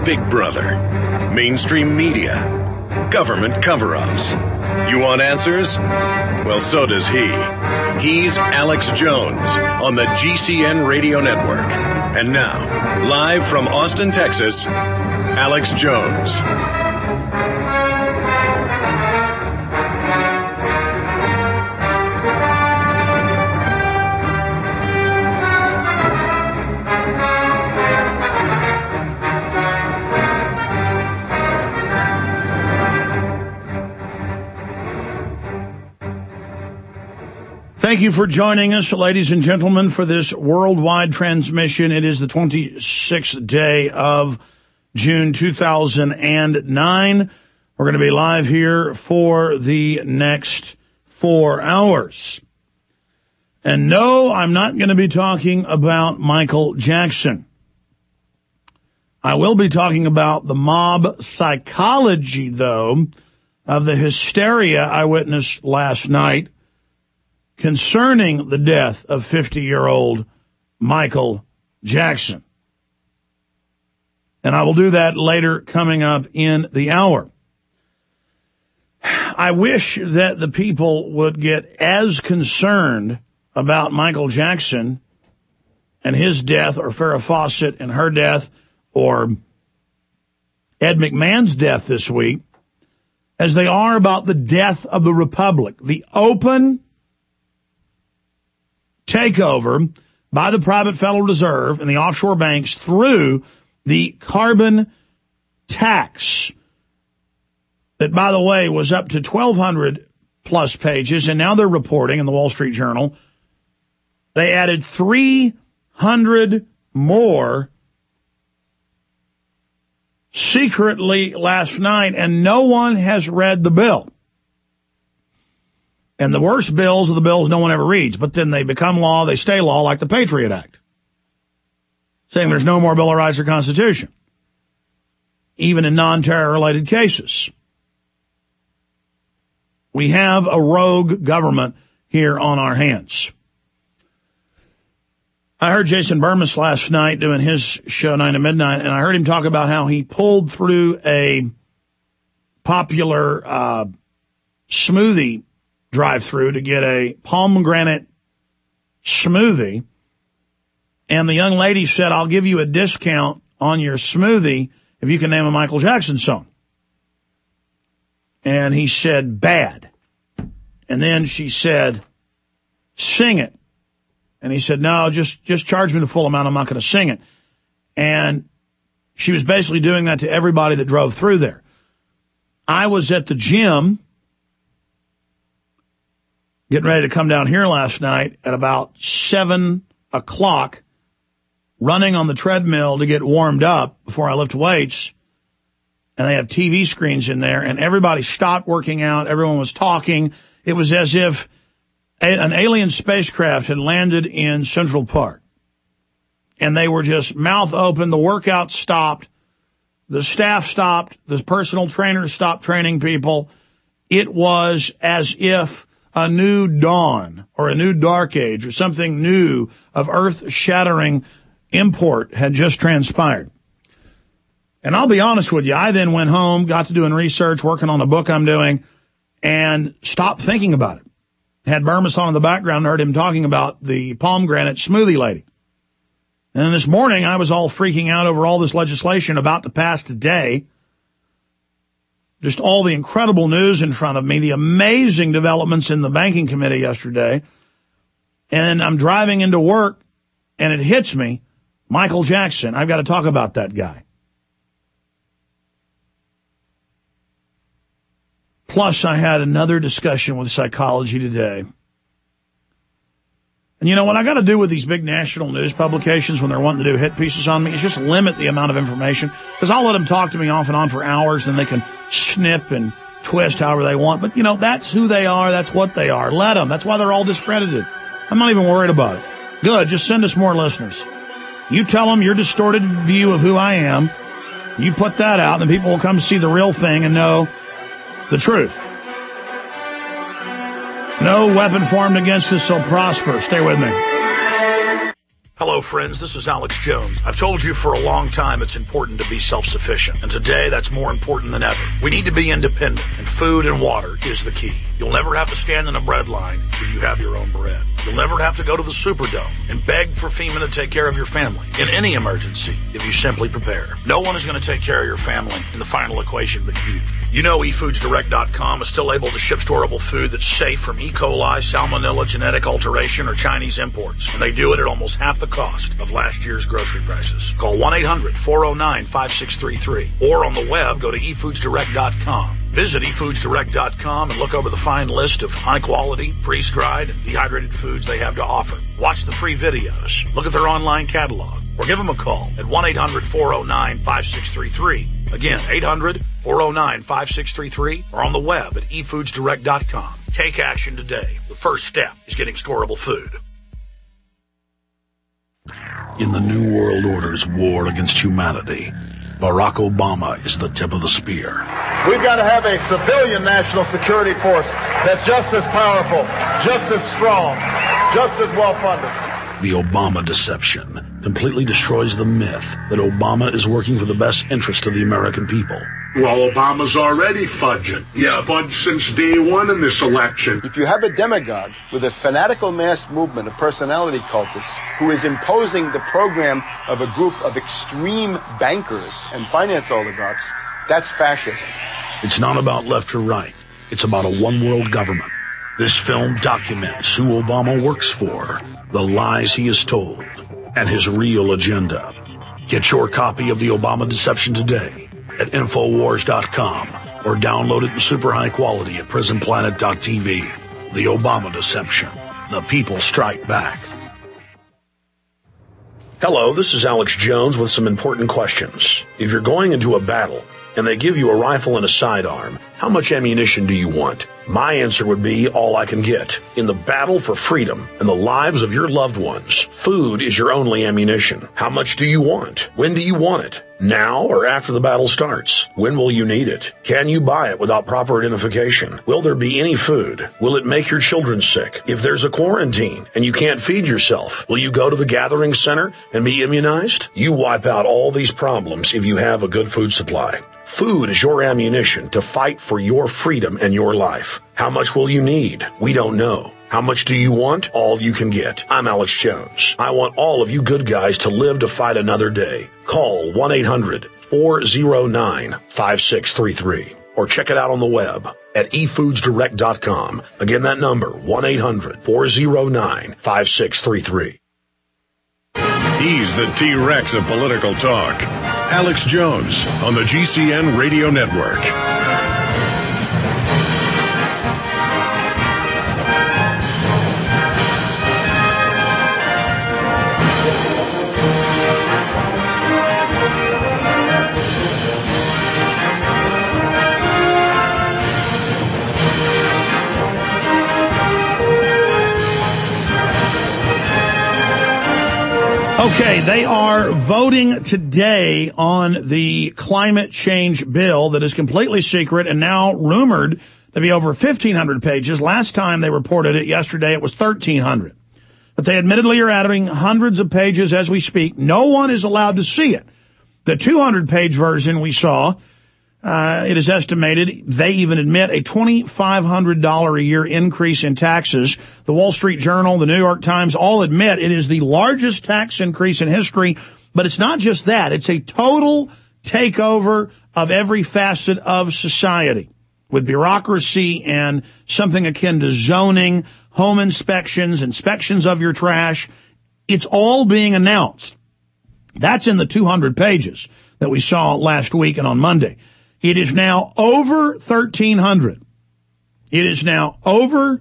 Big Brother, mainstream media, government cover-ups. You want answers? Well, so does he. He's Alex Jones on the GCN Radio Network. And now, live from Austin, Texas, Alex Jones. Thank you for joining us, ladies and gentlemen, for this worldwide transmission. It is the 26th day of June 2009. We're going to be live here for the next 4 hours. And no, I'm not going to be talking about Michael Jackson. I will be talking about the mob psychology, though, of the hysteria I witnessed last night concerning the death of 50-year-old Michael Jackson. And I will do that later coming up in the hour. I wish that the people would get as concerned about Michael Jackson and his death, or Farrah Fawcett and her death, or Ed McMahon's death this week, as they are about the death of the Republic, the open takeover by the private Federal Reserve and the offshore banks through the carbon tax that, by the way, was up to 1,200 plus pages, and now they're reporting in the Wall Street Journal they added 300 more secretly last night, and no one has read the bill. And the worst bills are the bills no one ever reads, but then they become law, they stay law, like the Patriot Act, saying there's no more Bill of Rights or Constitution, even in non-terror-related cases. We have a rogue government here on our hands. I heard Jason Burmis last night doing his show 9 to midnight, and I heard him talk about how he pulled through a popular smoothie drive-through to get a pomegranate smoothie, and the young lady said, I'll give you a discount on your smoothie if you can name a Michael Jackson song. And he said, bad. And then she said, sing it. And he said, no, just charge me the full amount. I'm not going to sing it. And she was basically doing that to everybody that drove through there. I was at the gym getting ready to come down here last night at about 7 o'clock, running on the treadmill to get warmed up before I lift weights. And they have TV screens in there, and everybody stopped working out. Everyone was talking. It was as if an alien spacecraft had landed in Central Park. And they were just mouth open. The workout stopped. The staff stopped. The personal trainers stopped training people. It was as if a new dawn or a new dark age or something new of earth-shattering import had just transpired. And I'll be honest with you, I then went home, got to doing research, working on a book I'm doing, and stopped thinking about it. Had Burmis on in the background, heard him talking about the pomegranate smoothie lady. And then this morning, I was all freaking out over all this legislation about to pass today. Just all the incredible news in front of me, the amazing developments in the banking committee yesterday. And I'm driving into work, and it hits me, Michael Jackson. I've got to talk about that guy. Plus, I had another discussion with psychology today. And you know what I got to do with these big national news publications when they're wanting to do hit pieces on me is just limit the amount of information, because I'll let them talk to me off and on for hours, and they can snip and twist however they want. But, you know, that's who they are. That's what they are. Let them. That's why they're all discredited. I'm not even worried about it. Good. Just send us more listeners. You tell them your distorted view of who I am. You put that out, and then people will come see the real thing and know the truth. No weapon formed against us shall prosper. Stay with me. Hello, friends. This is Alex Jones. I've told you for a long time it's important to be self-sufficient, and today that's more important than ever. We need to be independent, and food and water is the key. You'll never have to stand in a bread line if you have your own bread. You'll never have to go to the Superdome and beg for FEMA to take care of your family in any emergency if you simply prepare. No one is going to take care of your family in the final equation but you. You know eFoodsDirect.com is still able to ship storable food that's safe from E. coli, salmonella, genetic alteration, or Chinese imports. And they do it at almost half the cost of last year's grocery prices. Call 1-800-409-5633. Or on the web, go to eFoodsDirect.com. Visit eFoodsDirect.com and look over the fine list of high-quality, freeze-dried, and dehydrated foods they have to offer. Watch the free videos. Look at their online catalog. Or give them a call at 1-800-409-5633. Again, 800-409-5633. Or on the web at eFoodsDirect.com. Take action today. The first step is getting storable food. In the New World Order's war against humanity, Barack Obama is the tip of the spear. We've got to have a civilian national security force that's just as powerful, just as strong, just as well-funded. The Obama deception completely destroys the myth that Obama is working for the best interest of the American people. Well, Obama's already fudging. He's fudged since day one in this election. If you have a demagogue with a fanatical mass movement of personality cultists who is imposing the program of a group of extreme bankers and finance oligarchs, that's fascism. It's not about left or right. It's about a one-world government. This film documents who Obama works for, the lies he has told, and his real agenda. Get your copy of The Obama Deception today at Infowars.com or download it in super high quality at PrisonPlanet.tv. The Obama Deception. The people strike back. Hello, this is Alex Jones with some important questions. If you're going into a battle and they give you a rifle and a sidearm, how much ammunition do you want? My answer would be all I can get. In the battle for freedom and the lives of your loved ones, food is your only ammunition. How much do you want? When do you want it? Now or after the battle starts? When will you need it? Can you buy it without proper identification? Will there be any food? Will it make your children sick? If there's a quarantine and you can't feed yourself, will you go to the gathering center and be immunized? You wipe out all these problems if you have a good food supply. Food is your ammunition to fight for your freedom and your life. How much will you need? We don't know. How much do you want? All you can get. I'm Alex Jones. I want all of you good guys to live to fight another day. Call 1-800-409-5633 or check it out on the web at eFoodsDirect.com. Again, that number, 1-800-409-5633. He's the T-Rex of political talk. Alex Jones on the GCN Radio Network. Okay, they are voting today on the climate change bill that is completely secret and now rumored to be over 1,500 pages. Last time they reported it yesterday, it was 1,300. But they admittedly are adding hundreds of pages as we speak. No one is allowed to see it. The 200-page version we saw, it is estimated, they even admit, a $2,500 a year increase in taxes. The Wall Street Journal, the New York Times all admit it is the largest tax increase in history. But it's not just that. It's a total takeover of every facet of society with bureaucracy and something akin to zoning, home inspections, inspections of your trash. It's all being announced. That's in the 200 pages that we saw last week and on Monday. It is now over 1,300. It is now over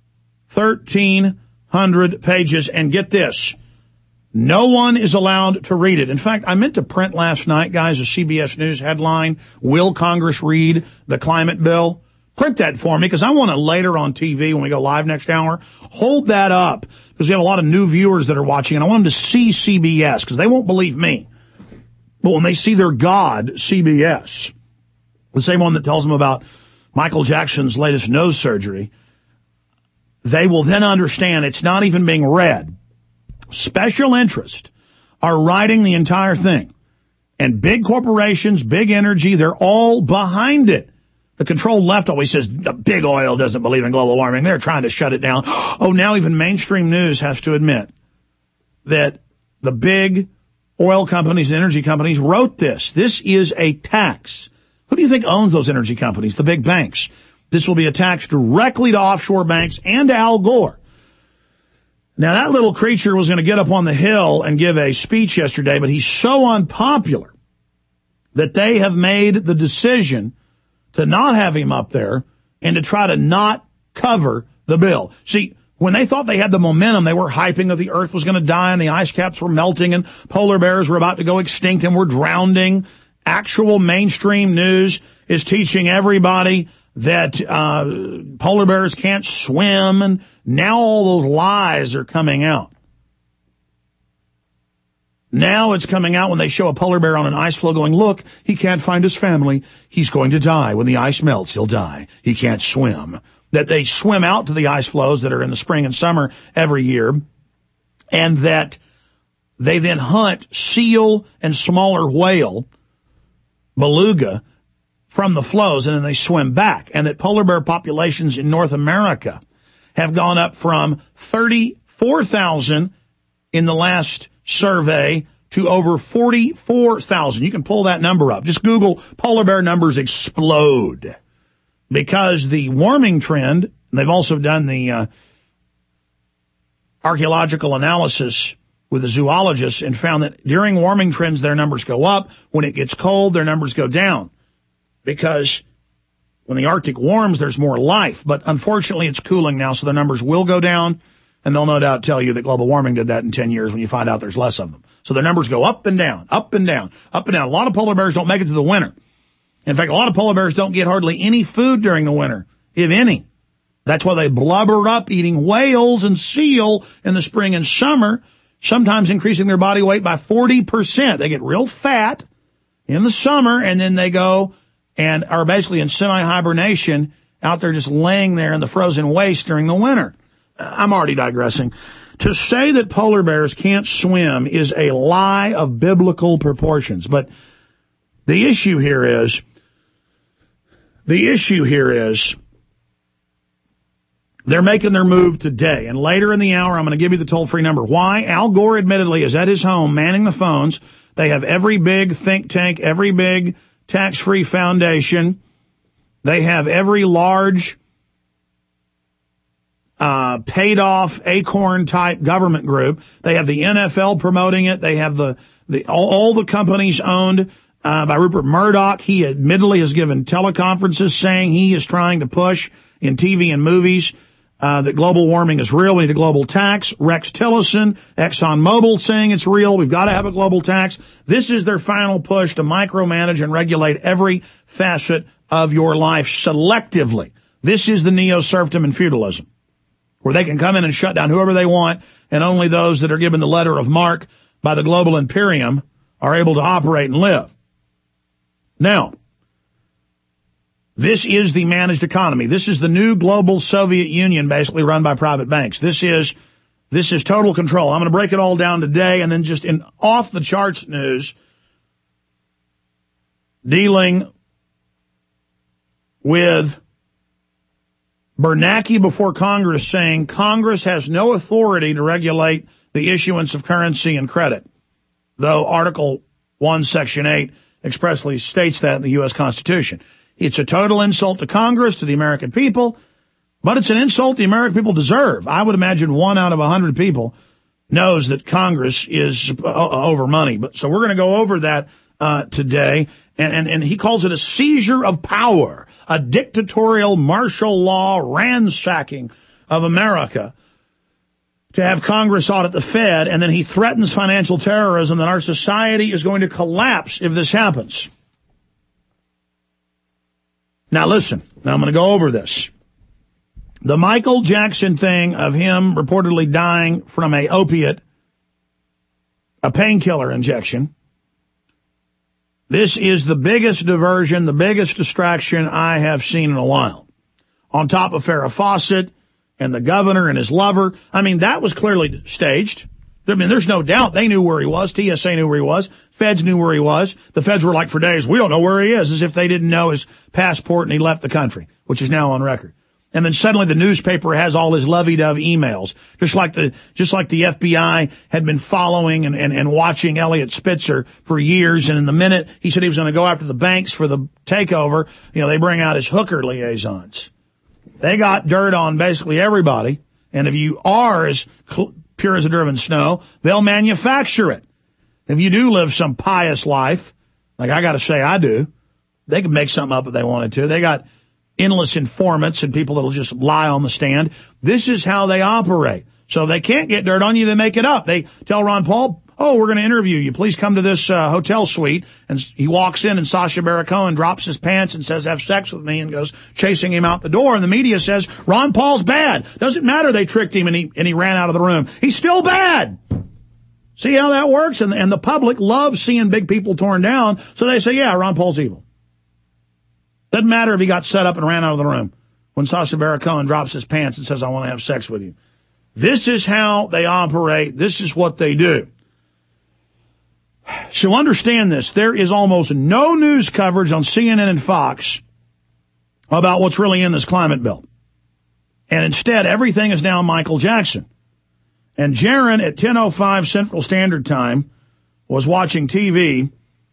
1,300 pages. And get this, no one is allowed to read it. In fact, I meant to print last night, guys, a CBS News headline, "Will Congress read the climate bill?" Print that for me, because I want to later on TV when we go live next hour, hold that up, because we have a lot of new viewers that are watching, and I want them to see CBS, because they won't believe me. But when they see their God, CBS, the same one that tells them about Michael Jackson's latest nose surgery, they will then understand it's not even being read. special interests are riding the entire thing. And big corporations, big energy, they're all behind it. The controlled left always says the big oil doesn't believe in global warming. They're trying to shut it down. Oh, now even mainstream news has to admit that the big oil companies and energy companies wrote this. This is a tax. Who do you think owns those energy companies? The big banks. This will be a tax directly to offshore banks and to Al Gore. Now, that little creature was going to get up on the Hill and give a speech yesterday, but he's so unpopular that they have made the decision to not have him up there and to try to not cover the bill. See, when they thought they had the momentum, they were hyping that the earth was going to die and the ice caps were melting and polar bears were about to go extinct and were drowning. Actual mainstream news is teaching everybody that polar bears can't swim, and now all those lies are coming out. Now it's coming out when they show a polar bear on an ice floe going, look, he can't find his family. He's going to die. When the ice melts, he'll die. He can't swim. That they swim out to the ice floes that are in the spring and summer every year, and that they then hunt seal and smaller whale, beluga, from the flows, and then they swim back. And that polar bear populations in North America have gone up from 34,000 in the last survey to over 44,000. You can pull that number up. Just Google polar bear numbers explode. Because the warming trend, they've also done the archaeological analysis with the zoologists and found that during warming trends, their numbers go up. When it gets cold, their numbers go down. Because when the Arctic warms, there's more life. But unfortunately, it's cooling now, so the numbers will go down. And they'll no doubt tell you that global warming did that in 10 years when you find out there's less of them. So their numbers go up and down, up and down, up and down. A lot of polar bears don't make it to the winter. In fact, a lot of polar bears don't get hardly any food during the winter, if any. That's why they blubber up eating whales and seal in the spring and summer, sometimes increasing their body weight by 40%. They get real fat in the summer, and then they go and are basically in semi-hibernation out there just laying there in the frozen waste during the winter. I'm already digressing. To say that polar bears can't swim is a lie of biblical proportions. But the issue here is they're making their move today. And later in the hour, I'm going to give you the toll-free number. Why? Al Gore admittedly is at his home manning the phones. They have every big think tank, every big tax-free foundation. They have every large paid-off Acorn-type government group. They have the NFL promoting it. They have all the companies owned by Rupert Murdoch. He admittedly has given teleconferences saying he is trying to push in TV and movies that global warming is real. We need a global tax. Rex Tillerson, ExxonMobil saying it's real. We've got to have a global tax. This is their final push to micromanage and regulate every facet of your life selectively. This is the neo-serfdom and feudalism, where they can come in and shut down whoever they want, and only those that are given the letter of marque by the global imperium are able to operate and live. Now, this is the managed economy. This is the new global Soviet Union, basically run by private banks. This is total control. I'm going to break it all down today, and then just in off-the-charts news, dealing with Bernanke before Congress saying Congress has no authority to regulate the issuance of currency and credit, though Article 1, Section 8 expressly states that in the U.S. Constitution. It's a total insult to Congress, to the American people, but it's an insult the American people deserve. I would imagine 1 out of 100 people knows that Congress is over money. So we're going to go over that today. And he calls it a seizure of power, a dictatorial martial law ransacking of America to have Congress audit the Fed. And then he threatens financial terrorism, that our society is going to collapse if this happens. Now listen, I'm going to go over this. The Michael Jackson thing of him reportedly dying from a opiate, a painkiller injection. This is the biggest diversion, the biggest distraction I have seen in a while. On top of Farrah Fawcett and the governor and his lover. I mean, that was clearly staged. I mean, there's no doubt they knew where he was. TSA knew where he was. Feds knew where he was. The feds were like for days, we don't know where he is, as if they didn't know his passport and he left the country, which is now on record. And then suddenly the newspaper has all his lovey-dovey emails, just like the FBI had been following and watching Elliot Spitzer for years. And in the minute he said he was going to go after the banks for the takeover, they bring out his hooker liaisons. They got dirt on basically everybody. And if you are as pure as a driven snow, they'll manufacture it. If you do live some pious life, like I got to say I do, they could make something up if they wanted to. They got endless informants and people that'll just lie on the stand. This is how they operate. So if they can't get dirt on you, they make it up. They tell Ron Paul, oh, we're going to interview you. Please come to this hotel suite. And he walks in and Sacha Baron Cohen drops his pants and says, have sex with me, and goes chasing him out the door. And the media says, Ron Paul's bad. Doesn't matter. They tricked him and he ran out of the room. He's still bad. See how that works? And the public loves seeing big people torn down. So they say, yeah, Ron Paul's evil. Doesn't matter if he got set up and ran out of the room when Sacha Baron Cohen drops his pants and says, I want to have sex with you. This is how they operate. This is what they do. So understand this. There is almost no news coverage on CNN and Fox about what's really in this climate bill. And instead, everything is now Michael Jackson. And Jaron at 10:05 Central Standard Time was watching TV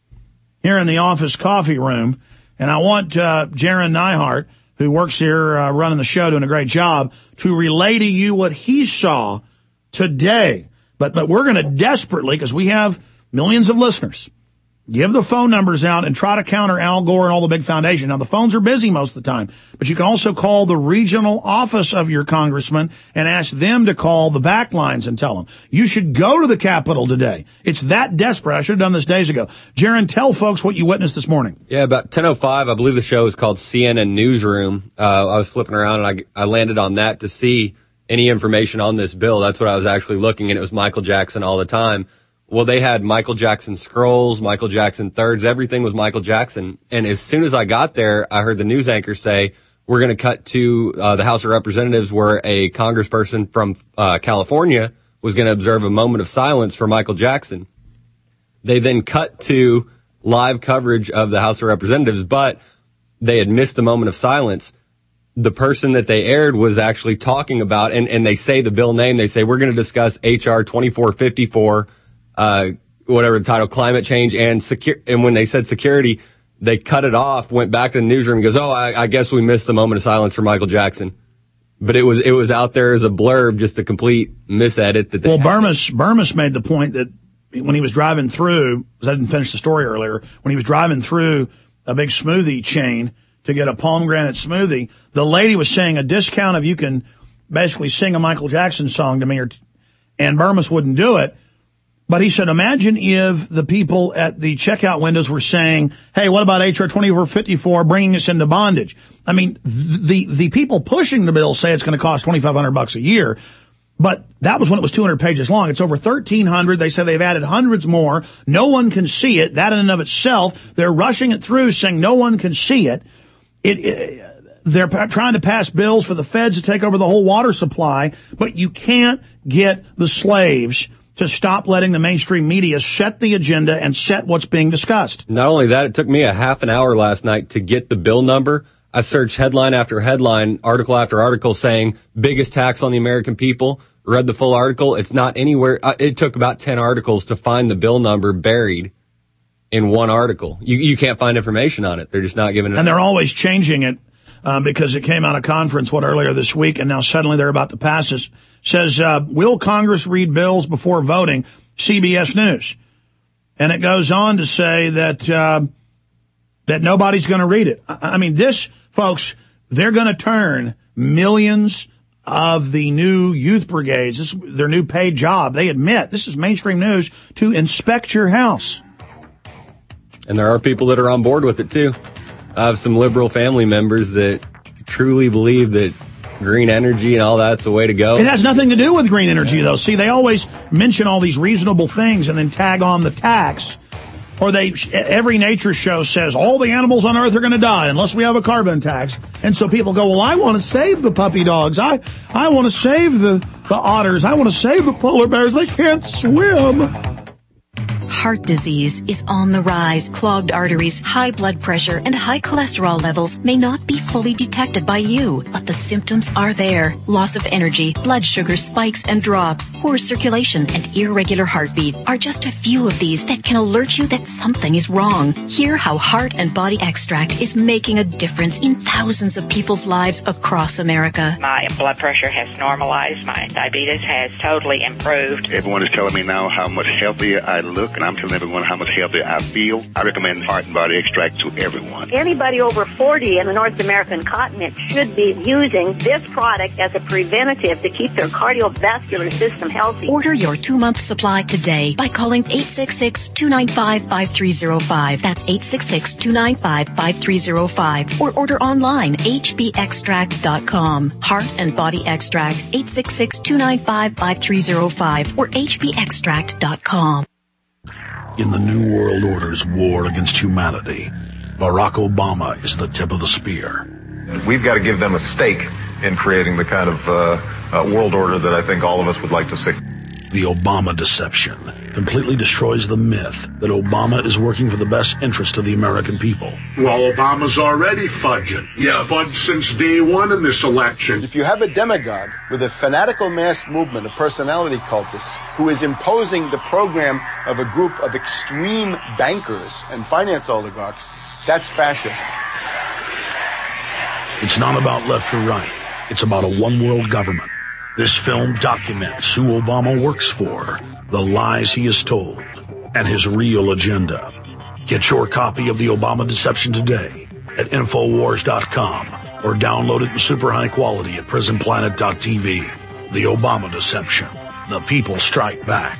here in the office coffee room. And I want Jaron Neihart, who works here running the show, doing a great job, to relay to you what he saw today. But we're going to desperately, because we have millions of listeners, give the phone numbers out and try to counter Al Gore and all the big foundations. Now, the phones are busy most of the time, but you can also call the regional office of your congressman and ask them to call the back lines and tell them. You should go to the Capitol today. It's that desperate. I should have done this days ago. Jaron, tell folks what you witnessed this morning. Yeah, about 10:05, I believe the show is called CNN Newsroom. I was flipping around and I landed on that to see any information on this bill. That's what I was actually looking, and it was Michael Jackson all the time. Well, they had Michael Jackson scrolls, Michael Jackson thirds, everything was Michael Jackson. And as soon as I got there, I heard the news anchor say, we're going to cut to the House of Representatives where a congressperson from California was going to observe a moment of silence for Michael Jackson. They then cut to live coverage of the House of Representatives, but they had missed the moment of silence. The person that they aired was actually talking about, and they say the bill name, they say, we're going to discuss H.R. 2454, whatever the title, climate change and and when they said security, they cut it off, went back to the newsroom and goes, oh, I guess we missed the moment of silence for Michael Jackson. But it was out there as a blurb, just a complete misedit that they had. Burmis made the point that when he was driving through, because I didn't finish the story earlier, when he was driving through a big smoothie chain to get a pomegranate smoothie, the lady was saying a discount if you can basically sing a Michael Jackson song to me, and Burmis wouldn't do it. But he said, imagine if the people at the checkout windows were saying, hey, what about H.R. 2454 bringing us into bondage? I mean, the people pushing the bill say it's going to cost $2,500 a year. But that was when it was 200 pages long. It's over 1,300. They say they've added hundreds more. No one can see it. That in and of itself, they're rushing it through saying no one can see it. They're trying to pass bills for the feds to take over the whole water supply, but you can't get the slaves to stop letting the mainstream media set the agenda and set what's being discussed. Not only that, it took me a half an hour last night to get the bill number. I searched headline after headline, article after article saying biggest tax on the American people. Read the full article. It's not anywhere. It took about 10 articles to find the bill number buried in one article. You can't find information on it. They're just not giving it. And they're always changing it because it came out of conference, earlier this week, and now suddenly they're about to pass it. Says, will Congress read bills before voting? CBS News. And it goes on to say that nobody's going to read it. I mean, this, folks, they're going to turn millions of the new youth brigades, this is their new paid job. They admit, this is mainstream news, to inspect your house. And there are people that are on board with it, too. I have some liberal family members that truly believe that green energy and all that's the way to go. It has nothing to do with green energy, though. See, they always mention all these reasonable things and then tag on the tax. Or every nature show says all the animals on Earth are going to die unless we have a carbon tax. And so people go, well, I want to save the puppy dogs. I want to save the otters. I want to save the polar bears. They can't swim. Heart disease is on the rise. Clogged arteries, high blood pressure, and high cholesterol levels may not be fully detected by you, but the symptoms are there. Loss of energy, blood sugar spikes and drops, poor circulation, and irregular heartbeat are just a few of these that can alert you that something is wrong. Hear how Heart and Body Extract is making a difference in thousands of people's lives across America. My blood pressure has normalized. My diabetes has totally improved. Everyone is telling me now how much healthier I look, and I'm telling everyone how much healthier I feel. I recommend Heart and Body Extract to everyone. Anybody over 40 in the North American continent should be using this product as a preventative to keep their cardiovascular system healthy. Order your 2-month supply today by calling 866-295-5305. That's 866-295-5305. Or order online, hbextract.com. Heart and Body Extract, 866-295-5305 or hbextract.com. In the New World Order's war against humanity, Barack Obama is the tip of the spear. We've got to give them a stake in creating the kind of world order that I think all of us would like to see. The Obama deception completely destroys the myth that Obama is working for the best interest of the American people. Well, Obama's already fudging. He's fudged since day one in this election. If you have a demagogue with a fanatical mass movement of personality cultists who is imposing the program of a group of extreme bankers and finance oligarchs, that's fascism. It's not about left or right. It's about a one-world government. This film documents who Obama works for, the lies he has told, and his real agenda. Get your copy of The Obama Deception today at Infowars.com or download it in super high quality at PrisonPlanet.tv. The Obama Deception. The people strike back.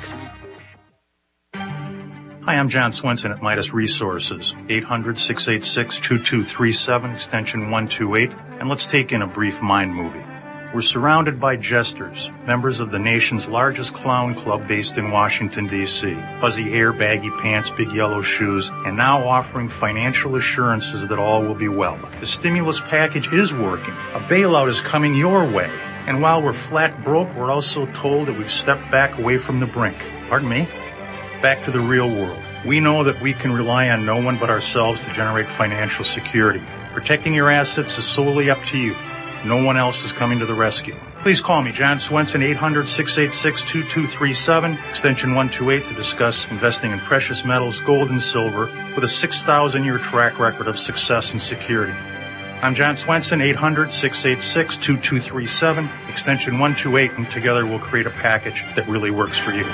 Hi, I'm John Swenson at Midas Resources, 800-686-2237, extension 128, and let's take in a brief mind movie. We're surrounded by jesters, members of the nation's largest clown club based in Washington, D.C. Fuzzy hair, baggy pants, big yellow shoes, and now offering financial assurances that all will be well. The stimulus package is working. A bailout is coming your way. And while we're flat broke, we're also told that we've stepped back away from the brink. Pardon me? Back to the real world. We know that we can rely on no one but ourselves to generate financial security. Protecting your assets is solely up to you. No one else is coming to the rescue. Please call me, John Swenson, 800-686-2237, extension 128, to discuss investing in precious metals, gold and silver, with a 6,000-year track record of success and security. I'm John Swenson, 800-686-2237, extension 128, and together we'll create a package that really works for you.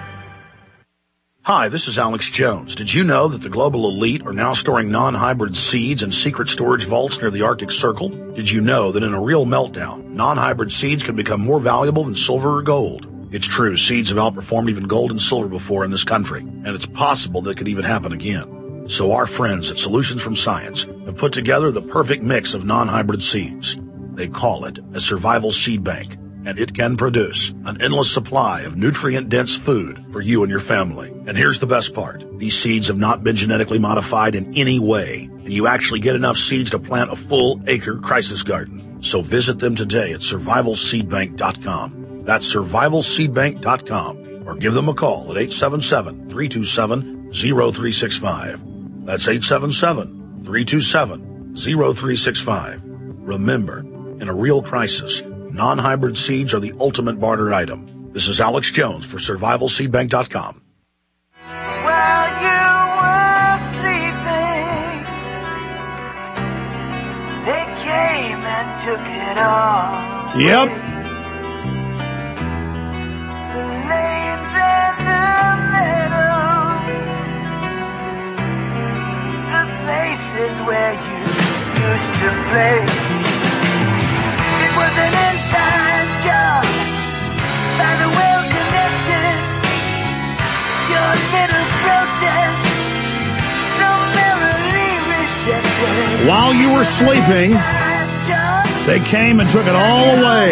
Hi, this is Alex Jones. Did you know that the global elite are now storing non-hybrid seeds in secret storage vaults near the Arctic Circle? Did you know that in a real meltdown, non-hybrid seeds can become more valuable than silver or gold? It's true, seeds have outperformed even gold and silver before in this country, and it's possible that could even happen again. So our friends at Solutions from Science have put together the perfect mix of non-hybrid seeds. They call it a survival seed bank, and it can produce an endless supply of nutrient-dense food for you and your family. And here's the best part. These seeds have not been genetically modified in any way, and you actually get enough seeds to plant a full-acre crisis garden. So visit them today at survivalseedbank.com. That's survivalseedbank.com. Or give them a call at 877-327-0365. That's 877-327-0365. Remember, in a real crisis, non-hybrid seeds are the ultimate barter item. This is Alex Jones for survivalseedbank.com. While you were sleeping, they came and took it all. Yep. The lanes and the meadows, the places where you used to play. It was an inside job by the well-connected. Your little protest so merrily rejected. While you were sleeping, they came and took it all away.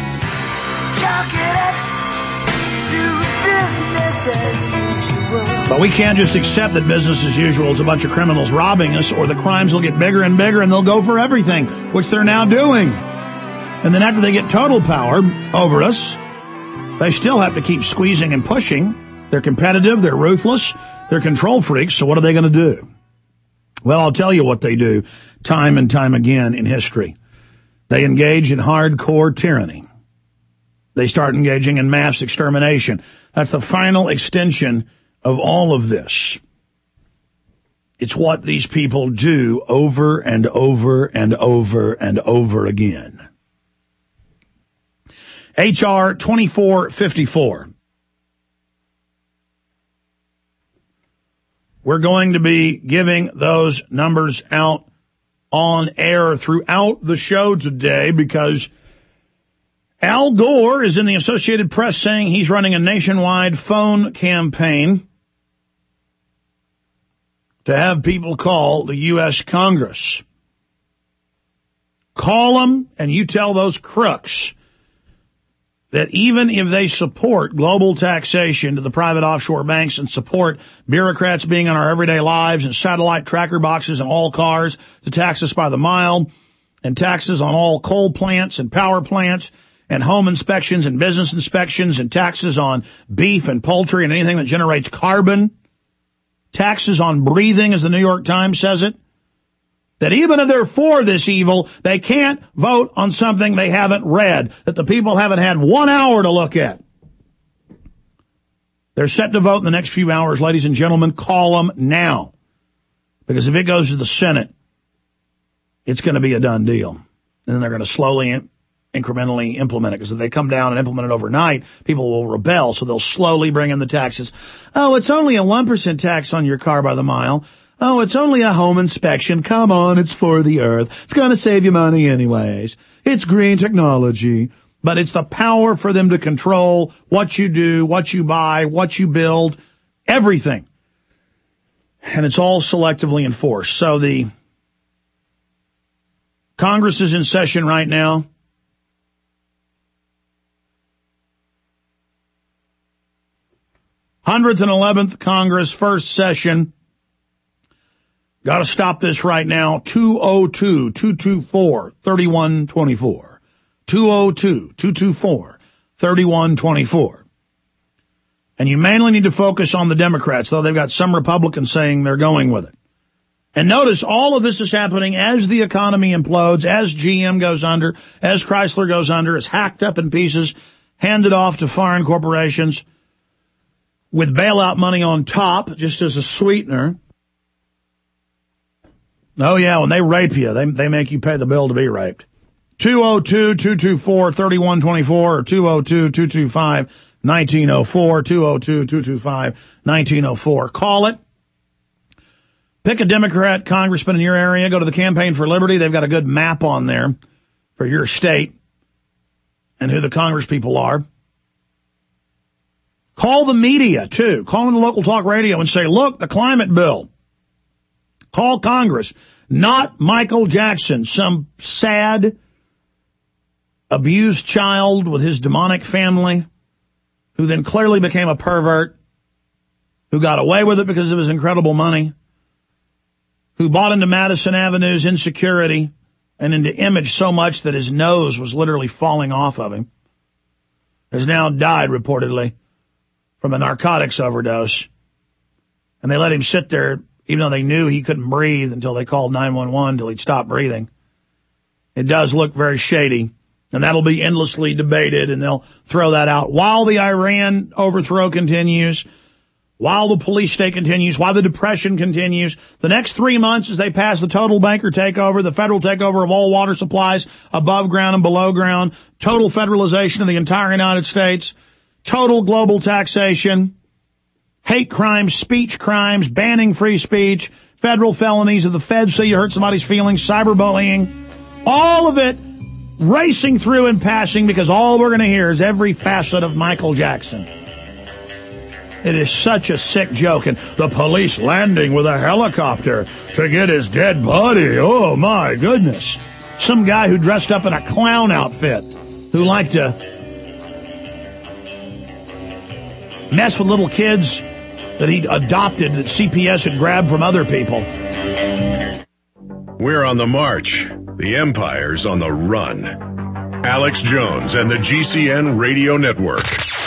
Chalk it up to business as usual. But we can't just accept that business as usual is a bunch of criminals robbing us, or the crimes will get bigger and bigger and they'll go for everything, which they're now doing. And then after they get total power over us, they still have to keep squeezing and pushing. They're competitive, they're ruthless, they're control freaks, so what are they going to do? Well, I'll tell you what they do time and time again in history. They engage in hardcore tyranny. They start engaging in mass extermination. That's the final extension of all of this. It's what these people do over and over and over and over again. H.R. 2454. We're going to be giving those numbers out on air throughout the show today because Al Gore is in the Associated Press saying he's running a nationwide phone campaign to have people call the U.S. Congress. Call them and you tell those crooks that even if they support global taxation to the private offshore banks and support bureaucrats being in our everyday lives and satellite tracker boxes in all cars to tax us by the mile and taxes on all coal plants and power plants and home inspections and business inspections and taxes on beef and poultry and anything that generates carbon, taxes on breathing, as the New York Times says it, that even if they're for this evil, they can't vote on something they haven't read, that the people haven't had 1 hour to look at. They're set to vote in the next few hours, ladies and gentlemen. Call them now. Because if it goes to the Senate, it's going to be a done deal. And then they're going to slowly, incrementally implement it. Because if they come down and implement it overnight, people will rebel. So they'll slowly bring in the taxes. Oh, it's only a 1% tax on your car by the mile. Oh, it's only a home inspection. Come on, it's for the earth. It's going to save you money anyways. It's green technology. But it's the power for them to control what you do, what you buy, what you build, everything. And it's all selectively enforced. So the Congress is in session right now. th and 11th Congress, first session. Got to stop this right now. 202-224-3124. 202-224-3124. And you mainly need to focus on the Democrats, though they've got some Republicans saying they're going with it. And notice all of this is happening as the economy implodes, as GM goes under, as Chrysler goes under, is hacked up in pieces, handed off to foreign corporations with bailout money on top, just as a sweetener. Oh, yeah, when they rape you, they make you pay the bill to be raped. 202-224-3124 or 202-225-1904, 202-225-1904. Call it. Pick a Democrat congressman in your area. Go to the Campaign for Liberty. They've got a good map on there for your state and who the congresspeople are. Call the media, too. Call in the local talk radio and say, look, the climate bill. Call Congress, not Michael Jackson, some sad, abused child with his demonic family, who then clearly became a pervert, who got away with it because of his incredible money, who bought into Madison Avenue's insecurity and into image so much that his nose was literally falling off of him, has now died, reportedly, from a narcotics overdose. And they let him sit there even though they knew he couldn't breathe until they called 911 till he'd stopped breathing. It does look very shady, and that'll be endlessly debated, and they'll throw that out while the Iran overthrow continues, while the police state continues, while the depression continues. The next 3 months as they pass the total banker takeover, the federal takeover of all water supplies above ground and below ground, total federalization of the entire United States, total global taxation, hate crimes, speech crimes, banning free speech, federal felonies of the feds say you hurt somebody's feelings, cyberbullying, all of it racing through and passing because all we're going to hear is every facet of Michael Jackson. It is such a sick joke. And the police landing with a helicopter to get his dead body. Oh, my goodness. Some guy who dressed up in a clown outfit who liked to mess with little kids that he adopted that CPS had grabbed from other people. We're on the march. The empire's on the run. Alex Jones and the GCN Radio Network.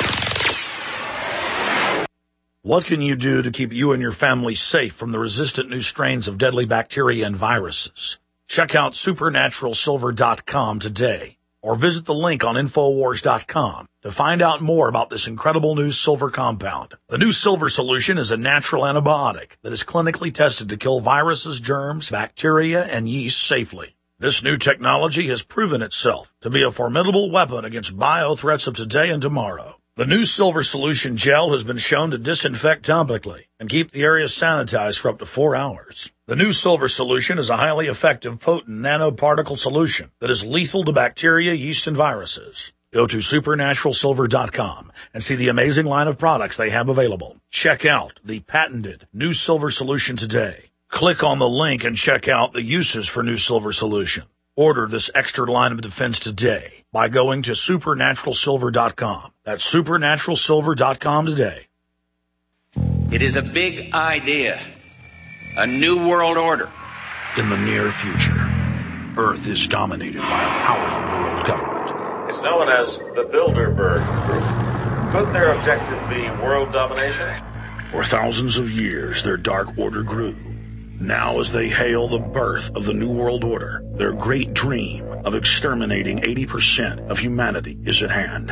What can you do to keep you and your family safe from the resistant new strains of deadly bacteria and viruses? Check out supernaturalsilver.com today, or visit the link on Infowars.com to find out more about this incredible new silver compound. The new silver solution is a natural antibiotic that is clinically tested to kill viruses, germs, bacteria, and yeast safely. This new technology has proven itself to be a formidable weapon against bio-threats of today and tomorrow. The new silver solution gel has been shown to disinfect topically and keep the area sanitized for up to 4 hours. The new silver solution is a highly effective, potent nanoparticle solution that is lethal to bacteria, yeast, and viruses. Go to supernaturalsilver.com and see the amazing line of products they have available. Check out the patented new silver solution today. Click on the link and check out the uses for new silver solution. Order this extra line of defense today by going to supernaturalsilver.com. That's supernaturalsilver.com today. It is a big idea. A new world order. In the near future, Earth is dominated by a powerful world government. It's known as the Bilderberg Group. Could their objective be world domination? For thousands of years, their dark order grew. Now, as they hail the birth of the New World Order, their great dream of exterminating 80% of humanity is at hand.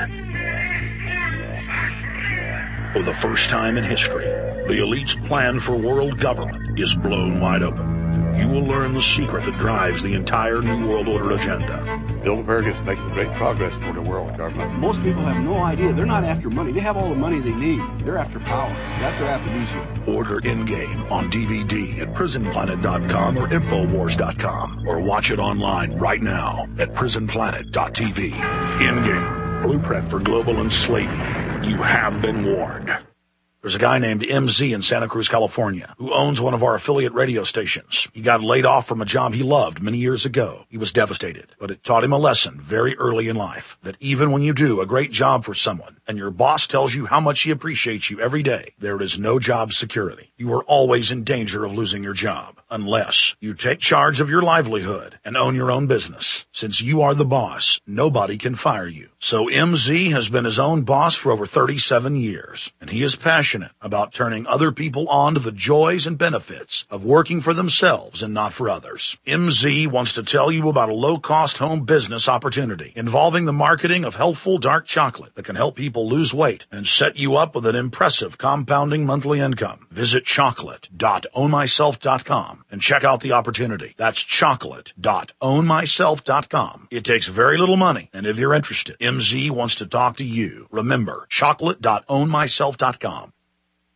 For the first time in history, the elite's plan for world government is blown wide open. You will learn the secret that drives the entire New World Order agenda. Bilderberg is making great progress toward a world government. Most people have no idea. They're not after money. They have all the money they need. They're after power. That's their aphrodisiac. Order Endgame on DVD at prisonplanet.com or Infowars.com, or watch it online right now at prisonplanet.tv. Endgame, blueprint for global enslavement. You have been warned. There's a guy named MZ in Santa Cruz, California, who owns one of our affiliate radio stations. He got laid off from a job he loved many years ago. He was devastated, but it taught him a lesson very early in life, that even when you do a great job for someone and your boss tells you how much he appreciates you every day, there is no job security. You are always in danger of losing your job unless you take charge of your livelihood and own your own business. Since you are the boss, nobody can fire you. So MZ has been his own boss for over 37 years, and he is passionate about turning other people on to the joys and benefits of working for themselves and not for others. MZ wants to tell you about a low-cost home business opportunity involving the marketing of healthful dark chocolate that can help people lose weight and set you up with an impressive compounding monthly income. Visit chocolate.ownmyself.com and check out the opportunity. That's chocolate.ownmyself.com. It takes very little money, and if you're interested, MZ wants to talk to you. Remember, chocolate.ownmyself.com.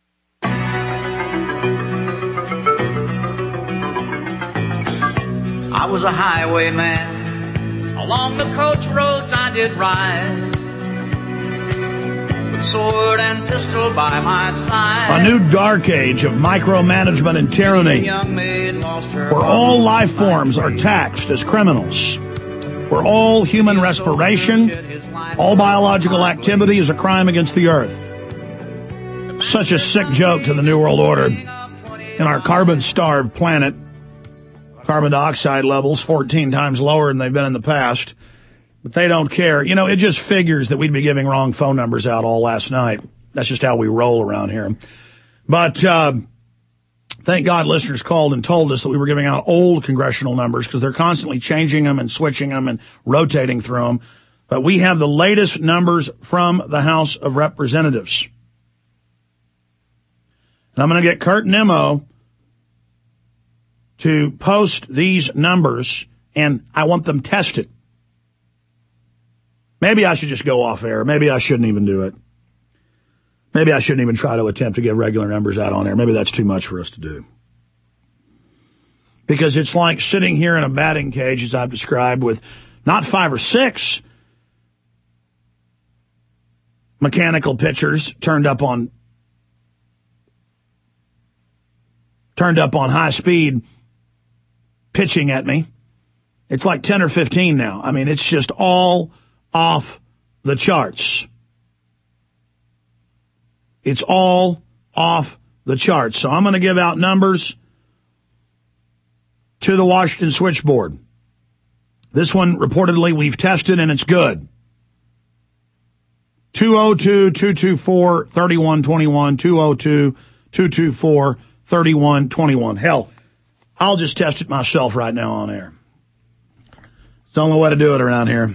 I was a highwayman. Along the coach roads I did ride, with sword and pistol by my side. A new dark age of micromanagement and tyranny, where all life forms are taxed as criminals, where all human respiration, all biological activity is a crime against the earth. Such a sick joke to the New World Order. In our carbon-starved planet, carbon dioxide levels 14 times lower than they've been in the past. But they don't care. You know, it just figures that we'd be giving wrong phone numbers out all last night. That's just how we roll around here. But thank God listeners called and told us that we were giving out old congressional numbers, because they're constantly changing them and switching them and rotating through them. But we have the latest numbers from the House of Representatives. And I'm going to get Kurt Nimmo to post these numbers, and I want them tested. Maybe I should just go off air. Maybe I shouldn't even do it. Maybe I shouldn't even try to attempt to get regular numbers out on air. Maybe that's too much for us to do. Because it's like sitting here in a batting cage, as I've described, with not 5 or 6 mechanical pitchers turned up on high speed pitching at me. It's like 10 or 15 now. I mean, it's just all off the charts. It's all off the charts. So I'm going to give out numbers to the Washington switchboard. This one, reportedly, we've tested, and it's good. 202-224-3121, 202-224-3121. Hell, I'll just test it myself right now on air. It's the only way to do it around here.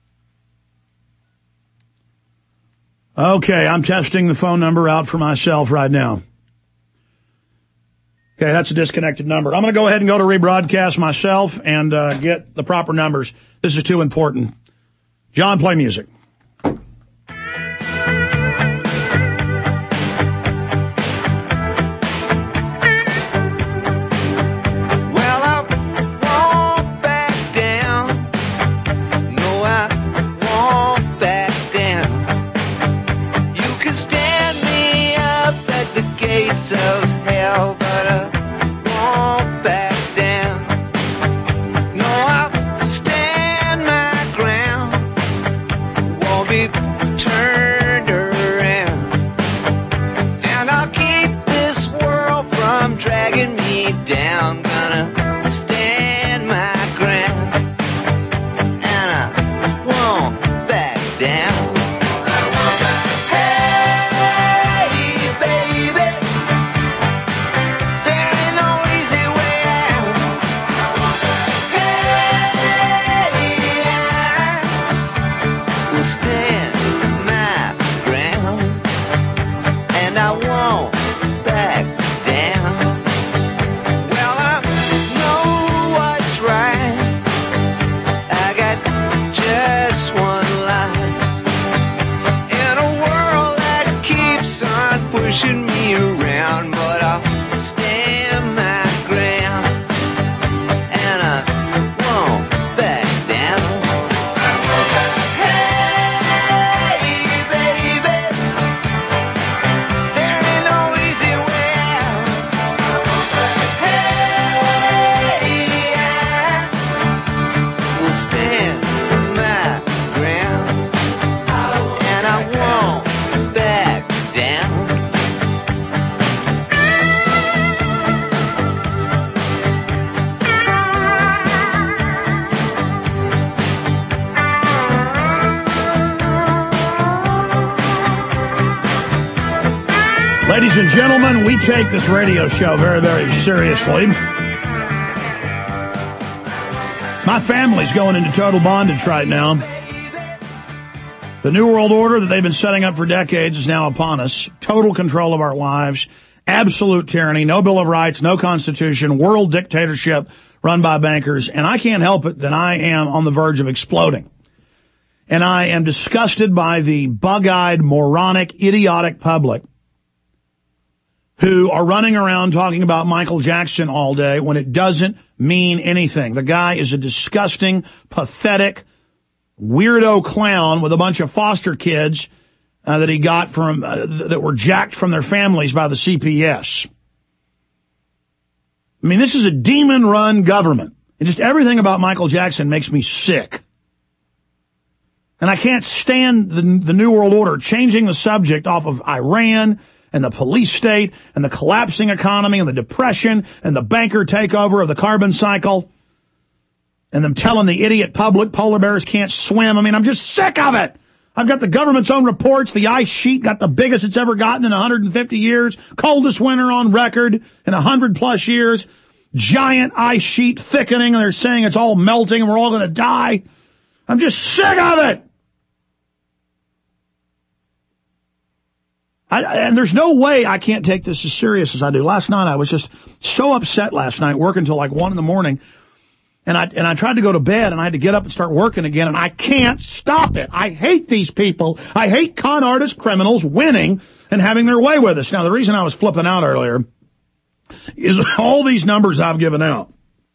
Okay, I'm testing the phone number out for myself right now. Okay, that's a disconnected number. I'm going to go ahead and go to rebroadcast myself and get the proper numbers. This is too important. John, play music. Of hell, but I won't back down. No, I'll stand my ground. Won't be turned around. And I'll keep this world from dragging me down. Gonna stand my ground. And I won't back down. Pushing me around, but I'll stand my ground, and I won't back down. Hey, baby, there ain't no easy way out. Hey, I will stand my ground, and I won't back down. Ladies and gentlemen, we take this radio show very, very seriously. My family's going into total bondage right now. The New World Order that they've been setting up for decades is now upon us. Total control of our lives, absolute tyranny, no Bill of Rights, no Constitution, world dictatorship run by bankers. And I can't help it that I am on the verge of exploding. And I am disgusted by the bug-eyed, moronic, idiotic public who are running around talking about Michael Jackson all day when it doesn't mean anything. The guy is a disgusting, pathetic, weirdo clown with a bunch of foster kids that he got from that were jacked from their families by the CPS. I mean, this is a demon-run government. And just everything about Michael Jackson makes me sick. And I can't stand the New World Order changing the subject off of Iran and the police state, and the collapsing economy, and the depression, and the banker takeover of the carbon cycle, and them telling the idiot public polar bears can't swim. I mean, I'm just sick of it. I've got the government's own reports. The ice sheet got the biggest it's ever gotten in 150 years. Coldest winter on record in 100+ years. Giant ice sheet thickening, and they're saying it's all melting, and we're all going to die. I'm just sick of it. And there's no way I can't take this as serious as I do. Last night, I was just so upset last night, working till like 1 a.m. And I tried to go to bed, and I had to get up and start working again, and I can't stop it. I hate these people. I hate con artist criminals winning and having their way with us. Now, the reason I was flipping out earlier is all these numbers I've given out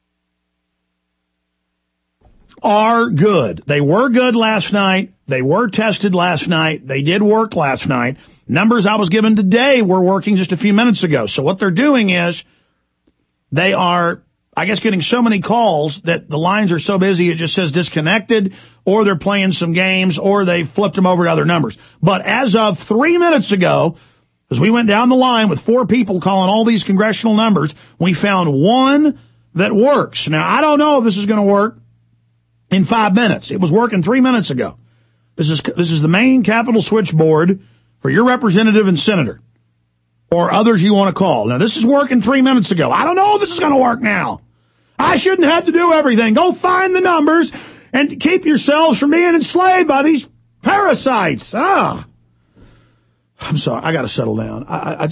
are good. They were good last night. They were tested last night. They did work last night. Numbers I was given today were working just a few minutes ago. So what they're doing is they are, I guess, getting so many calls that the lines are so busy it just says disconnected, or they're playing some games, or they flipped them over to other numbers. But as of 3 minutes ago, Because we went down the line with 4 people calling all these congressional numbers. We found one that works. Now, I don't know if this is going to work in 5 minutes. It was working 3 minutes ago. This is the main Capitol switchboard for your representative and senator or others you want to call. Now, this is working 3 minutes ago. I don't know if this is going to work now. I shouldn't have to do everything. Go find the numbers and keep yourselves from being enslaved by these parasites. I'm sorry. I got to settle down.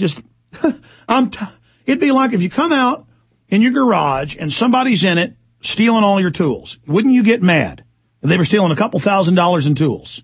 It'd be like if you come out in your garage and somebody's in it stealing all your tools. Wouldn't you get mad if they were stealing a couple $1,000s in tools?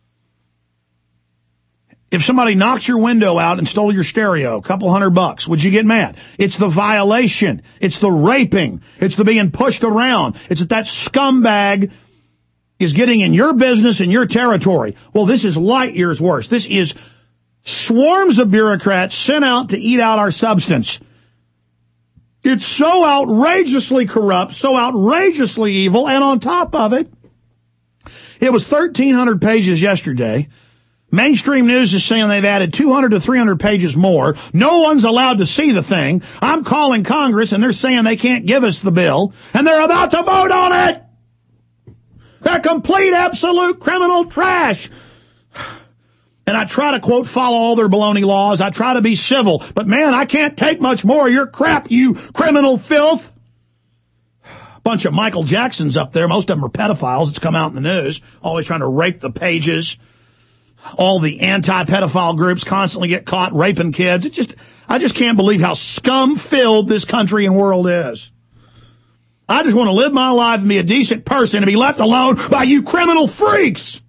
If somebody knocked your window out and stole your stereo, a couple $100, would you get mad? It's the violation. It's the raping. It's the being pushed around. It's that scumbag is getting in your business and your territory. Well, this is light years worse. This is swarms of bureaucrats sent out to eat out our substance. It's so outrageously corrupt, so outrageously evil, and on top of it, it was 1,300 pages yesterday. Mainstream news is saying they've added 200 to 300 pages more. No one's allowed to see the thing. I'm calling Congress, and they're saying they can't give us the bill, and they're about to vote on it. They're complete, absolute criminal trash. And I try to, quote, follow all their baloney laws. I try to be civil. But, man, I can't take much more of your crap, you criminal filth. Bunch of Michael Jacksons up there. Most of them are pedophiles. It's come out in the news. Always trying to rape the pages. All the anti-pedophile groups constantly get caught raping kids. I just can't believe how scum-filled this country and world is. I just want to live my life and be a decent person and be left alone by you criminal freaks.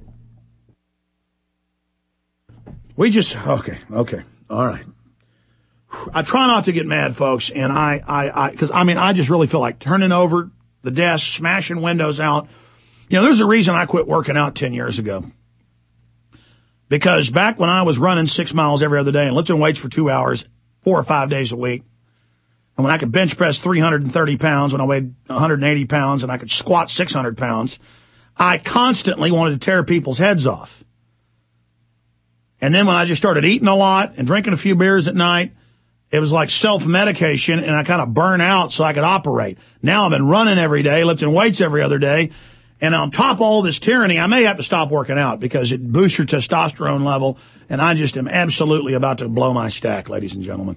Okay, all right. I try not to get mad, folks, and I just really feel like turning over the desk, smashing windows out. You know, there's a reason I quit working out 10 years ago. Because back when I was running 6 miles every other day and lifting weights for 2 hours, 4 or 5 days a week, and when I could bench press 330 pounds when I weighed 180 pounds and I could squat 600 pounds, I constantly wanted to tear people's heads off. And then when I just started eating a lot and drinking a few beers at night, it was like self-medication, and I kind of burn out so I could operate. Now I've been running every day, lifting weights every other day, and on top of all this tyranny, I may have to stop working out because it boosts your testosterone level, and I just am absolutely about to blow my stack, ladies and gentlemen.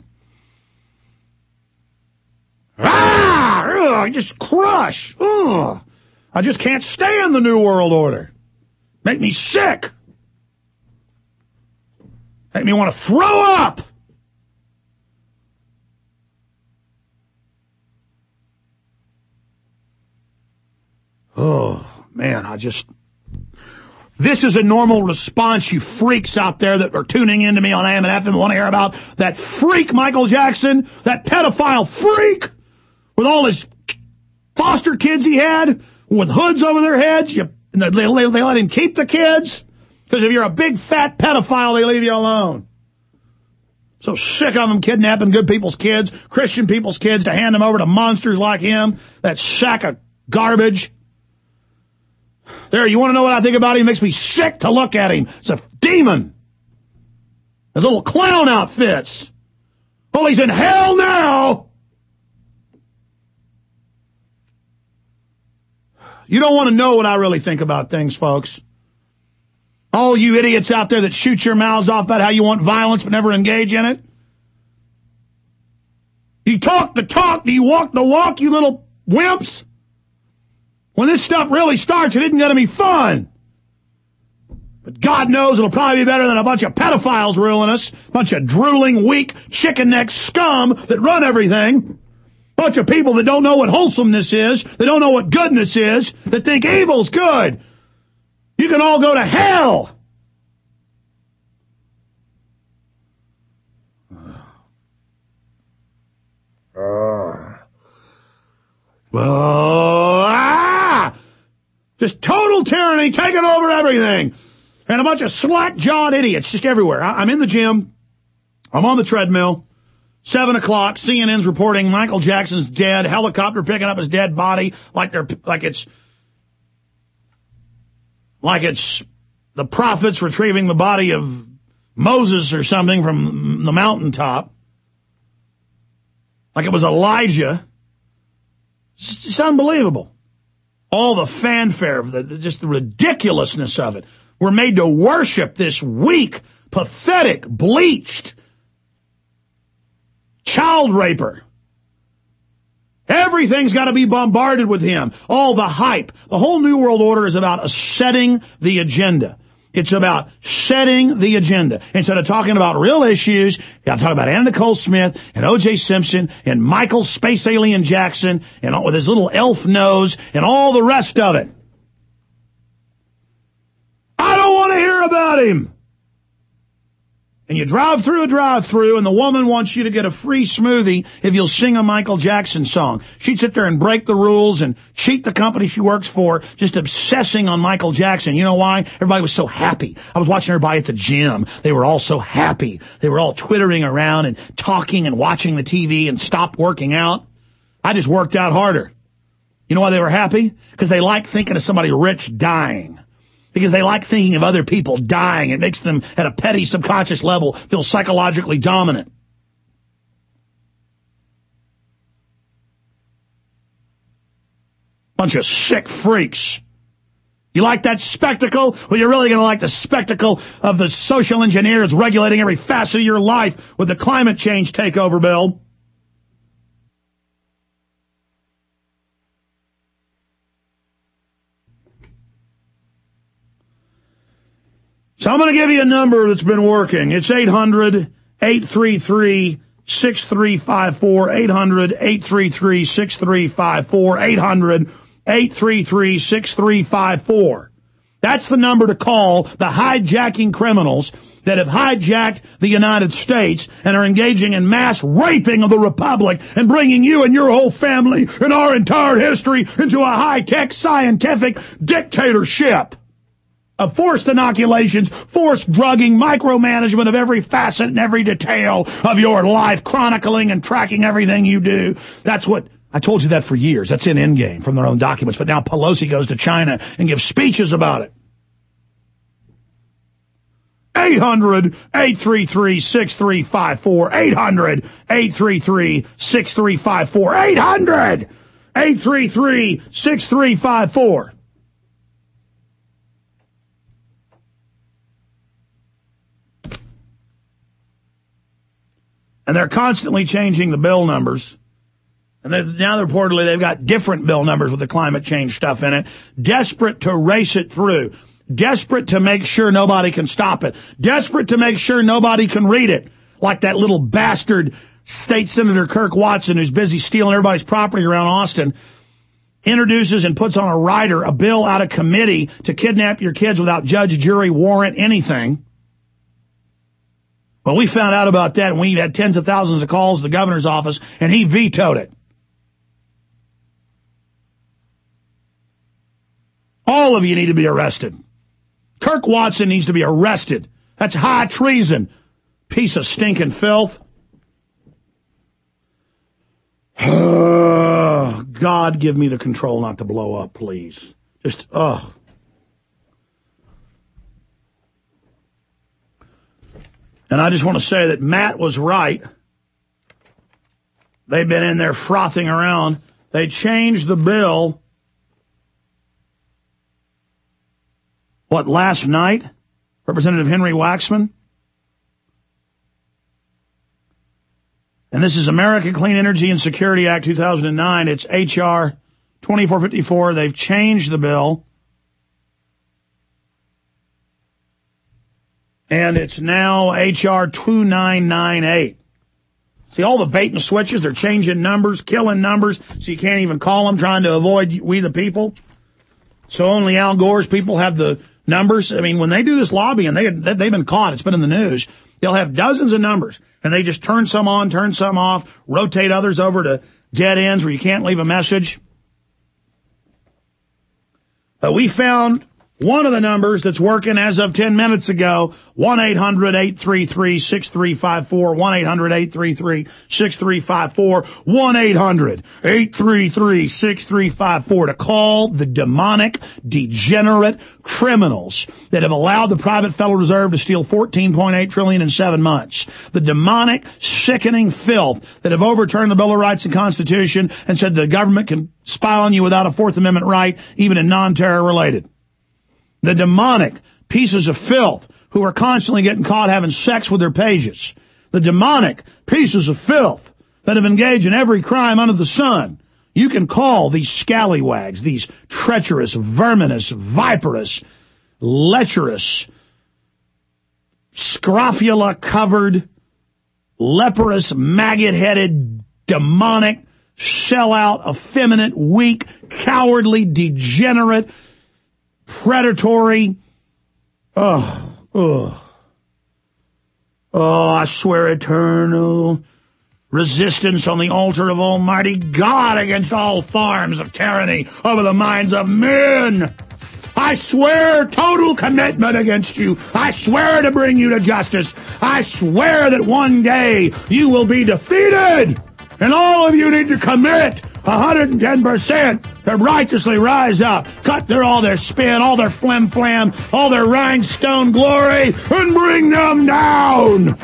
I just crush. Ugh. I just can't stand the New World Order. Make me sick. Make me want to throw up. Oh, man, this is a normal response, you freaks out there that are tuning into me on AM and FM and want to hear about that freak Michael Jackson, that pedophile freak with all his foster kids he had with hoods over their heads. They let him keep the kids. Because if you're a big fat pedophile, they leave you alone. So sick of them kidnapping good people's kids, Christian people's kids, to hand them over to monsters like him, that sack of garbage. There, you want to know what I think about him? It makes me sick to look at him. It's a demon. His little clown outfits. Well, he's in hell now. You don't want to know what I really think about things, folks. All you idiots out there that shoot your mouths off about how you want violence but never engage in it. You talk the talk, do you walk the walk, you little wimps? When this stuff really starts, it isn't going to be fun. But God knows it'll probably be better than a bunch of pedophiles ruling us. A bunch of drooling, weak, chicken-neck scum that run everything. Bunch of people that don't know what wholesomeness is. They don't know what goodness is. That think evil's good. You can all go to hell. Just total tyranny taking over everything. And a bunch of slack-jawed idiots just everywhere. I'm in the gym. I'm on the treadmill. 7 o'clock, CNN's reporting Michael Jackson's dead. Helicopter picking up his dead body like it's the prophets retrieving the body of Moses or something from the mountaintop, like it was Elijah. It's just unbelievable. All the fanfare, just the ridiculousness of it. We're made to worship this weak, pathetic, bleached child raper. Everything's got to be bombarded with him. All the hype. The whole New World Order is about setting the agenda. It's about setting the agenda. Instead of talking about real issues, you got to talk about Anna Nicole Smith and O.J. Simpson and Michael Space Alien Jackson and with his little elf nose and all the rest of it. I don't want to hear about him. And you drive through a drive-through, and the woman wants you to get a free smoothie if you'll sing a Michael Jackson song. She'd sit there and break the rules and cheat the company she works for, just obsessing on Michael Jackson. You know why? Everybody was so happy. I was watching everybody at the gym. They were all so happy. They were all twittering around and talking and watching the TV and stopped working out. I just worked out harder. You know why they were happy? Because they like thinking of somebody rich dying. Because they like thinking of other people dying. It makes them, at a petty subconscious level, feel psychologically dominant. Bunch of sick freaks. You like that spectacle? Well, you're really going to like the spectacle of the social engineers regulating every facet of your life with the climate change takeover bill. So I'm going to give you a number that's been working. It's 800-833-6354, 800-833-6354, 800-833-6354. That's the number to call the hijacking criminals that have hijacked the United States and are engaging in mass raping of the Republic and bringing you and your whole family and our entire history into a high-tech scientific dictatorship of forced inoculations, forced drugging, micromanagement of every facet and every detail of your life, chronicling and tracking everything you do. That's what, I told you that for years. That's in Endgame from their own documents. But now Pelosi goes to China and gives speeches about it. 800-833-6354. 800-833-6354. 800-833-6354. And they're constantly changing the bill numbers. And now reportedly they've got different bill numbers with the climate change stuff in it. Desperate to race it through. Desperate to make sure nobody can stop it. Desperate to make sure nobody can read it. Like that little bastard State Senator Kirk Watson, who's busy stealing everybody's property around Austin, introduces and puts on a rider a bill out of committee to kidnap your kids without judge, jury, warrant, anything. Well, we found out about that, and we had tens of thousands of calls to the governor's office, and he vetoed it. All of you need to be arrested. Kirk Watson needs to be arrested. That's high treason. Piece of stinking filth. God, give me the control not to blow up, please. Just, And I just want to say that Matt was right. They've been in there frothing around. They changed the bill, last night? Representative Henry Waxman. And this is American Clean Energy and Security Act 2009. It's H.R. 2454. They've changed the bill. And it's now H.R. 2998. See, all the bait and switches, they're changing numbers, killing numbers, so you can't even call them, trying to avoid we the people. So only Al Gore's people have the numbers. I mean, when they do this lobbying, they've been caught. It's been in the news. They'll have dozens of numbers, and they just turn some on, turn some off, rotate others over to dead ends where you can't leave a message. But we found One of the numbers that's working as of 10 minutes ago, 1-800-833-6354, 1-800-833-6354, 1-800-833-6354 to call the demonic, degenerate criminals that have allowed the private Federal Reserve to steal $14.8 trillion in 7 months. The demonic, sickening filth that have overturned the Bill of Rights and Constitution and said the government can spy on you without a Fourth Amendment right, even in non-terror related. The demonic pieces of filth who are constantly getting caught having sex with their pages. The demonic pieces of filth that have engaged in every crime under the sun. You can call these scallywags, these treacherous, verminous, viperous, lecherous, scrofula-covered, leprous, maggot-headed, demonic, sellout, effeminate, weak, cowardly, degenerate, predatory. I swear eternal resistance on the altar of Almighty God against all forms of tyranny over the minds of men. I swear total commitment against you. I swear to bring you to justice. I swear that one day you will be defeated. And all of you need to commit 110% to righteously rise up, cut through all their spin, all their flim-flam, all their rhinestone glory, and bring them down.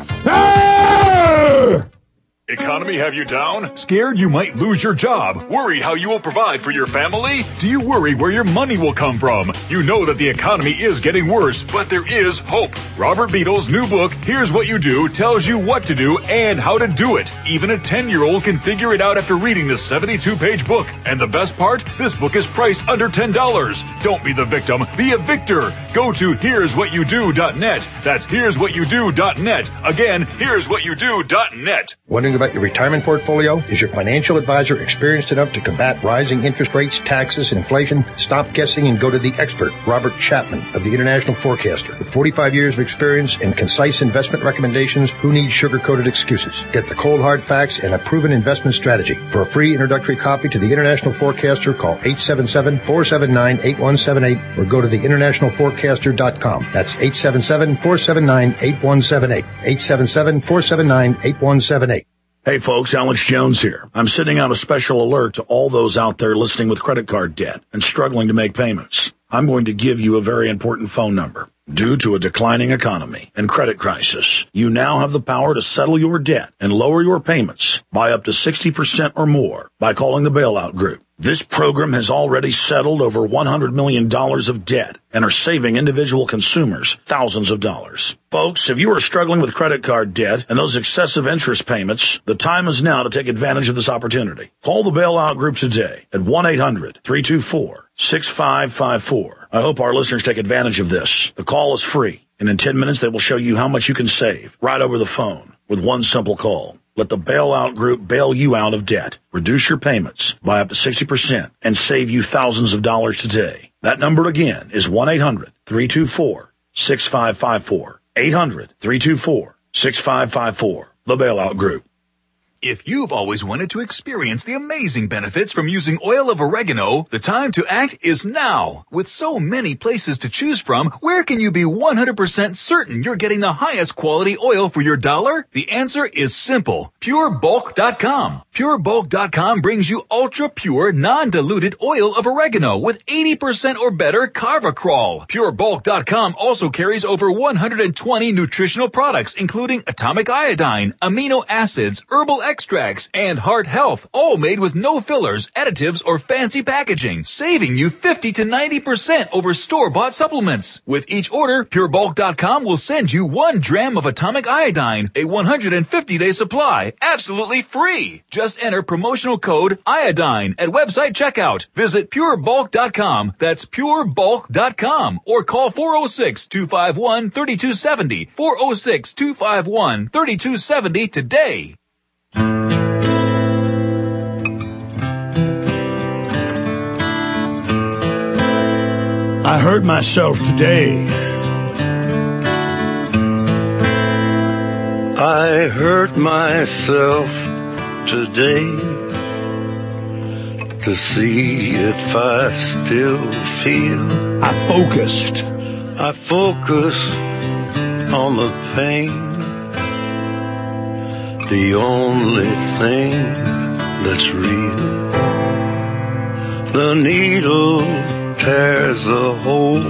Ah! Economy have you down? Scared you might lose your job? Worried how you will provide for your family? Do you worry where your money will come from? You know that the economy is getting worse, but there is hope. Robert Beadle's new book, Here's What You Do, tells you what to do and how to do it. Even a 10-year-old can figure it out after reading this 72-page book. And the best part? This book is priced under $10. Don't be the victim, be a victor. Go to here'swhatyoudo.net. That's here'swhatyoudo.net. Again, here'swhatyoudo.net. Wondering about your retirement portfolio? Is your financial advisor experienced enough to combat rising interest rates, taxes, and inflation? Stop guessing and go to the expert, Robert Chapman of the International Forecaster. With 45 years of experience and concise investment recommendations, who needs sugar-coated excuses? Get the cold hard facts and a proven investment strategy. For a free introductory copy to the International Forecaster, call 877-479-8178 or go to theinternationalforecaster.com. That's 877-479-8178. 877-479-8178. Hey folks, Alex Jones here. I'm sending out a special alert to all those out there listening with credit card debt and struggling to make payments. I'm going to give you a very important phone number. Due to a declining economy and credit crisis, you now have the power to settle your debt and lower your payments by up to 60% or more by calling the Bailout Group. This program has already settled over $100 million of debt and are saving individual consumers thousands of dollars. Folks, if you are struggling with credit card debt and those excessive interest payments, the time is now to take advantage of this opportunity. Call the Bailout Group today at 1-800-324-6554. I hope our listeners take advantage of this. The call is free, and in 10 minutes they will show you how much you can save right over the phone with one simple call. Let the Bailout Group bail you out of debt, reduce your payments by up to 60%, and save you thousands of dollars today. That number again is 1-800-324-6554. 800-324-6554. The Bailout Group. If you've always wanted to experience the amazing benefits from using oil of oregano, the time to act is now. With so many places to choose from, where can you be 100% certain you're getting the highest quality oil for your dollar? The answer is simple. PureBulk.com. PureBulk.com brings you ultra-pure, non-diluted oil of oregano with 80% or better Carvacrol. PureBulk.com also carries over 120 nutritional products, including atomic iodine, amino acids, herbal extracts, and heart health, all made with no fillers, additives, or fancy packaging, saving you 50 to 90% over store-bought supplements. With each order, PureBulk.com will send you 1 dram of atomic iodine, a 150-day supply, absolutely free. Just enter promotional code iodine at website checkout. Visit PureBulk.com, that's PureBulk.com, or call 406-251-3270, 406-251-3270 today. I hurt myself today. I hurt myself today. to see if I still feel. I focused. I focus on the pain. The only thing that's real. The needle tears the hole.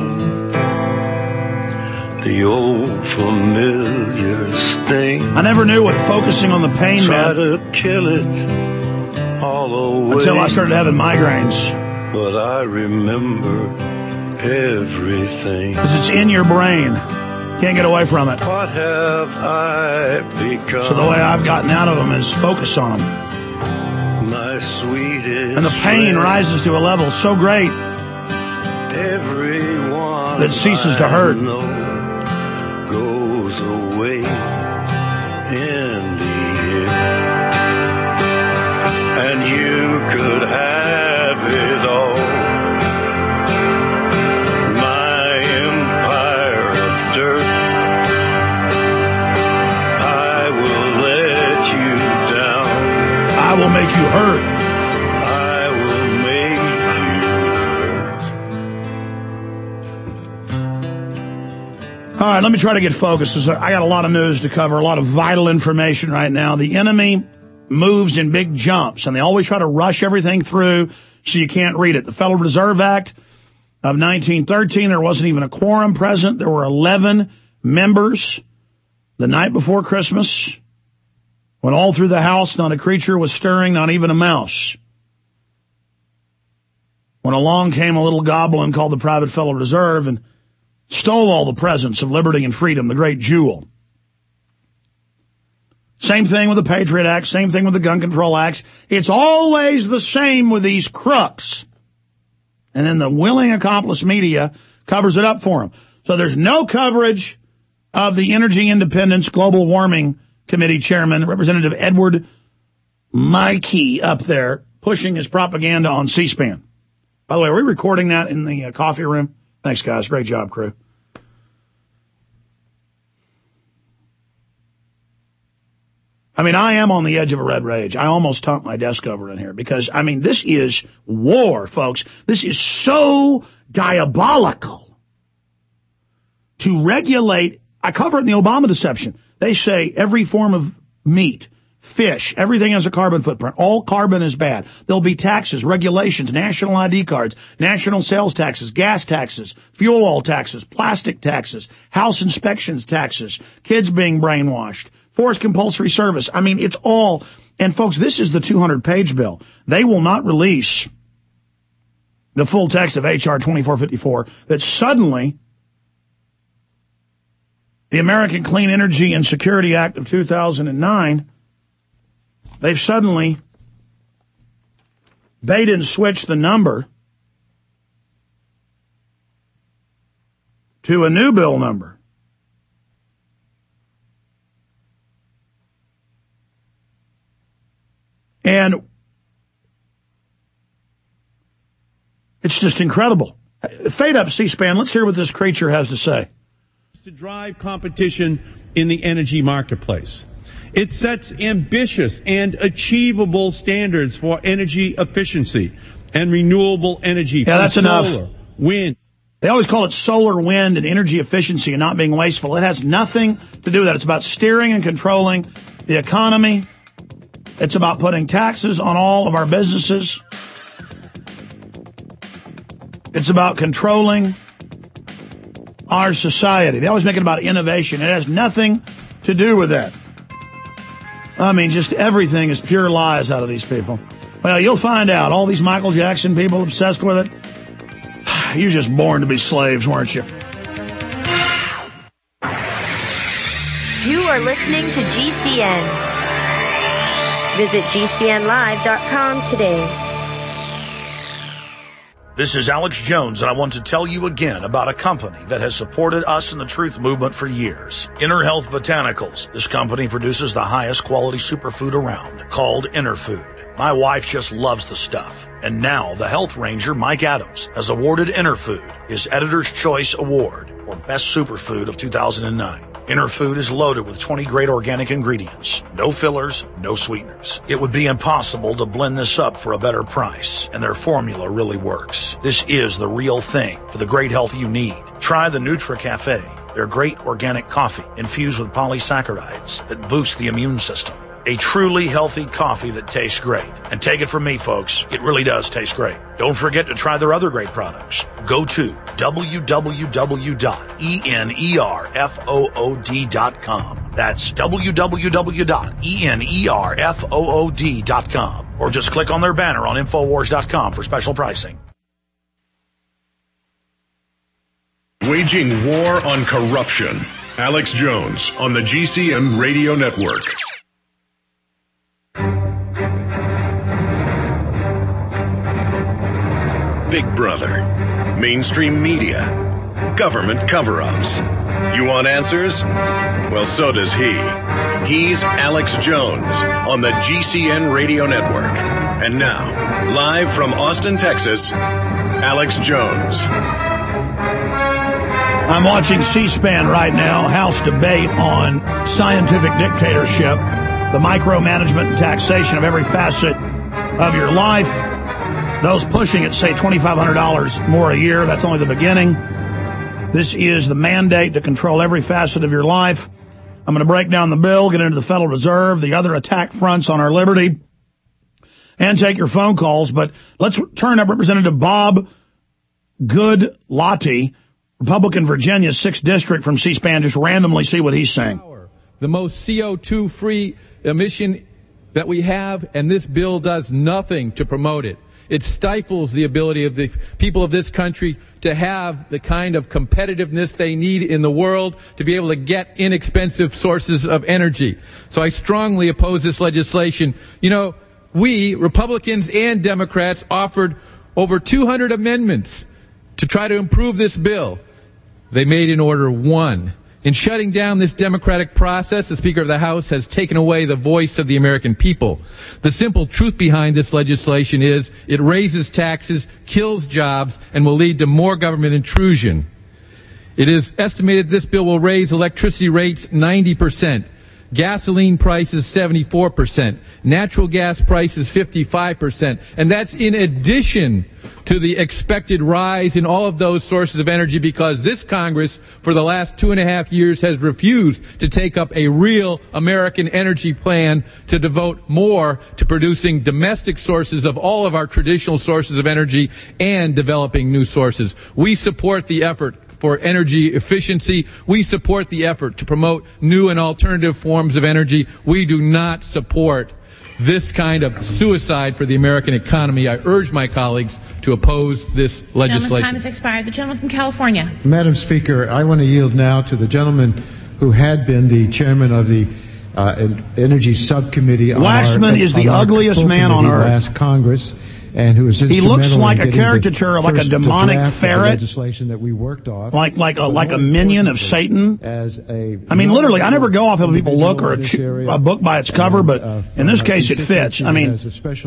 The old familiar sting. I never knew what focusing on the pain meant. Try to kill it all away. Until I started having migraines. But I remember everything. Because it's in your brain. Can't get away from it. What have I become? So the way I've gotten out of them is focus on them. My sweetest and the pain rises to a level so great everyone that it ceases to hurt. Goes away in the air. And you could have it all. I will make you hurt. I will make you hurt. All right, let me try to get focused. I got a lot of news to cover, a lot of vital information right now. The enemy moves in big jumps, and they always try to rush everything through so you can't read it. The Federal Reserve Act of 1913, there wasn't even a quorum present. There were 11 members the night before Christmas. When all through the house, not a creature was stirring, not even a mouse. When along came a little goblin called the Private Federal Reserve and stole all the presents of liberty and freedom, the great jewel. Same thing with the Patriot Act, same thing with the Gun Control Acts. It's always the same with these crooks. And then the willing accomplice media covers it up for them. So there's no coverage of the Energy Independence Global Warming Committee Chairman, Representative Edward Mikey, up there pushing his propaganda on C-SPAN. By the way, are we recording that in the coffee room? Thanks, guys. Great job, crew. I mean, I am on the edge of a red rage. I almost topped my desk over in here because, I mean, this is war, folks. This is so diabolical to regulate. I cover it in the Obama deception. They say every form of meat, fish, everything has a carbon footprint. All carbon is bad. There'll be taxes, regulations, national ID cards, national sales taxes, gas taxes, fuel oil taxes, plastic taxes, house inspections taxes, kids being brainwashed, forced compulsory service. I mean, it's all. And folks, this is the 200-page bill. They will not release the full text of H.R. 2454 that suddenly the American Clean Energy and Security Act of 2009, they've suddenly bait and switched the number to a new bill number. And it's just incredible. Fade up C-SPAN. Let's hear what this creature has to say. To drive competition in the energy marketplace. It sets ambitious and achievable standards for energy efficiency and renewable energy. Yeah, that's solar, enough. Wind. They always call it solar, wind, and energy efficiency and not being wasteful. It has nothing to do with that. It's about steering and controlling the economy. It's about putting taxes on all of our businesses. It's about controlling our society. They always make it about innovation. It has nothing to do with that. I mean, just everything is pure lies out of these people. Well, you'll find out. All these Michael Jackson people obsessed with it. You're just born to be slaves, weren't you? You are listening to GCN. Visit GCNlive.com today. This is Alex Jones, and I want to tell you again about a company that has supported us in the truth movement for years. Inner Health Botanicals. This company produces the highest quality superfood around, called Inner Food. My wife just loves the stuff. And now the health ranger, Mike Adams, has awarded Inner Food his Editor's Choice Award for Best Superfood of 2009. Inner Food is loaded with 20 great organic ingredients. No fillers, no sweeteners. It would be impossible to blend this up for a better price, and their formula really works. This is the real thing for the great health you need. Try the NutriCafe, their great organic coffee infused with polysaccharides that boost the immune system. A truly healthy coffee that tastes great. And take it from me, folks, it really does taste great. Don't forget to try their other great products. Go to www.enerfood.com. That's www.enerfood.com. Or just click on their banner on Infowars.com for special pricing. Waging war on corruption. Alex Jones on the GCN Radio Network. Big Brother, mainstream media, government cover-ups. You want answers? Well, so does he. He's Alex Jones on the GCN Radio Network. And now, live from Austin, Texas, Alex Jones. I'm watching C-SPAN right now, House debate on scientific dictatorship, the micromanagement and taxation of every facet of your life. Those pushing it say $2,500 more a year. That's only the beginning. This is the mandate to control every facet of your life. I'm going to break down the bill, get into the Federal Reserve, the other attack fronts on our liberty, and take your phone calls. But let's turn up Representative Bob Goodlatte, Republican Virginia, 6th District from C-SPAN, just randomly see what he's saying. The most CO2-free emission that we have, and this bill does nothing to promote it. It stifles the ability of the people of this country to have the kind of competitiveness they need in the world to be able to get inexpensive sources of energy. So I strongly oppose this legislation. You know, we, Republicans and Democrats, offered over 200 amendments to try to improve this bill. They made in order one. In shutting down this democratic process, the Speaker of the House has taken away the voice of the American people. The simple truth behind this legislation is it raises taxes, kills jobs, and will lead to more government intrusion. It is estimated this bill will raise electricity rates 90%, gasoline prices 74%, natural gas prices 55%, and that's in addition to the expected rise in all of those sources of energy, because this Congress for the last 2.5 years has refused to take up a real American energy plan to devote more to producing domestic sources of all of our traditional sources of energy and developing new sources. We support the effort for energy efficiency. We support the effort to promote new and alternative forms of energy. We do not support this kind of suicide for the American economy. I urge my colleagues to oppose this legislation. Gentleman's time has expired. The gentleman from California. Madam Speaker, I want to yield now to the gentleman who had been the chairman of the Energy Subcommittee. Waxman is the ugliest man on earth. Last Congress. And who was he looks like a caricature of like a demonic ferret, legislation that we worked off, like a minion of Satan. I mean, literally, I never go off how people look or a book by its cover, but in this case, it fits. I mean,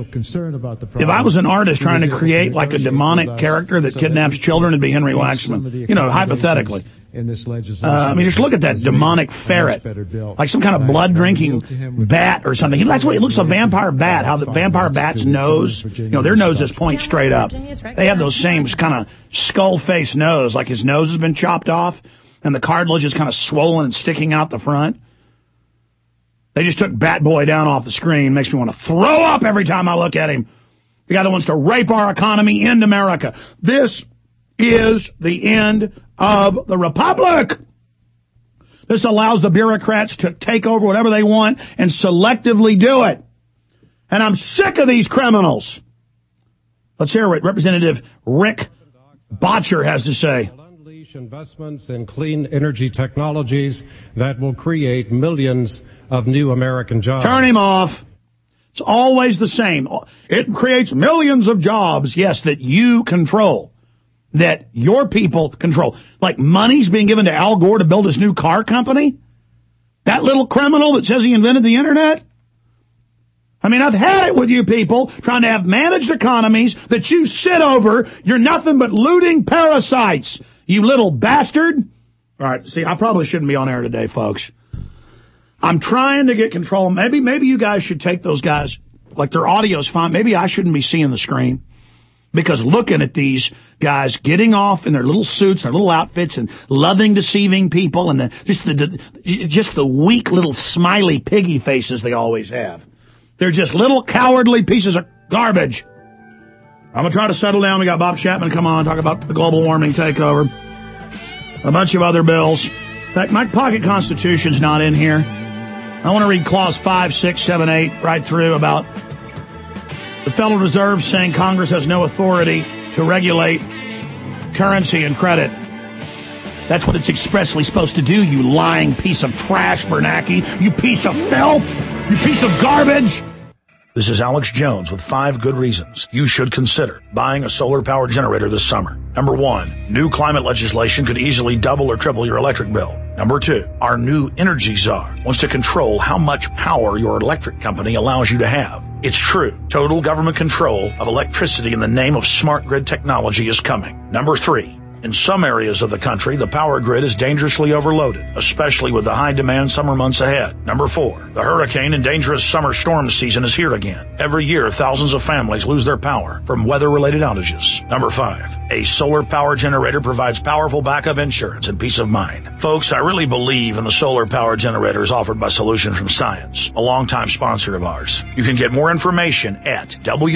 if I was an artist trying to create like a demonic character that kidnaps children, it'd be Henry Waxman. You know, hypothetically. In this I mean, just look at that demonic ferret, like some kind of blood-drinking bat or something. That's what it looks like, a vampire bat, how the vampire bat's nose, you know, their noses point straight up. They have those same kind of skull-faced nose, like his nose has been chopped off, and the cartilage is kind of swollen and sticking out the front. They just took Bat Boy down off the screen. Makes me want to throw up every time I look at him. The guy that wants to rape our economy, end America. This is the end of the republic. This allows the bureaucrats to take over whatever they want and selectively do it. And I'm sick of these criminals. Let's hear what Representative Rick Botcher has to say. Unleash investments in clean energy technologies that will create millions of new American jobs. Turn him off. It's always the same. It creates millions of jobs, yes, that you control. That your people control. Like money's being given to Al Gore to build his new car company? That little criminal that says he invented the internet? I mean, I've had it with you people trying to have managed economies that you sit over. You're nothing but looting parasites. You little bastard. All right, see, I probably shouldn't be on air today, folks. I'm trying to get control. Maybe you guys should take those guys, like their audio's fine. Maybe I shouldn't be seeing the screen. Because looking at these guys getting off in their little suits, their little outfits, and loving deceiving people, and just the weak little smiley piggy faces they always have. They're just little cowardly pieces of garbage. I'm going to try to settle down. We got Bob Chapman come on, talk about the global warming takeover. A bunch of other bills. In fact, my pocket constitution's not in here. I want to read clause 5, 6, 7, 8 right through about the Federal Reserve saying Congress has no authority to regulate currency and credit. That's what it's expressly supposed to do, you lying piece of trash, Bernanke. You piece of filth. You piece of garbage. This is Alex Jones with 5 good reasons you should consider buying a solar power generator this summer. Number 1, new climate legislation could easily double or triple your electric bill. Number 2, our new energy czar wants to control how much power your electric company allows you to have. It's true. Total government control of electricity in the name of smart grid technology is coming. Number 3, in some areas of the country, the power grid is dangerously overloaded, especially with the high-demand summer months ahead. Number 4, the hurricane and dangerous summer storm season is here again. Every year, thousands of families lose their power from weather-related outages. Number 5, a solar power generator provides powerful backup insurance and peace of mind. Folks, I really believe in the solar power generators offered by Solution from Science, a longtime sponsor of ours. You can get more information at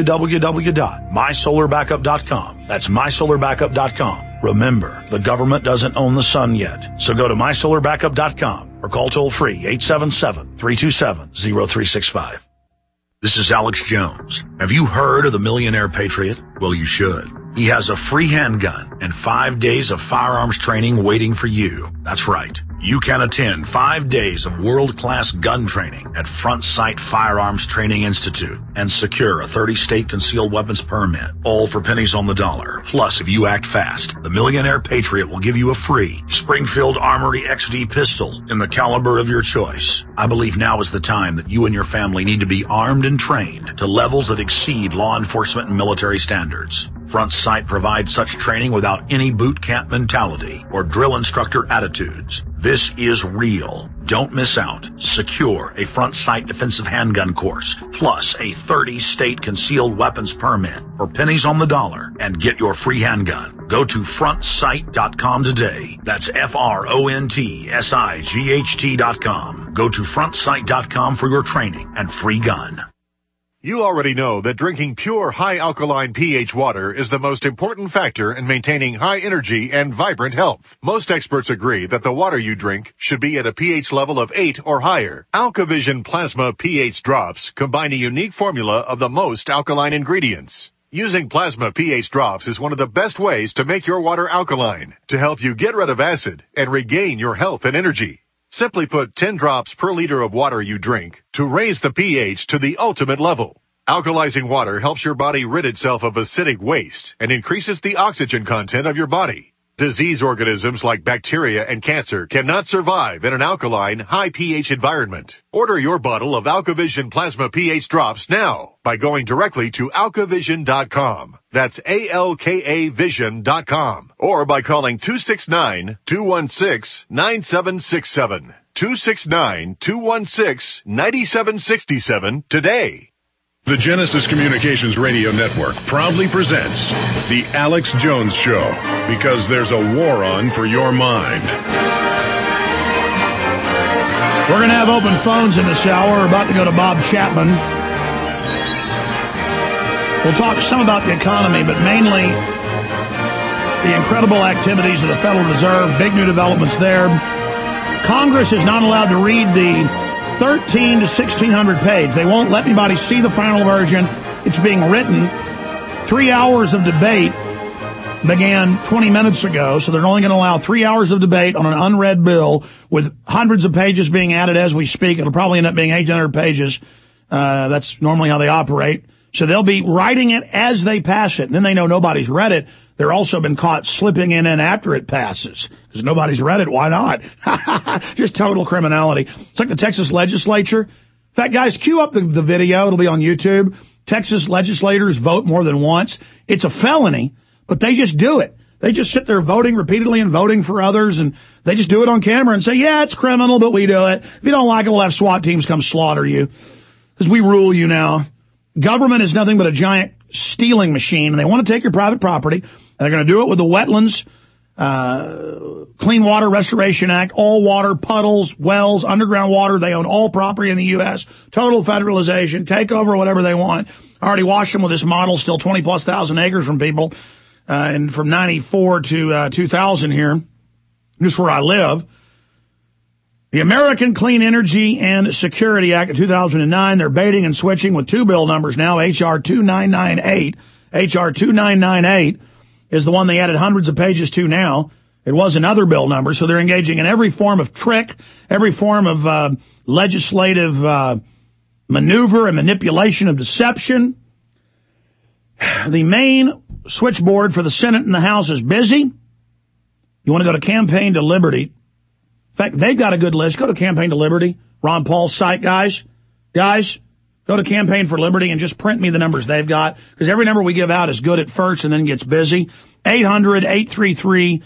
www.mysolarbackup.com. That's mysolarbackup.com. Remember, the government doesn't own the sun yet, so go to mysolarbackup.com or call toll-free 877-327-0365. This is Alex Jones. Have you heard of the Millionaire Patriot? Well, you should. He has a free handgun and 5 days of firearms training waiting for you. That's right. You can attend 5 days of world-class gun training at Front Sight Firearms Training Institute and secure a 30-state concealed weapons permit, all for pennies on the dollar. Plus, if you act fast, the Millionaire Patriot will give you a free Springfield Armory XD pistol in the caliber of your choice. I believe now is the time that you and your family need to be armed and trained to levels that exceed law enforcement and military standards. Front Sight provides such training without any boot camp mentality or drill instructor attitudes. This is real. Don't miss out. Secure a Front Sight defensive handgun course, plus a 30-state concealed weapons permit for pennies on the dollar, and get your free handgun. Go to frontsight.com today. That's FRONTSIGHT.com. Go to frontsight.com for your training and free gun. You already know that drinking pure, high-alkaline pH water is the most important factor in maintaining high energy and vibrant health. Most experts agree that the water you drink should be at a pH level of 8 or higher. AlkaVision Plasma pH drops combine a unique formula of the most alkaline ingredients. Using Plasma pH drops is one of the best ways to make your water alkaline, to help you get rid of acid and regain your health and energy. Simply put 10 drops per liter of water you drink to raise the pH to the ultimate level. Alkalizing water helps your body rid itself of acidic waste and increases the oxygen content of your body. Disease organisms like bacteria and cancer cannot survive in an alkaline, high pH environment. Order your bottle of AlkaVision Plasma pH drops now by going directly to alkavision.com. That's ALKAvision.com. Or by calling 269-216-9767. 269-216-9767 today. The Genesis Communications Radio Network proudly presents The Alex Jones Show, because there's a war on for your mind. We're going to have open phones in this hour. We're about to go to Bob Chapman. We'll talk some about the economy, but mainly the incredible activities of the Federal Reserve, big new developments there. Congress is not allowed to read the 1,300 to 1,600 page. They won't let anybody see the final version. It's being written. 3 hours of debate began 20 minutes ago, so they're only going to allow 3 hours of debate on an unread bill with hundreds of pages being added as we speak. It'll probably end up being 800 pages. That's normally how they operate. So they'll be writing it as they pass it. And then they know nobody's read it. They're also been caught slipping in after it passes. Because nobody's read it. Why not? Just total criminality. It's like the Texas legislature. In fact, guys, cue up the video. It'll be on YouTube. Texas legislators vote more than once. It's a felony, but they just do it. They just sit there voting repeatedly and voting for others, and they just do it on camera and say, yeah, it's criminal, but we do it. If you don't like it, we'll have SWAT teams come slaughter you because we rule you now. Government is nothing but a giant stealing machine, and they want to take your private property. And they're going to do it with the Wetlands Clean Water Restoration Act, all water, puddles, wells, underground water. They own all property in the U.S., total federalization, take over whatever they want. I already washed them with this model, still 20-plus thousand acres from people, and from 94 to 2000 here, just where I live. The American Clean Energy and Security Act of 2009, they're baiting and switching with two bill numbers now, H.R. 2998. H.R. 2998 is the one they added hundreds of pages to now. It was another bill number, so they're engaging in every form of trick, every form of legislative maneuver and manipulation of deception. The main switchboard for the Senate and the House is busy. You want to go to Campaign to Liberty. In fact, they've got a good list. Go to Campaign to Liberty, Ron Paul's site, guys. Guys, go to Campaign for Liberty and just print me the numbers they've got, because every number we give out is good at first and then gets busy. 800-833-6354,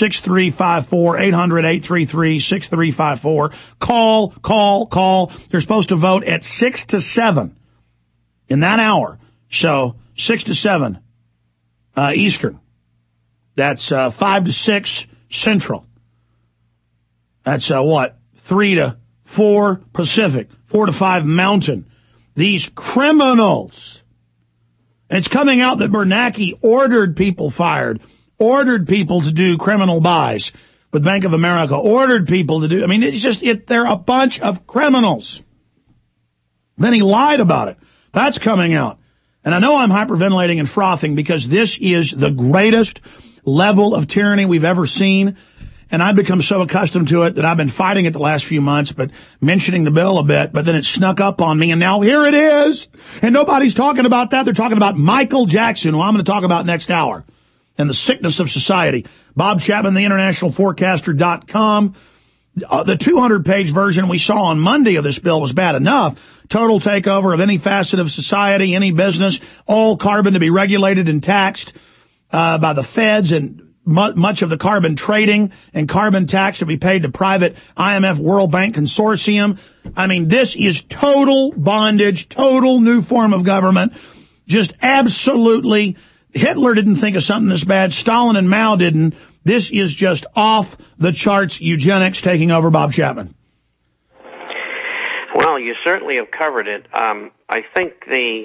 800-833-6354. Call. They're supposed to vote at 6 to 7 in that hour. So 6 to 7 Eastern. That's 5 to 6 Central. That's 3 to 4 Pacific, 4 to 5 Mountain. These criminals. It's coming out that Bernanke ordered people fired, ordered people to do criminal buys with Bank of America, ordered people to do, they're a bunch of criminals. Then he lied about it. That's coming out. And I know I'm hyperventilating and frothing because this is the greatest level of tyranny we've ever seen. And I've become so accustomed to it that I've been fighting it the last few months, but mentioning the bill a bit, but then it snuck up on me, and now here it is. And nobody's talking about that. They're talking about Michael Jackson, who I'm going to talk about next hour, and the sickness of society. Bob Chapman, the internationalforecaster.com. The 200-page version we saw on Monday of this bill was bad enough. Total takeover of any facet of society, any business, all carbon to be regulated and taxed by the feds, and much of the carbon trading and carbon tax to be paid to private IMF World Bank consortium. This is total bondage, total new form of government. Just absolutely. Hitler didn't think of something this bad. Stalin and Mao didn't. This is just off the charts eugenics taking over. Bob Chapman. Well, you certainly have covered it. I think the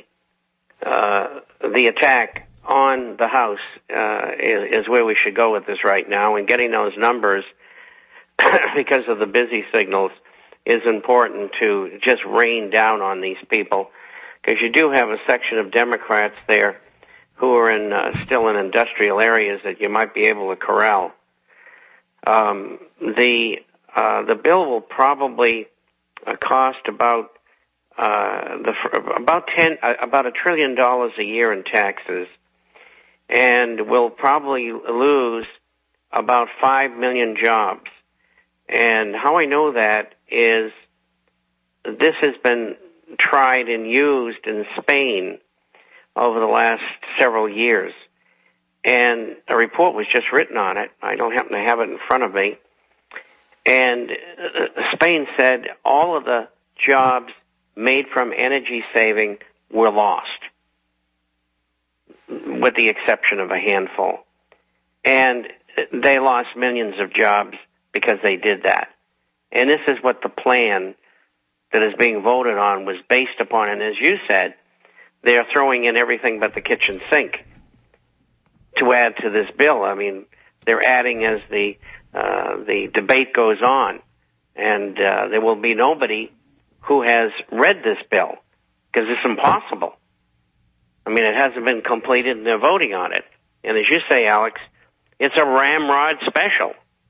attack on the House is where we should go with this right now, and getting those numbers because of the busy signals is important to just rain down on these people, because you do have a section of Democrats there who are still in industrial areas that you might be able to corral. The bill will probably cost about $1 trillion a year in taxes, and will probably lose about 5 million jobs. And how I know that is this has been tried and used in Spain over the last several years. And a report was just written on it. I don't happen to have it in front of me. And Spain said all of the jobs made from energy saving were lost, with the exception of a handful. And they lost millions of jobs because they did that. And this is what the plan that is being voted on was based upon. And as you said, they're throwing in everything but the kitchen sink to add to this bill. They're adding as the debate goes on. And there will be nobody who has read this bill, because it's impossible. It hasn't been completed, and they're voting on it. And as you say, Alex, it's a ramrod special.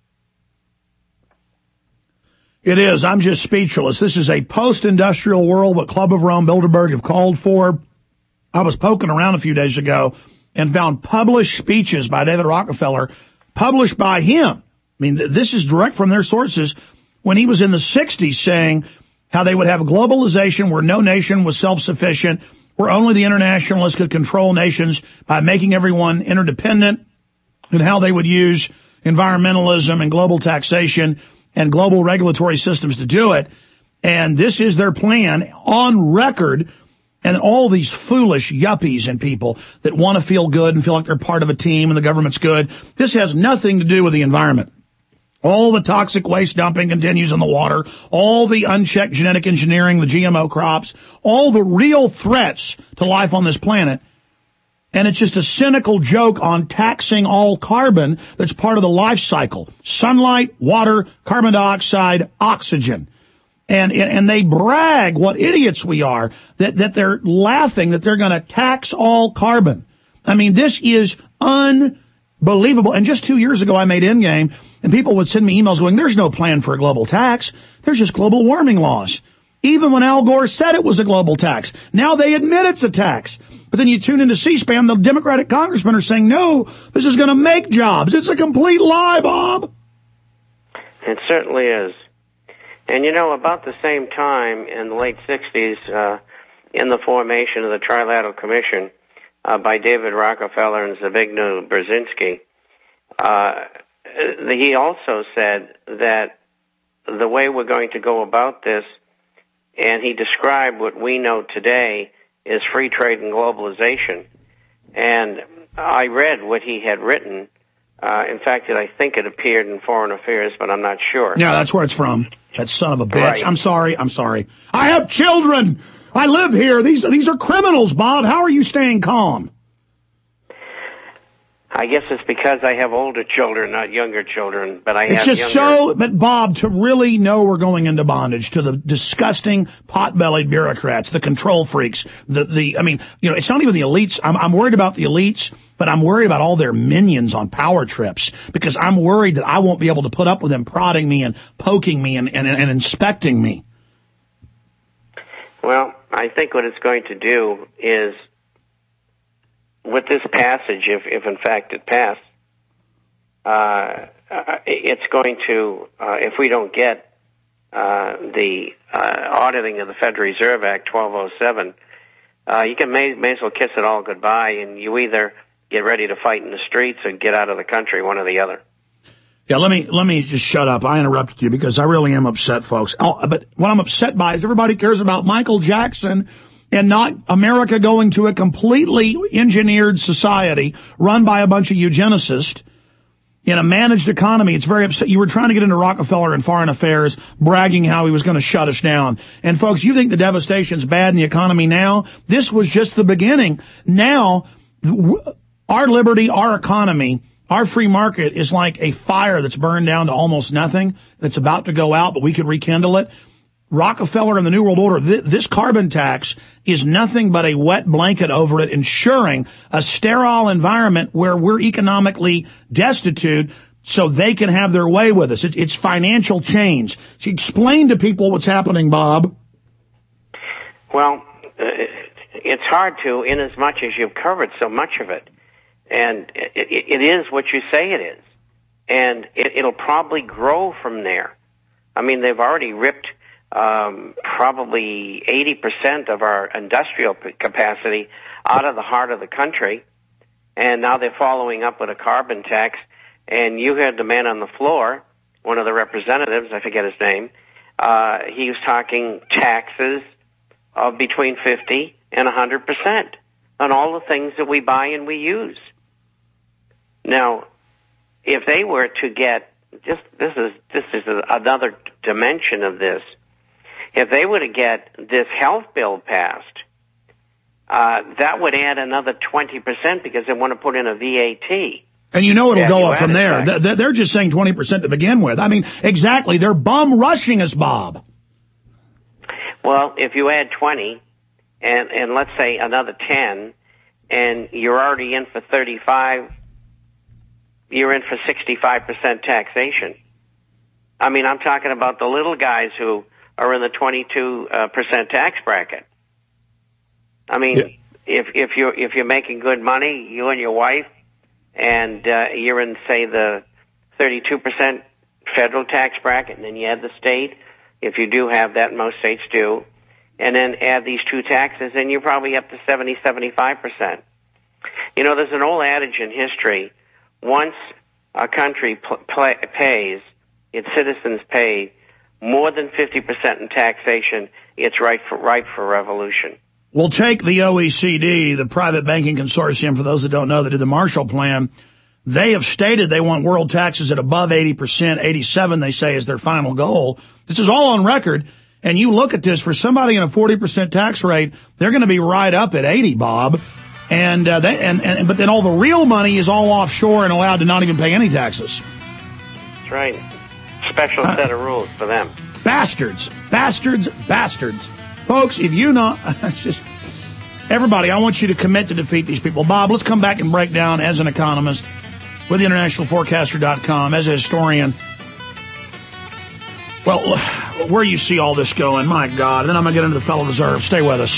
It is. I'm just speechless. This is a post-industrial world, what Club of Rome, Bilderberg have called for. I was poking around a few days ago and found published speeches by David Rockefeller, published by him. This is direct from their sources, when he was in the 60s, saying how they would have globalization where no nation was self-sufficient, where only the internationalists could control nations by making everyone interdependent. and how they would use environmentalism and global taxation and global regulatory systems to do it. And this is their plan on record. And all these foolish yuppies and people that want to feel good and feel like they're part of a team and the government's good. This has nothing to do with the environment. All the toxic waste dumping continues in the water, all the unchecked genetic engineering, the GMO crops, all the real threats to life on this planet. And it's just a cynical joke on taxing all carbon that's part of the life cycle. Sunlight, water, carbon dioxide, oxygen. And they brag, what idiots we are, that they're laughing that they're going to tax all carbon. I mean, this is unbelievable. And just 2 years ago, I made Endgame, and people would send me emails going, there's no plan for a global tax. There's just global warming laws. Even when Al Gore said it was a global tax. Now they admit it's a tax. But then you tune into C-SPAN, the Democratic congressmen are saying, no, this is going to make jobs. It's a complete lie, Bob. It certainly is. And, you know, about the same time in the late 60s, in the formation of the Trilateral Commission by David Rockefeller and Zbigniew Brzezinski, he also said that the way we're going to go about this, and he described what we know today is free trade and globalization. And I read what he had written. In fact, I think it appeared in Foreign Affairs, but I'm not sure. Yeah, that's where it's from. That son of a bitch. Right. I'm sorry. I have children. I live here. These are criminals, Bob. How are you staying calm? I guess it's because I have older children, not younger children, but I have It's just younger. but Bob, to really know we're going into bondage to the disgusting pot-bellied bureaucrats, the control freaks, I mean, you know, it's not even the elites. I'm worried about the elites, but I'm worried about all their minions on power trips because I'm worried that I won't be able to put up with them prodding me and poking me and inspecting me. Well, I think what it's going to do is, with this passage, if in fact it passed, it's going to, if we don't get the auditing of the Federal Reserve Act 1207, you may as well kiss it all goodbye, and you either get ready to fight in the streets or get out of the country, one or the other. Yeah, let me just shut up. I interrupted you because I really am upset, folks. But what I'm upset by is everybody cares about Michael Jackson and not America going to a completely engineered society run by a bunch of eugenicists in a managed economy. It's very upset. You were trying to get into Rockefeller and Foreign Affairs, bragging how he was going to shut us down. And folks, you think the devastation's bad in the economy now? This was just the beginning. Now, our liberty, our economy, our free market is like a fire that's burned down to almost nothing. That's about to go out, but we could rekindle it. Rockefeller and the New World Order, this carbon tax is nothing but a wet blanket over it, ensuring a sterile environment where we're economically destitute so they can have their way with us. It's financial change. Explain to people what's happening, Bob. Well, it's hard to, in as much as you've covered so much of it. And it is what you say it is. And it'll probably grow from there. I mean, they've already ripped probably 80% of our industrial capacity out of the heart of the country, and now they're following up with a carbon tax. And you heard the man on the floor, one of the representatives, I forget his name, he was talking taxes of between 50 and 100% on all the things that we buy and we use. Now, if they were to get, this is another dimension of this. If they were to get this health bill passed, that would add another 20% because they want to put in a VAT. And you know it'll go up from there. They're just saying 20% to begin with. I mean, exactly. They're bum rushing us, Bob. Well, if you add 20 and let's say another 10, and you're already in for 35, you're in for 65% taxation. I mean, I'm talking about the little guys who are in the 22% tax bracket. I mean, if you're making good money, you and your wife, and you're in, say, the 32% federal tax bracket, and then you add the state, if you do have that, most states do, and then add these two taxes, and you're probably up to 70, 75%. You know, there's an old adage in history, once a country pays, its citizens pay more than 50% in taxation, it's ripe for revolution. We'll take the OECD, the private banking consortium, for those that don't know, that did the Marshall Plan. They have stated they want world taxes at above 80%. 87, they say, is their final goal. This is all on record. And you look at this, for somebody in a 40% tax rate, they're going to be right up at 80, Bob. And but then all the real money is all offshore and allowed to not even pay any taxes. That's right. Special set of rules for them. Bastards. Folks, if you know, it's just, everybody, I want you to commit to defeat these people. Bob, let's come back and break down as an economist with the internationalforecaster.com, as a historian, well, where you see all this going. My God. And then I'm going to get into the Federal Reserve. Stay with us.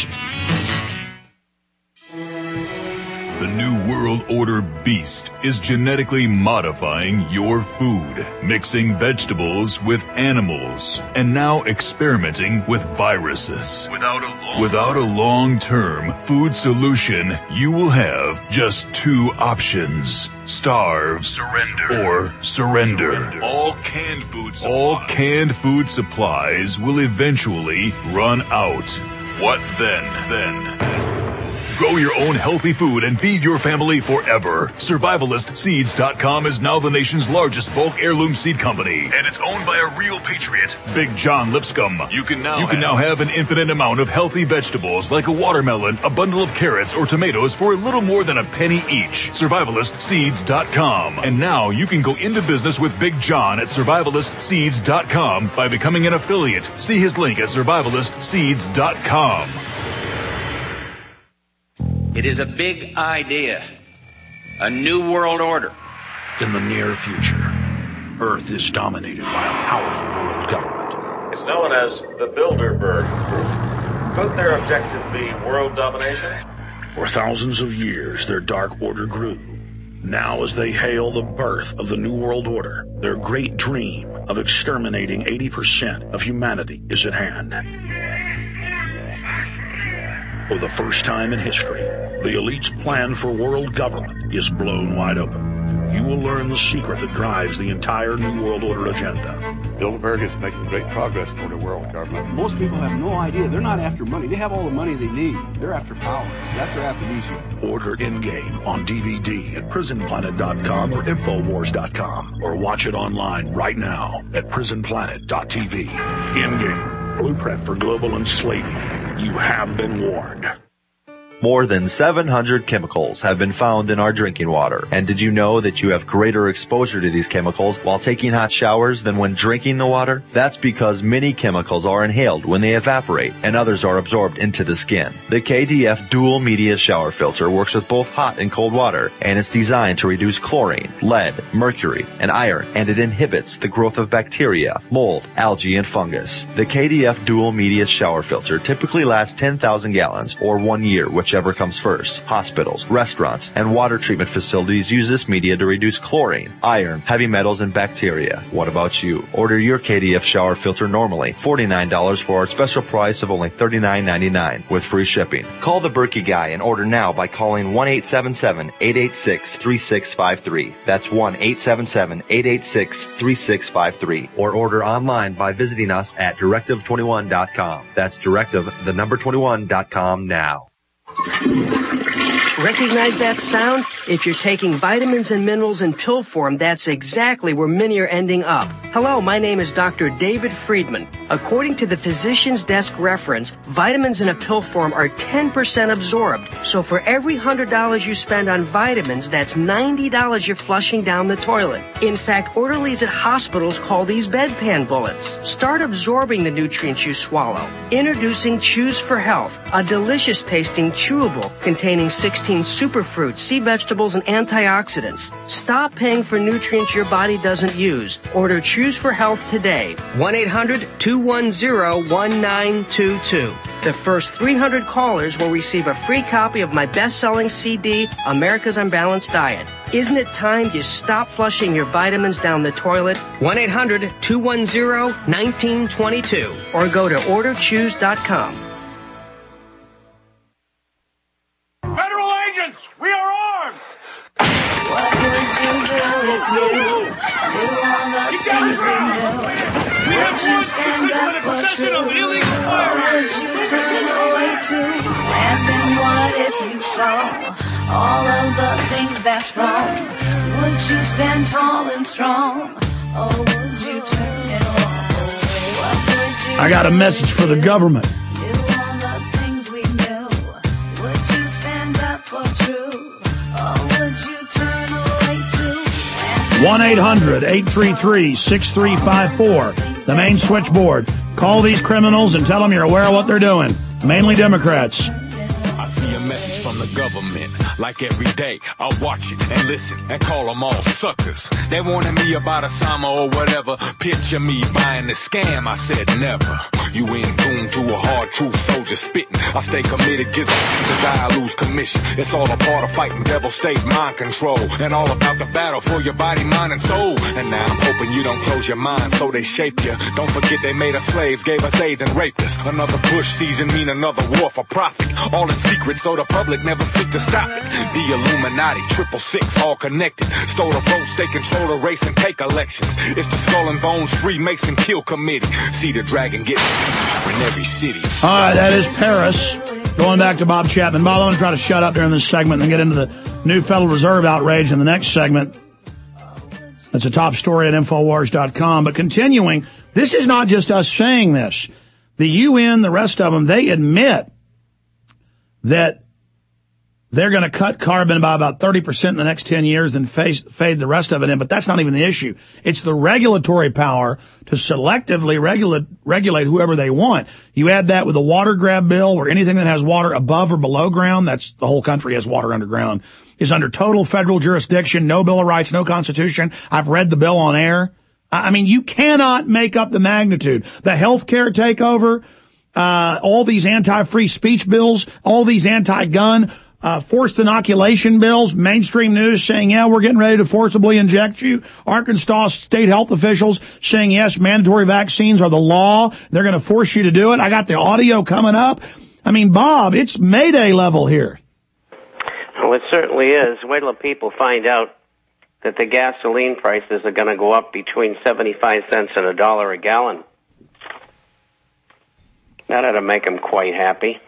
The New World Order beast is genetically modifying your food, mixing vegetables with animals, and now experimenting with viruses. Without a long-term food solution, you will have just two options: starve, surrender. All canned food supplies will eventually run out. What then? Grow your own healthy food and feed your family forever. SurvivalistSeeds.com is now the nation's largest bulk heirloom seed company, and it's owned by a real patriot, Big John Lipscomb. You can now have an infinite amount of healthy vegetables like a watermelon, a bundle of carrots, or tomatoes for a little more than a penny each. SurvivalistSeeds.com. And now you can go into business with Big John at SurvivalistSeeds.com by becoming an affiliate. See his link at SurvivalistSeeds.com. It is a big idea, a new world order. In the near future, Earth is dominated by a powerful world government. It's known as the Bilderberg Group. Could their objective be world domination? For thousands of years, their dark order grew. Now, as they hail the birth of the New World Order, their great dream of exterminating 80% of humanity is at hand. For the first time in history, the elite's plan for world government is blown wide open. You will learn the secret that drives the entire New World Order agenda. Bilderberg is making great progress toward a world government. Most people have no idea. They're not after money. They have all the money they need. They're after power. That's their aphrodisiac. Order Endgame on DVD at PrisonPlanet.com or Infowars.com, or watch it online right now at PrisonPlanet.tv. Endgame, blueprint for global enslavement. You have been warned. More than 700 chemicals have been found in our drinking water. And did you know that you have greater exposure to these chemicals while taking hot showers than when drinking the water? That's because many chemicals are inhaled when they evaporate, and others are absorbed into the skin. The KDF Dual Media Shower Filter works with both hot and cold water, and it's designed to reduce chlorine, lead, mercury, and iron, and it inhibits the growth of bacteria, mold, algae, and fungus. The KDF Dual Media Shower Filter typically lasts 10,000 gallons or 1 year, whichever comes first. Hospitals, restaurants, and water treatment facilities use this media to reduce chlorine, iron, heavy metals, and bacteria. What about you? Order your KDF shower filter normally $49 for our special price of only $39.99 with free shipping. Call the Berkey Guy and order now by calling 1-877-886-3653. That's 1-877-886-3653. Or order online by visiting us at Directive21.com. That's Directive21.com now. Recognize that sound? If you're taking vitamins and minerals in pill form, that's exactly where many are ending up. Hello, my name is Dr. David Friedman. According to the Physician's Desk reference, vitamins in a pill form are 10% absorbed. So for every $100 you spend on vitamins, that's $90 you're flushing down the toilet. In fact, orderlies at hospitals call these bedpan bullets. Start absorbing the nutrients you swallow. Introducing Chews for Health, a delicious tasting chewable containing 16 superfruits, sea vegetables, and antioxidants. Stop paying for nutrients your body doesn't use. Order Chews for Health today. 1-800-210-1922. The first 300 callers will receive a free copy of my best-selling CD, America's Unbalanced Diet. Isn't it time you stop flushing your vitamins down the toilet? 1-800-210-1922 or go to orderchews.com. Federal agents, we are armed! you do if you knew all the things we knew? Would you stand up for truth? Or would you turn away to laugh? And what if you saw all of the things that's wrong? Would you stand tall and strong? Or would you turn and walk away? What would you I got a message for the government. For truth, or would you turn away to 1-800-833-6354, the main switchboard. Call these criminals and tell them you're aware of what they're doing. Mainly Democrats. I see a message from the government. Like every day, I watch it and listen and call them all suckers. They warning me about Osama or whatever. Picture me buying the scam. I said never. You ain't tuned to a hard truth soldier spitting. I stay committed, cause I lose commission. It's all a part of fighting devil state mind control. And all about the battle for your body, mind, and soul. And now I'm hoping you don't close your mind so they shape you. Don't forget they made us slaves, gave us AIDS and raped us. Another Bush season mean another war for profit. All in secret so the public never seek to stop it. The Illuminati, 666, all connected. Stole the votes, they control the race and take elections. It's the Skull and Bones Freemason Kill Committee. See the dragon get in every city. All right, that is Paris. Going back to Bob Chapman. Bob, I'm going to try to shut up during this segment and get into the new Federal Reserve outrage in the next segment. That's a top story at Infowars.com. But continuing, this is not just us saying this. The UN, the rest of them, they admit that they're going to cut carbon by about 30% in the next 10 years and fade the rest of it in. But that's not even the issue. It's the regulatory power to selectively regulate whoever they want. You add that with a water grab bill where anything that has water above or below ground, that's the whole country has water underground, is under total federal jurisdiction, no Bill of Rights, no Constitution. I've read the bill on air. I mean, you cannot make up the magnitude. The healthcare takeover, all these anti-free speech bills, all these anti-gun, forced inoculation bills, mainstream news saying, yeah, we're getting ready to forcibly inject you. Arkansas state health officials saying, yes, mandatory vaccines are the law. They're going to force you to do it. I got the audio coming up. I mean, Bob, it's Mayday level here. Well, it certainly is. Wait till people find out that the gasoline prices are going to go up between 75 cents and $1 a gallon. That ought to make them quite happy.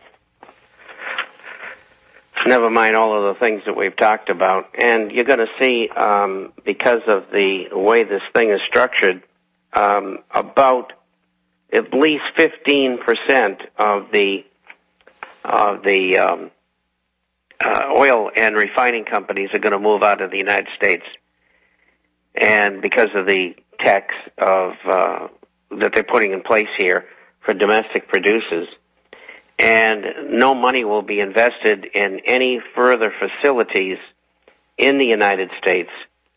Never mind all of the things that we've talked about. And you're going to see, because of the way this thing is structured, about at least 15% of the oil and refining companies are going to move out of the United States. And because of the tax that they're putting in place here for domestic producers. And no money will be invested in any further facilities in the United States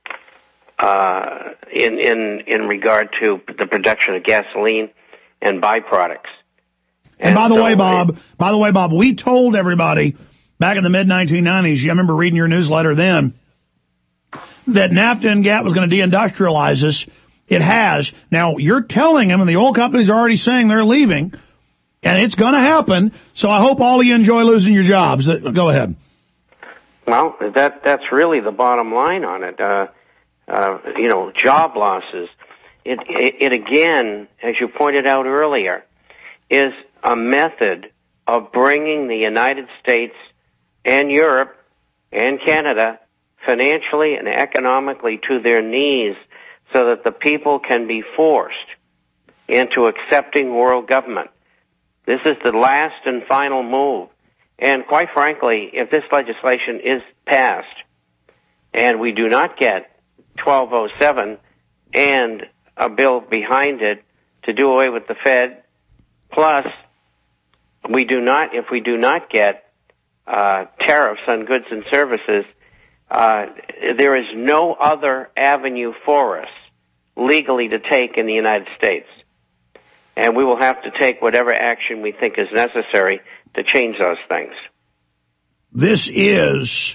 in regard to the production of gasoline and byproducts. And by the way, Bob, we told everybody back in the mid-1990s, you remember reading your newsletter then, that NAFTA and GATT was going to deindustrialize us. It has. Now, you're telling them, and the oil companies are already saying they're leaving, and it's going to happen, so I hope all of you enjoy losing your jobs. Go ahead. Well, that's really the bottom line on it. Job losses. It again, as you pointed out earlier, is a method of bringing the United States and Europe and Canada financially and economically to their knees so that the people can be forced into accepting world government. This is the last and final move. And quite frankly, if this legislation is passed and we do not get 1207 and a bill behind it to do away with the Fed, plus if we do not get tariffs on goods and services, there is no other avenue for us legally to take in the United States. And we will have to take whatever action we think is necessary to change those things. This is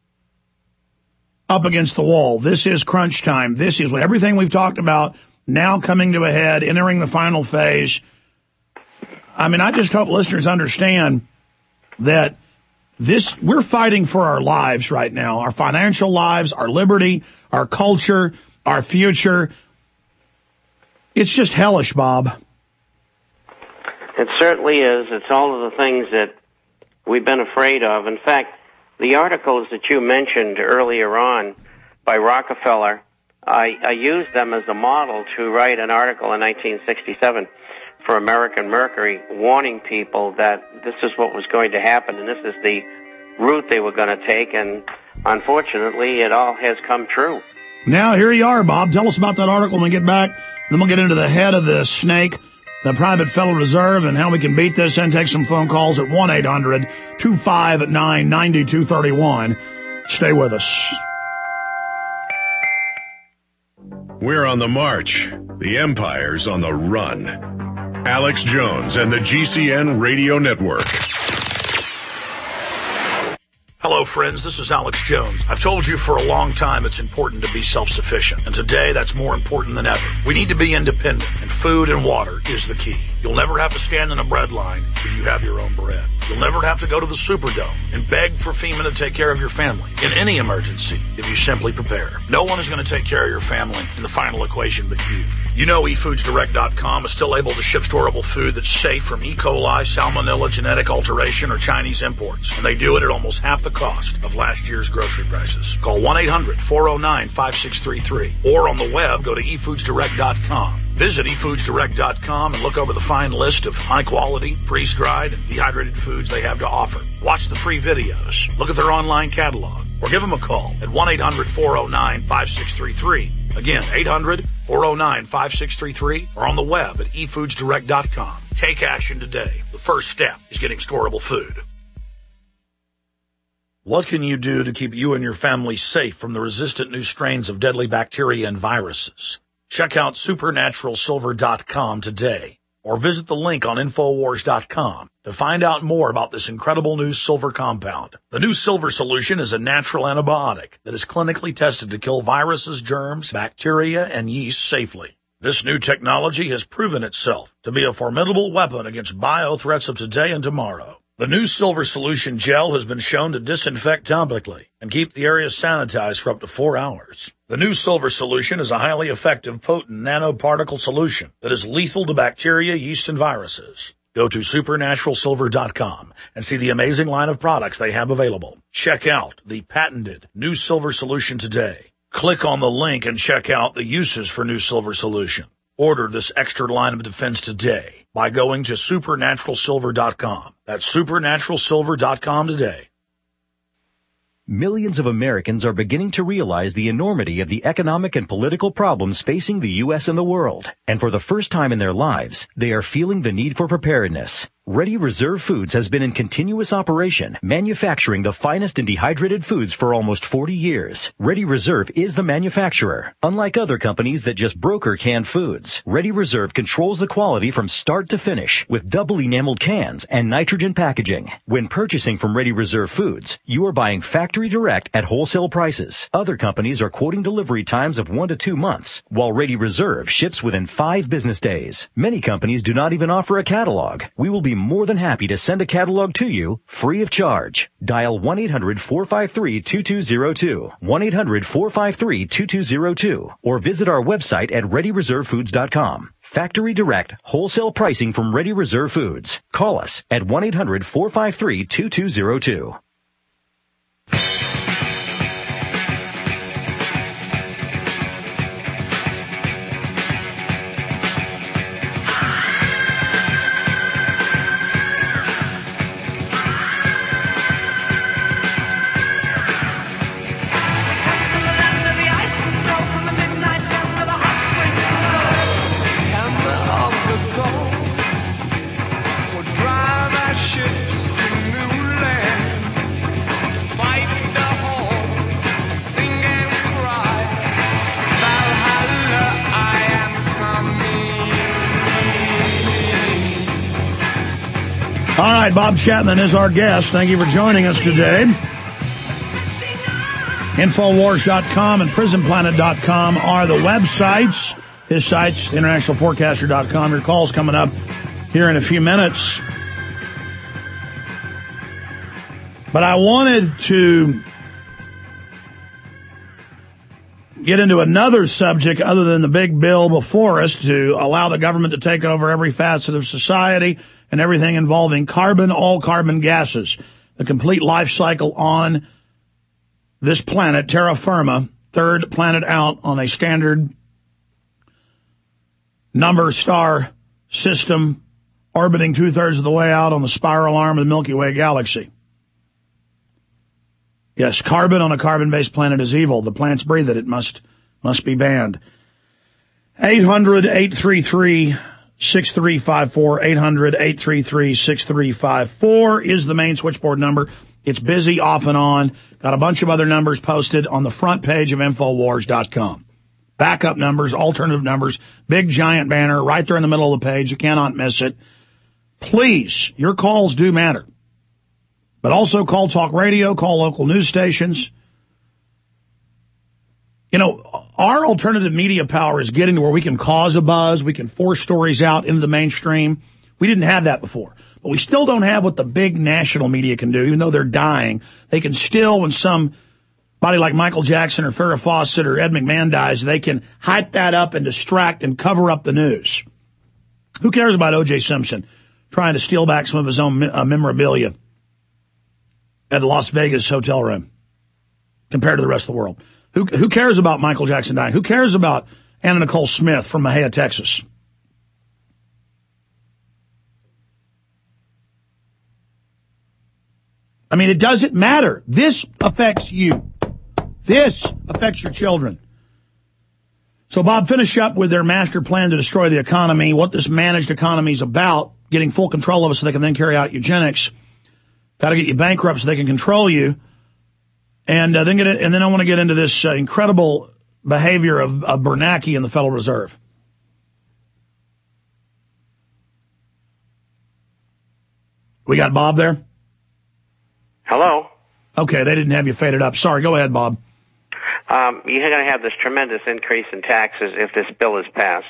up against the wall. This is crunch time. This is everything we've talked about now coming to a head, entering the final phase. I mean, I just hope listeners understand that We're fighting for our lives right now, our financial lives, our liberty, our culture, our future. It's just hellish, Bob. It certainly is. It's all of the things that we've been afraid of. In fact, the articles that you mentioned earlier on by Rockefeller, I used them as a model to write an article in 1967 for American Mercury, warning people that this is what was going to happen and this is the route they were going to take, and unfortunately it all has come true. Now here you are, Bob. Tell us about that article when we get back. Then we'll get into the head of the snake, the Private Federal Reserve, and how we can beat this, and take some phone calls at 1-800-259-9231. Stay with us. We're on the march. The empire's on the run. Alex Jones and the GCN Radio Network. Hello, friends. This is Alex Jones. I've told you for a long time it's important to be self-sufficient, and today that's more important than ever. We need to be independent, and food and water is the key. You'll never have to stand in a bread line if you have your own bread. You'll never have to go to the Superdome and beg for FEMA to take care of your family in any emergency if you simply prepare. No one is going to take care of your family in the final equation but you. You know eFoodsDirect.com is still able to ship storable food that's safe from E. coli, salmonella, genetic alteration, or Chinese imports. And they do it at almost half the cost of last year's grocery prices. Call 1-800-409-5633. Or on the web, go to eFoodsDirect.com. Visit eFoodsDirect.com and look over the fine list of high-quality, freeze-dried, and dehydrated foods they have to offer. Watch the free videos. Look at their online catalog. Or give them a call at 1-800-409-5633. Again, 800-409-5633, or on the web at eFoodsDirect.com. Take action today. The first step is getting storable food. What can you do to keep you and your family safe from the resistant new strains of deadly bacteria and viruses? Check out supernaturalsilver.com today, or visit the link on Infowars.com to find out more about this incredible new silver compound. The new silver solution is a natural antibiotic that is clinically tested to kill viruses, germs, bacteria, and yeast safely. This new technology has proven itself to be a formidable weapon against bio-threats of today and tomorrow. The new silver solution gel has been shown to disinfect topically and keep the area sanitized for up to 4 hours. The new silver solution is a highly effective, potent nanoparticle solution that is lethal to bacteria, yeast, and viruses. Go to supernaturalsilver.com and see the amazing line of products they have available. Check out the patented new silver solution today. Click on the link and check out the uses for new silver solution. Order this extra line of defense today by going to supernaturalsilver.com. That's supernaturalsilver.com today. Millions of Americans are beginning to realize the enormity of the economic and political problems facing the U.S. and the world. And for the first time in their lives, they are feeling the need for preparedness. Ready Reserve Foods has been in continuous operation, manufacturing the finest in dehydrated foods for almost 40 years. Ready Reserve is the manufacturer. Unlike other companies that just broker canned foods, Ready Reserve controls the quality from start to finish with double enameled cans and nitrogen packaging. When purchasing from Ready Reserve Foods, you are buying factory direct at wholesale prices. Other companies are quoting delivery times of 1 to 2 months, while Ready Reserve ships within 5 business days. Many companies do not even offer a catalog. We will be more than happy to send a catalog to you free of charge. Dial 1-800-453-2202, 1-800-453-2202, or visit our website at ReadyReserveFoods.com. Factory direct, wholesale pricing from Ready Reserve Foods. Call us at 1-800-453-2202. All right, Bob Chapman is our guest. Thank you for joining us today. Infowars.com and PrisonPlanet.com are the websites. His site's InternationalForecaster.com. Your call's coming up here in a few minutes. But I wanted to get into another subject other than the big bill before us to allow the government to take over every facet of society and everything involving carbon, all carbon gases. The complete life cycle on this planet, terra firma, third planet out on a standard number star system, orbiting 2/3 of the way out on the spiral arm of the Milky Way galaxy. Yes, carbon on a carbon-based planet is evil. The plants breathe it. It must be banned. 800-833-6354. 800-833-6354 is the main switchboard number. It's busy off and on. Got a bunch of other numbers posted on the front page of Infowars.com. Backup numbers, alternative numbers, big giant banner right there in the middle of the page. You cannot miss it. Please, your calls do matter. But also call talk radio, call local news stations. You know, our alternative media power is getting to where we can cause a buzz. We can force stories out into the mainstream. We didn't have that before. But we still don't have what the big national media can do, even though they're dying. They can still, when somebody like Michael Jackson or Farrah Fawcett or Ed McMahon dies, they can hype that up and distract and cover up the news. Who cares about O.J. Simpson trying to steal back some of his own memorabilia at the Las Vegas hotel room compared to the rest of the world? Who cares about Michael Jackson dying? Who cares about Anna Nicole Smith from Mahia, Texas? I mean, it doesn't matter. This affects you. This affects your children. So, Bob, finish up with their master plan to destroy the economy, what this managed economy is about, getting full control of it so they can then carry out eugenics. Got to get you bankrupt so they can control you. And then I want to get into this incredible behavior of Bernanke in the Federal Reserve. We got Bob there? Hello? Okay, they didn't have you faded up. Sorry, go ahead, Bob. You're going to have this tremendous increase in taxes if this bill is passed.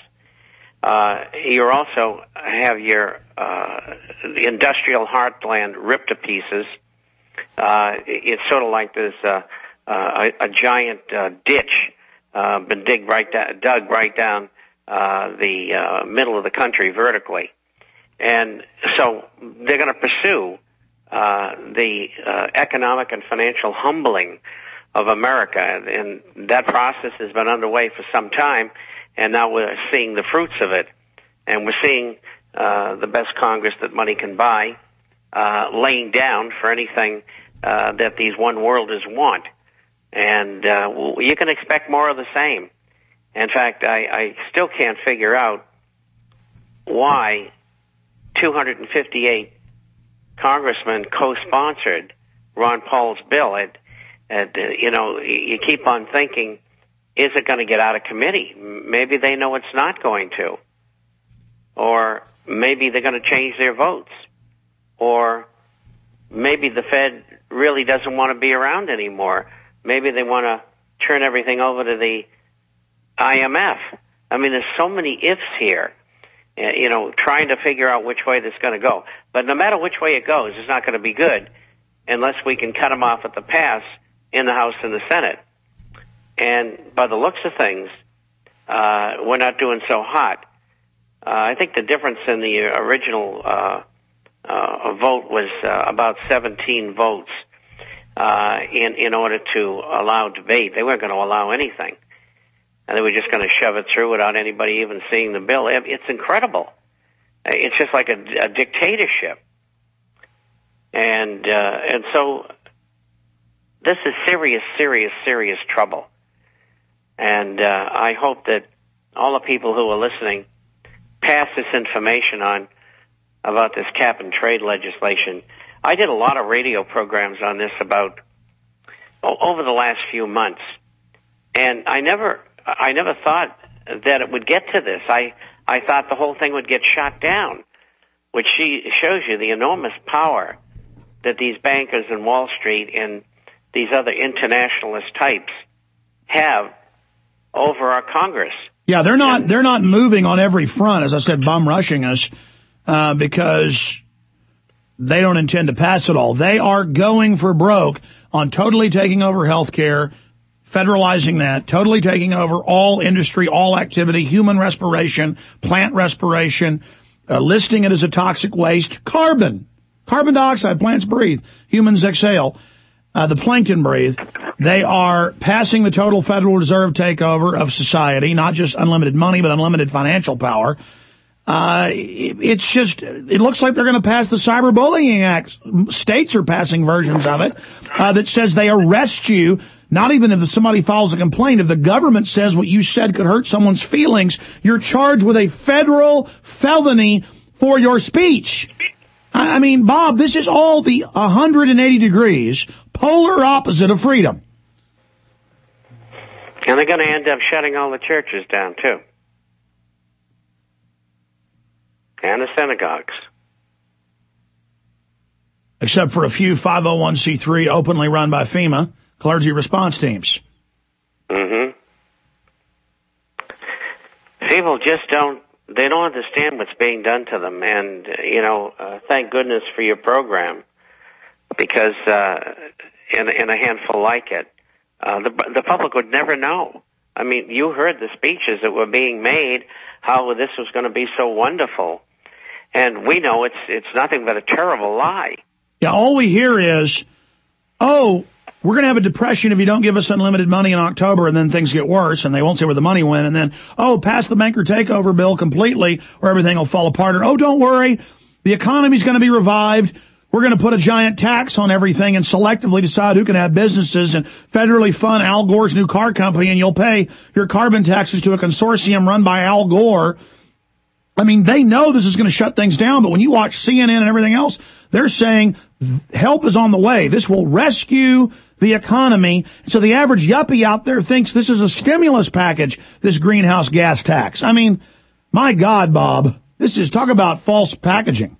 You also have your the industrial heartland ripped to pieces. It's sort of like there's a giant ditch been dug right down the middle of the country vertically, and so they're going to pursue the economic and financial humbling of America, and that process has been underway for some time, and now we're seeing the fruits of it, and we're seeing the best Congress that money can buy laying down for anything that these one worlders want, and you can expect more of the same. In fact, I still can't figure out why 258 congressmen co-sponsored Ron Paul's bill. You keep on thinking, is it going to get out of committee? Maybe they know it's not going to. Or maybe they're going to change their votes. Or maybe the Fed really doesn't want to be around anymore. Maybe they want to turn everything over to the IMF. I mean, there's so many ifs here, trying to figure out which way this is going to go. But no matter which way it goes, it's not going to be good unless we can cut them off at the pass in the House and the Senate. And by the looks of things, we're not doing so hot. I think the difference in the original vote was about 17 votes in order to allow debate. They weren't going to allow anything. And they were just going to shove it through without anybody even seeing the bill. It's incredible. It's just like a dictatorship. And so this is serious, serious, serious trouble. And I hope that all the people who are listening pass this information on about this cap and trade legislation. I did a lot of radio programs on this over the last few months, and I never thought that it would get to this. I thought the whole thing would get shot down, which shows you the enormous power that these bankers in Wall Street and these other internationalist types have over our Congress. Yeah, they're not moving on every front, as I said, bum rushing us, because they don't intend to pass it all. They are going for broke on totally taking over healthcare, federalizing that, totally taking over all industry, all activity, human respiration, plant respiration, listing it as a toxic waste, carbon dioxide, plants breathe, humans exhale, the plankton breathe. They are passing the total Federal Reserve takeover of society, not just unlimited money, but unlimited financial power. It looks like they're going to pass the Cyberbullying Act. States are passing versions of it, that says they arrest you. Not even if somebody files a complaint. If the government says what you said could hurt someone's feelings, you're charged with a federal felony for your speech. I mean, Bob, this is all the 180 degrees, polar opposite of freedom. And they're going to end up shutting all the churches down, too. And the synagogues. Except for a few 501c3 openly run by FEMA clergy response teams. Mm-hmm. People just don't understand what's being done to them. And, thank goodness for your program, because in a handful like it, the public would never know. I mean, you heard the speeches that were being made, how this was going to be so wonderful. And we know it's nothing but a terrible lie. Yeah, all we hear is, we're going to have a depression if you don't give us unlimited money in October, and then things get worse, and they won't say where the money went, and then, pass the banker takeover bill completely, or everything will fall apart, or, don't worry, the economy's going to be revived, we're going to put a giant tax on everything and selectively decide who can have businesses and federally fund Al Gore's new car company, and you'll pay your carbon taxes to a consortium run by Al Gore. I mean, they know this is going to shut things down, but when you watch CNN and everything else, they're saying help is on the way. This will rescue the economy. So the average yuppie out there thinks this is a stimulus package, this greenhouse gas tax. I mean, my God, Bob, this is talk about false packaging.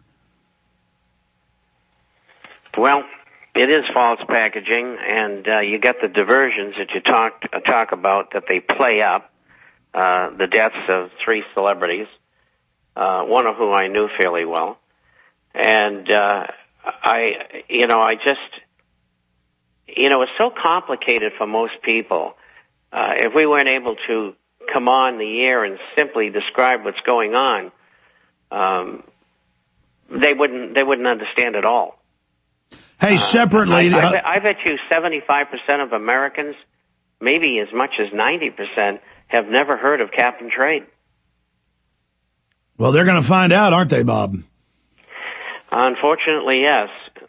Well, it is false packaging, and you get the diversions that you talk about that they play up, the deaths of 3 celebrities. One of whom I knew fairly well. And, it's so complicated for most people. If we weren't able to come on the air and simply describe what's going on, they wouldn't understand at all. Hey, separately, I bet you 75% of Americans, maybe as much as 90%, have never heard of cap and trade. Well, they're going to find out, aren't they, Bob? Unfortunately, yes.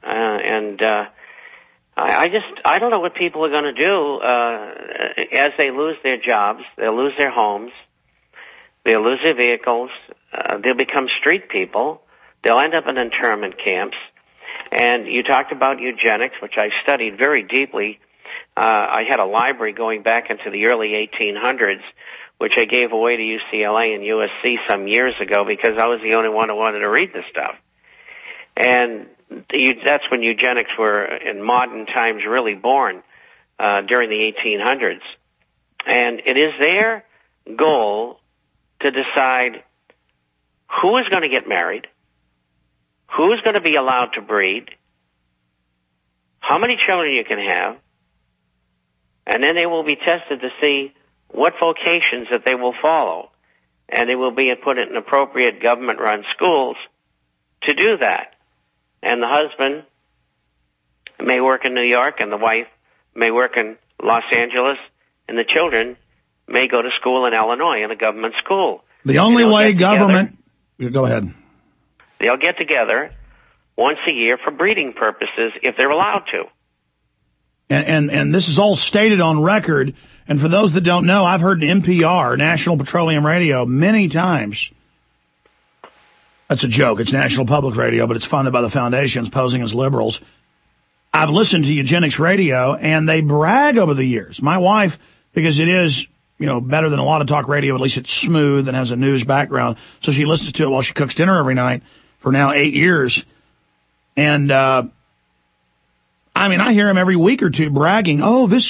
I don't know what people are going to do as they lose their jobs. They'll lose their homes. They'll lose their vehicles. They'll become street people. They'll end up in internment camps. And you talked about eugenics, which I studied very deeply. I had a library going back into the early 1800s, which I gave away to UCLA and USC some years ago because I was the only one who wanted to read this stuff. And that's when eugenics were, in modern times, really born, during the 1800s. And it is their goal to decide who is going to get married, who is going to be allowed to breed, how many children you can have, and then they will be tested to see what vocations that they will follow, and they will be put in appropriate government-run schools to do that. And the husband may work in New York, and the wife may work in Los Angeles, and the children may go to school in Illinois in a government school. The only way government... Go ahead. They'll get together once a year for breeding purposes if they're allowed to. And this is all stated on record. And for those that don't know, I've heard NPR, National Petroleum Radio, many times. That's a joke. It's National Public Radio, but it's funded by the foundations posing as liberals. I've listened to eugenics radio, and they brag over the years. My wife, because it is, better than a lot of talk radio, at least it's smooth and has a news background. So she listens to it while she cooks dinner every night for now 8 years. And, I hear him every week or two bragging, this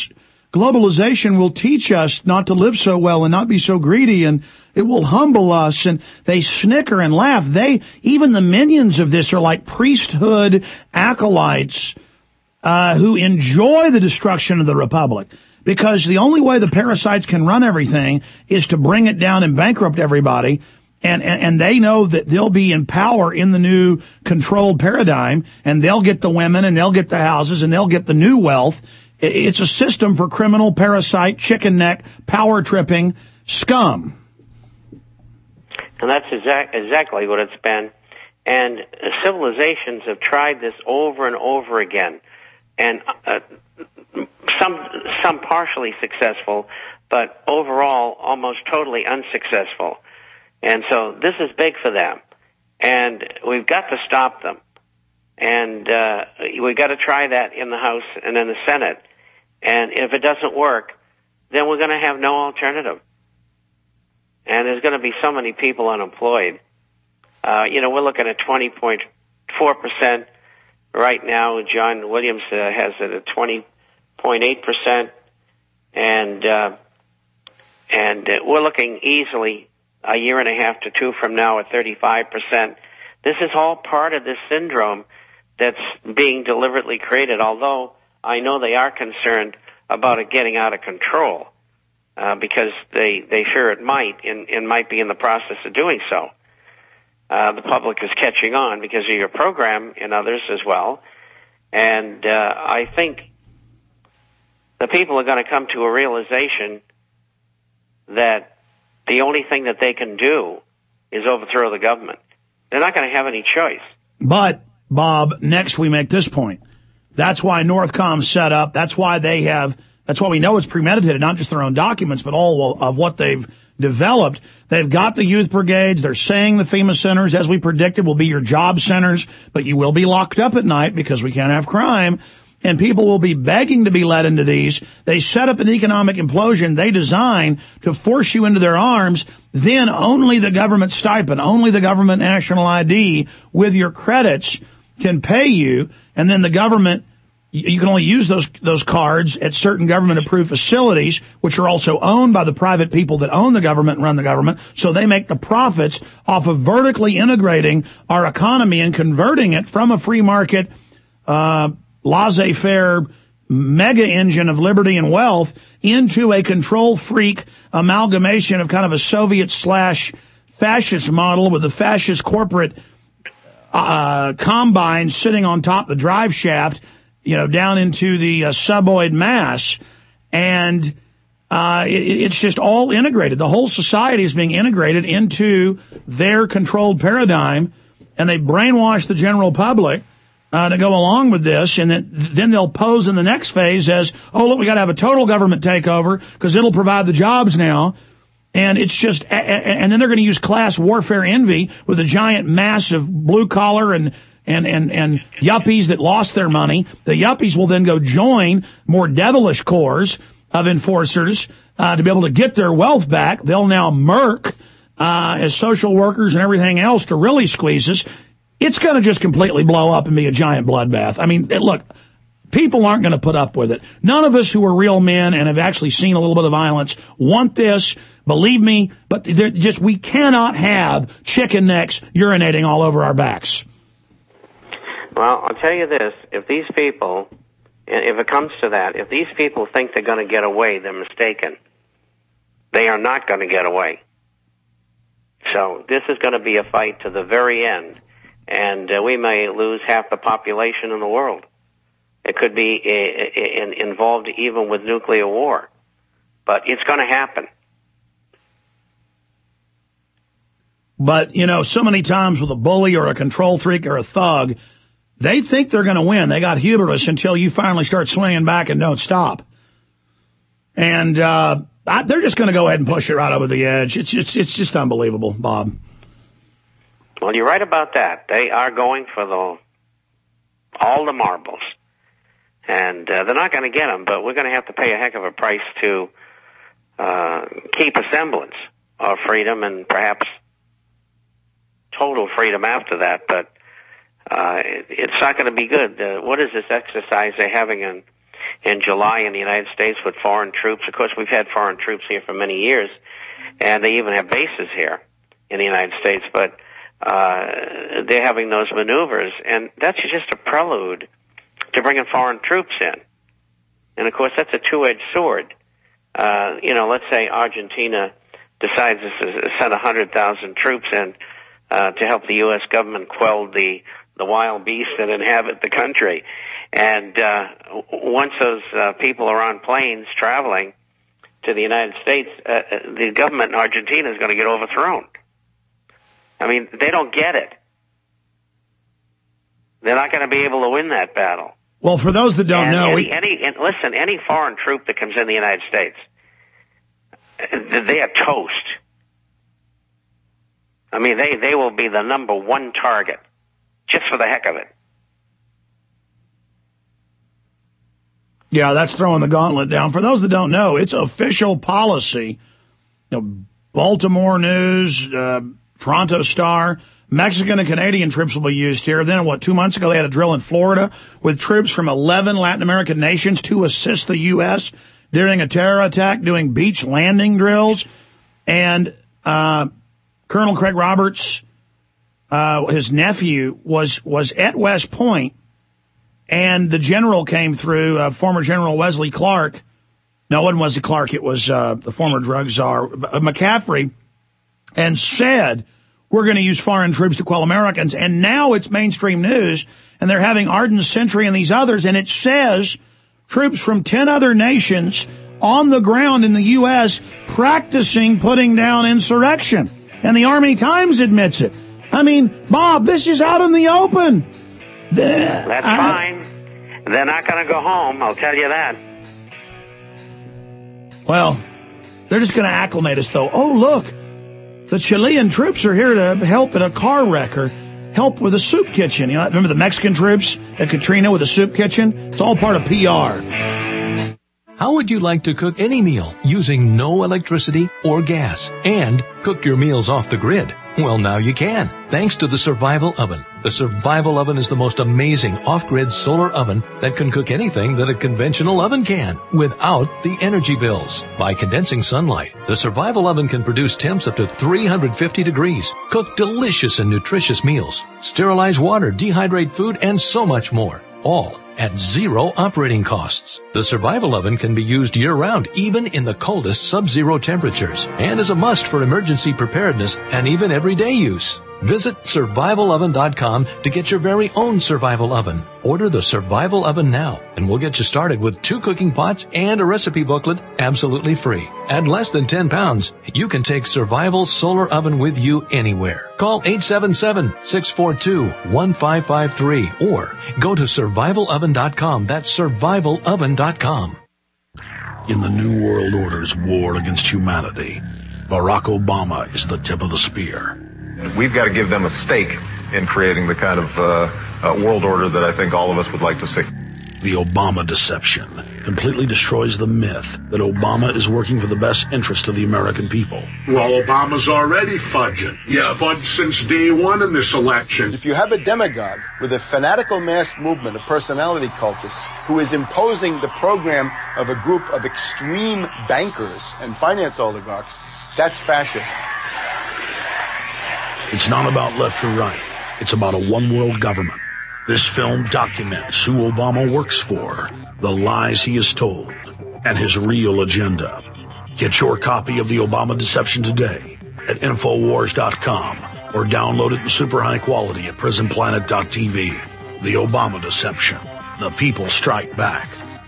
globalization will teach us not to live so well and not be so greedy, and it will humble us. And they snicker and laugh. Even the minions of this are like priesthood acolytes who enjoy the destruction of the republic, because the only way the parasites can run everything is to bring it down and bankrupt everybody. And they know that they'll be in power in the new controlled paradigm, and they'll get the women, and they'll get the houses, and they'll get the new wealth. It's a system for criminal, parasite, chicken neck, power tripping scum. And that's exactly what it's been. And civilizations have tried this over and over again, and some partially successful, but overall almost totally unsuccessful. And so this is big for them, and we've got to stop them. And we've got to try that in the House and in the Senate. And if it doesn't work, then we're going to have no alternative. And there's going to be so many people unemployed. We're looking at 20.4% right now. John Williams has it at 20.8%, and we're looking easily a year and a half to two from now at 35%. This is all part of this syndrome that's being deliberately created, although I know they are concerned about it getting out of control, because they fear it might and might be in the process of doing so. The public is catching on because of your program and others as well. And I think the people are going to come to a realization that the only thing that they can do is overthrow the government. They're not going to have any choice. But, Bob, next we make this point. That's why Northcom's set up. That's why we know it's premeditated, not just their own documents, but all of what they've developed. They've got the youth brigades. They're saying the FEMA centers, as we predicted, will be your job centers, but you will be locked up at night because we can't have crime. And people will be begging to be let into these. They set up an economic implosion they design to force you into their arms. Then only the government stipend, only the government national ID with your credits can pay you. And then the government, you can only use those cards at certain government-approved facilities, which are also owned by the private people that own the government and run the government. So they make the profits off of vertically integrating our economy and converting it from a free market, laissez-faire mega engine of liberty and wealth into a control freak amalgamation of kind of a Soviet/fascist model with the fascist corporate combine sitting on top of the drive shaft, down into the suboid mass. And it's just all integrated. The whole society is being integrated into their controlled paradigm, and they brainwash the general public to go along with this, and then they'll pose in the next phase as, oh, look, we got to have a total government takeover because it'll provide the jobs now. And it's just, and then they're going to use class warfare envy with a giant mass of blue collar and yuppies that lost their money. The yuppies will then go join more devilish corps of enforcers to be able to get their wealth back. They'll now murk as social workers and everything else to really squeeze us. It's going to just completely blow up and be a giant bloodbath. I mean, look, people aren't going to put up with it. None of us who are real men and have actually seen a little bit of violence want this, believe me, but we cannot have chicken necks urinating all over our backs. Well, I'll tell you this, if these people, if it comes to that, if these people think they're going to get away, they're mistaken. They are not going to get away. So this is going to be a fight to the very end. And we may lose half the population in the world. It could be involved even with nuclear war. But it's going to happen. But, so many times with a bully or a control freak or a thug, they think they're going to win. They got hubris until you finally start swinging back and don't stop. And they're just going to go ahead and push it right over the edge. It's just unbelievable, Bob. Well, you're right about that. They are going for all the marbles. And they're not going to get them, but we're going to have to pay a heck of a price to keep a semblance of freedom and perhaps total freedom after that. But it's not going to be good. What is this exercise they're having in July in the United States with foreign troops. Of course, we've had foreign troops here for many years, and they even have bases here in the United States, but they're having those maneuvers, and that's just a prelude to bringing foreign troops in. And, of course, that's a two-edged sword. Let's say Argentina decides to send 100,000 troops in to help the U.S. government quell the wild beasts that inhabit the country. And once those people are on planes traveling to the United States, the government in Argentina is going to get overthrown. I mean, they don't get it. They're not going to be able to win that battle. Well, for those that don't know... Any foreign troop that comes in the United States, they are toast. I mean, they will be the number one target, just for the heck of it. Yeah, that's throwing the gauntlet down. For those that don't know, it's official policy. Baltimore News, Toronto Star, Mexican and Canadian troops will be used here. Then, 2 months ago, they had a drill in Florida with troops from 11 Latin American nations to assist the U.S. during a terror attack, doing beach landing drills. And Colonel Craig Roberts, his nephew, was at West Point, and the general came through, former General Wesley Clark. No, it wasn't Wesley Clark. It was the former drug czar, McCaffrey, and said, we're going to use foreign troops to quell Americans. And now it's mainstream news, and they're having Ardent Sentry and these others, and it says troops from 10 other nations on the ground in the U.S. practicing putting down insurrection. And the Army Times admits it. I mean, Bob, this is out in the open. That's fine. They're not going to go home, I'll tell you that. Well, they're just going to acclimate us, though. Oh, look, the Chilean troops are here to help in a car wreck or help with a soup kitchen. You know, remember the Mexican troops at Katrina with a soup kitchen? It's all part of PR. How would you like to cook any meal using no electricity or gas and cook your meals off the grid? Well, now you can, thanks to the Survival Oven. The Survival Oven is the most amazing off-grid solar oven that can cook anything that a conventional oven can without the energy bills. By condensing sunlight, the Survival Oven can produce temps up to 350 degrees, cook delicious and nutritious meals, sterilize water, dehydrate food, and so much more. All at zero operating costs. The Survival Oven can be used year-round, even in the coldest sub-zero temperatures, and is a must for emergency preparedness and even everyday use. Visit survivaloven.com to get your very own Survival Oven. Order the Survival Oven now, and we'll get you started with 2 cooking pots and a recipe booklet absolutely free. At less than 10 pounds, you can take Survival Solar Oven with you anywhere. Call 877-642-1553 or go to survivaloven.com. That's survivaloven.com. In the New World Order's war against humanity, Barack Obama is the tip of the spear. We've got to give them a stake in creating the kind of world order that I think all of us would like to see. The Obama deception completely destroys the myth that Obama is working for the best interest of the American people. Well, Obama's already fudging. He's fudged since day one in this election. If you have a demagogue with a fanatical mass movement of personality cultists who is imposing the program of a group of extreme bankers and finance oligarchs, that's fascism. It's not about left or right. It's about a one-world government. This film documents who Obama works for, the lies he has told, and his real agenda. Get your copy of The Obama Deception today at Infowars.com or download it in super high quality at PrisonPlanet.tv. The Obama Deception. The people strike back.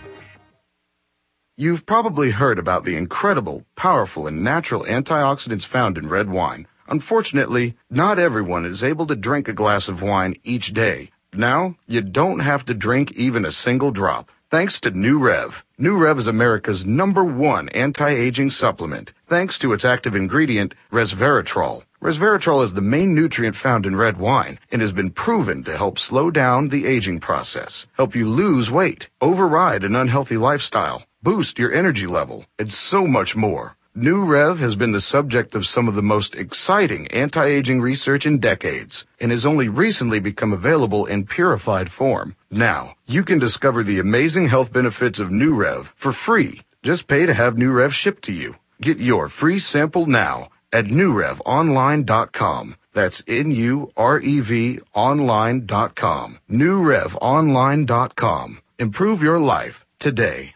You've probably heard about the incredible, powerful, and natural antioxidants found in red wine. Unfortunately, not everyone is able to drink a glass of wine each day. Now, you don't have to drink even a single drop, thanks to New Rev. New Rev is America's #1 anti-aging supplement, thanks to its active ingredient, resveratrol. Resveratrol is the main nutrient found in red wine and has been proven to help slow down the aging process, help you lose weight, override an unhealthy lifestyle, boost your energy level, and so much more. New Rev has been the subject of some of the most exciting anti-aging research in decades and has only recently become available in purified form. Now, you can discover the amazing health benefits of New Rev for free. Just pay to have New Rev shipped to you. Get your free sample now at newrevonline.com. That's NUREV online.com. newrevonline.com. Improve your life today.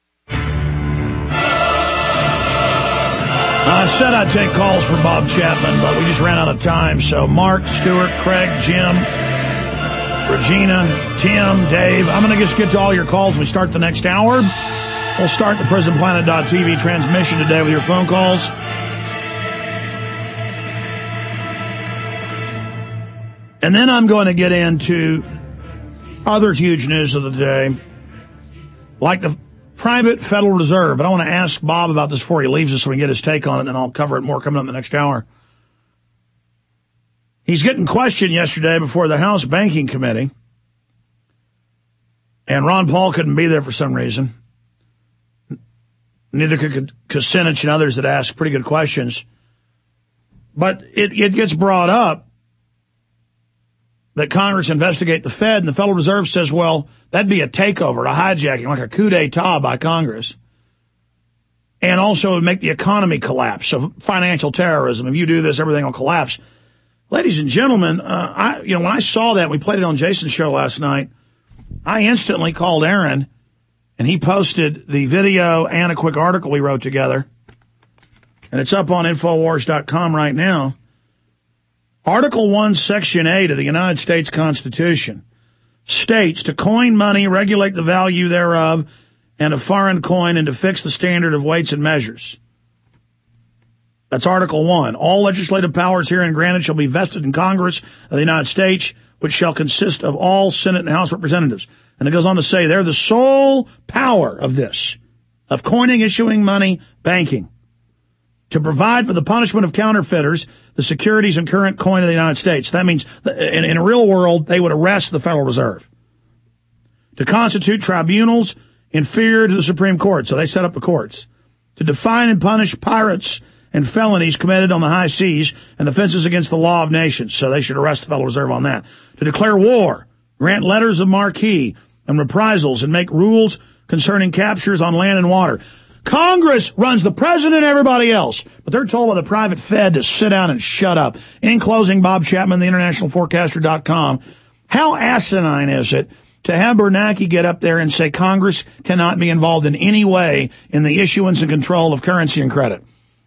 I said I'd take calls for Bob Chapman, but we just ran out of time. So Mark, Stuart, Craig, Jim, Regina, Tim, Dave, I'm going to just get to all your calls when we start the next hour. We'll start the PrisonPlanet.tv transmission today with your phone calls. And then I'm going to get into other huge news of the day, like the private Federal Reserve. But I want to ask Bob about this before he leaves us so we can get his take on it, and then I'll cover it more coming up in the next hour. He's getting questioned yesterday before the House Banking Committee, and Ron Paul couldn't be there for some reason. Neither could Kucinich and others that ask pretty good questions. But it gets brought up that Congress investigate the Fed, and the Federal Reserve says, well, that'd be a takeover, a hijacking, like a coup d'etat by Congress. And also it would make the economy collapse. So financial terrorism, if you do this, everything will collapse. Ladies and gentlemen, when I saw that, we played it on Jason's show last night, I instantly called Aaron, and he posted the video and a quick article we wrote together. And it's up on Infowars.com right now. Article 1, Section 8 of the United States Constitution states to coin money, regulate the value thereof, and a foreign coin, and to fix the standard of weights and measures. That's Article 1. All legislative powers herein granted shall be vested in Congress of the United States, which shall consist of all Senate and House representatives. And it goes on to say they're the sole power of this, of coining, issuing money, banking, to provide for the punishment of counterfeiters, the securities and current coin of the United States. That means in a real world, they would arrest the Federal Reserve. To constitute tribunals inferior to the Supreme Court. So they set up the courts. To define and punish pirates and felonies committed on the high seas and offenses against the law of nations. So they should arrest the Federal Reserve on that. To declare war, grant letters of marque and reprisals, and make rules concerning captures on land and water. Congress runs the president and everybody else, but they're told by the private Fed to sit down and shut up. In closing, Bob Chapman, the internationalforecaster.com. How asinine is it to have Bernanke get up there and say Congress cannot be involved in any way in the issuance and control of currency and credit?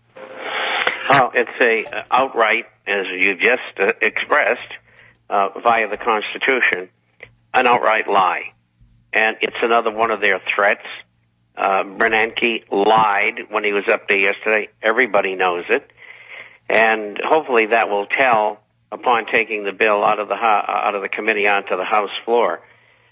Well, it's a outright, as you just expressed, via the Constitution, an outright lie. And it's another one of their threats. Bernanke lied when he was up there yesterday. Everybody knows it. And hopefully that will tell upon taking the bill out of the committee onto the House floor.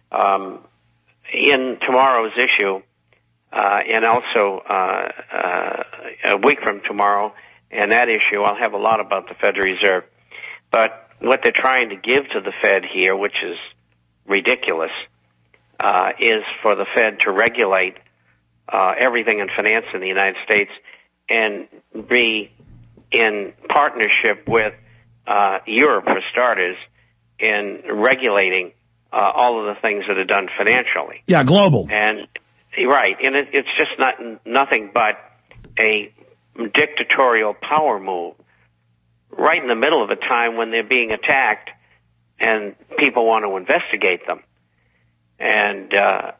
In tomorrow's issue, and also a week from tomorrow, and that issue, I'll have a lot about the Federal Reserve. But what they're trying to give to the Fed here, which is ridiculous, is for the Fed to regulate everything in finance in the United States and be in partnership with Europe, for starters, in regulating all of the things that are done financially. Yeah, global. And right, and it's just nothing but a dictatorial power move right in the middle of a time when they're being attacked and people want to investigate them. And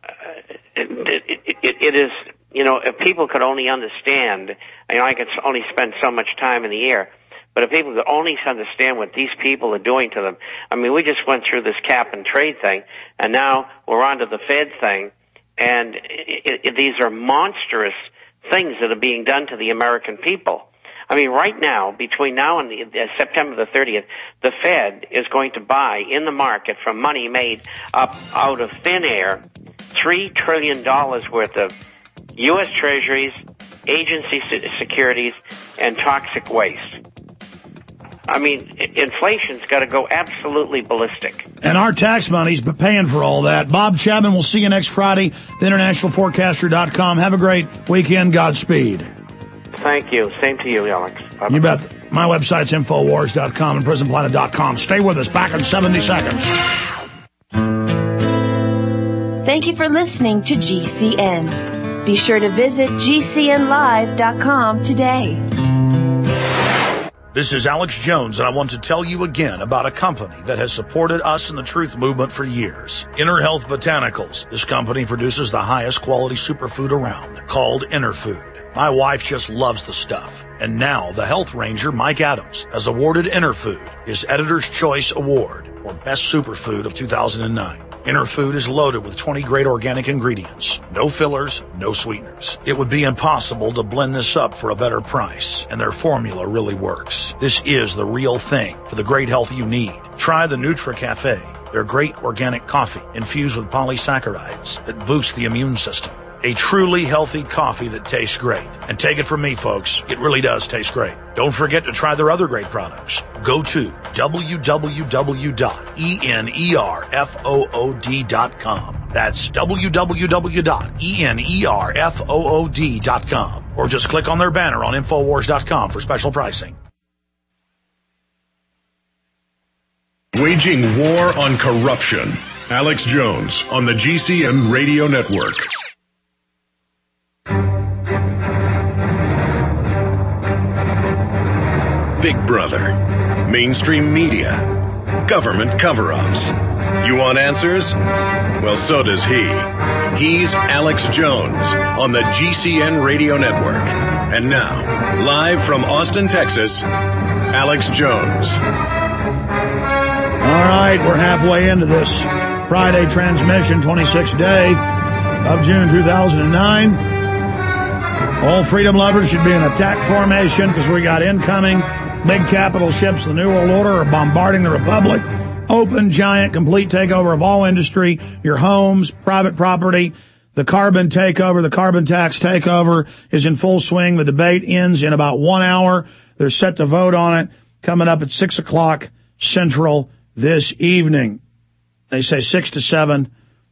it is, if people could only understand, I could only spend so much time in the air, but if people could only understand what these people are doing to them. We just went through this cap and trade thing, and now we're on to the Fed thing, and these are monstrous things that are being done to the American people. Right now, between now and September the 30th, the Fed is going to buy in the market from money made up out of thin air $3 trillion worth of U.S. Treasuries, agency securities, and toxic waste. Inflation's got to go absolutely ballistic. And our tax money's paying for all that. Bob Chapman, we'll see you next Friday, theinternationalforecaster.com. Have a great weekend. Godspeed. thank you. Same to you, Alex. Bye-bye. You bet. My website's Infowars.com and PrisonPlanet.com. Stay with us. Back in 70 seconds. Thank you for listening to GCN. Be sure to visit GCNlive.com today. This is Alex Jones, and I want to tell you again about a company that has supported us in the truth movement for years. Inner Health Botanicals. This company produces the highest quality superfood around, called Inner Food. My wife just loves the stuff. And now the health ranger, Mike Adams, has awarded Inner Food his Editor's Choice Award for Best Superfood of 2009. Inner Food is loaded with 20 great organic ingredients. No fillers, no sweeteners. It would be impossible to blend this up for a better price, and their formula really works. This is the real thing for the great health you need. Try the NutriCafe, their great organic coffee infused with polysaccharides that boost the immune system. A truly healthy coffee that tastes great. And take it from me, folks, it really does taste great. Don't forget to try their other great products. Go to www.enerfood.com. That's www.enerfood.com. Or just click on their banner on Infowars.com for special pricing. Waging war on corruption. Alex Jones on the GCN Radio Network. Big Brother, mainstream media, government cover-ups. You want answers? Well, so does he. He's Alex Jones on the GCN Radio Network. And now, live from Austin, Texas, Alex Jones. All right, we're halfway into this Friday transmission, 26th day of June 2009. All freedom lovers should be in attack formation because we got incoming big capital ships of the New World Order are bombarding the Republic. Open, giant, complete takeover of all industry, your homes, private property. The carbon takeover, the carbon tax takeover is in full swing. The debate ends in about 1 hour. They're set to vote on it coming up at 6 o'clock Central this evening. They say 6 to 7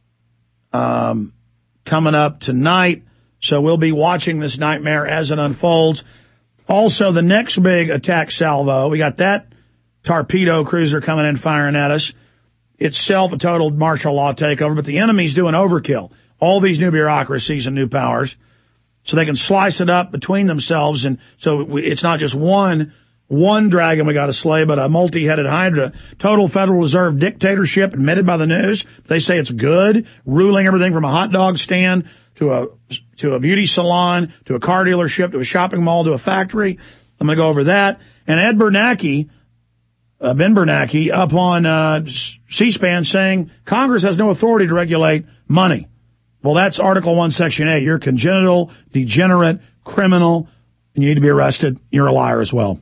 coming up tonight. So we'll be watching this nightmare as it unfolds. Also, the next big attack salvo, we got that torpedo cruiser coming in firing at us. Itself a total martial law takeover, but the enemy's doing overkill. All these new bureaucracies and new powers, so they can slice it up between themselves. And so it's not just one dragon we got to slay, but a multi-headed hydra. Total Federal Reserve dictatorship admitted by the news. They say it's good, ruling everything from a hot dog stand to a beauty salon, to a car dealership, to a shopping mall, to a factory. I'm going to go over that. And Ed Bernanke, Ben Bernanke, up on C-SPAN saying Congress has no authority to regulate money. Well, that's Article 1, Section 8. You're congenital, degenerate, criminal, and you need to be arrested. You're a liar as well.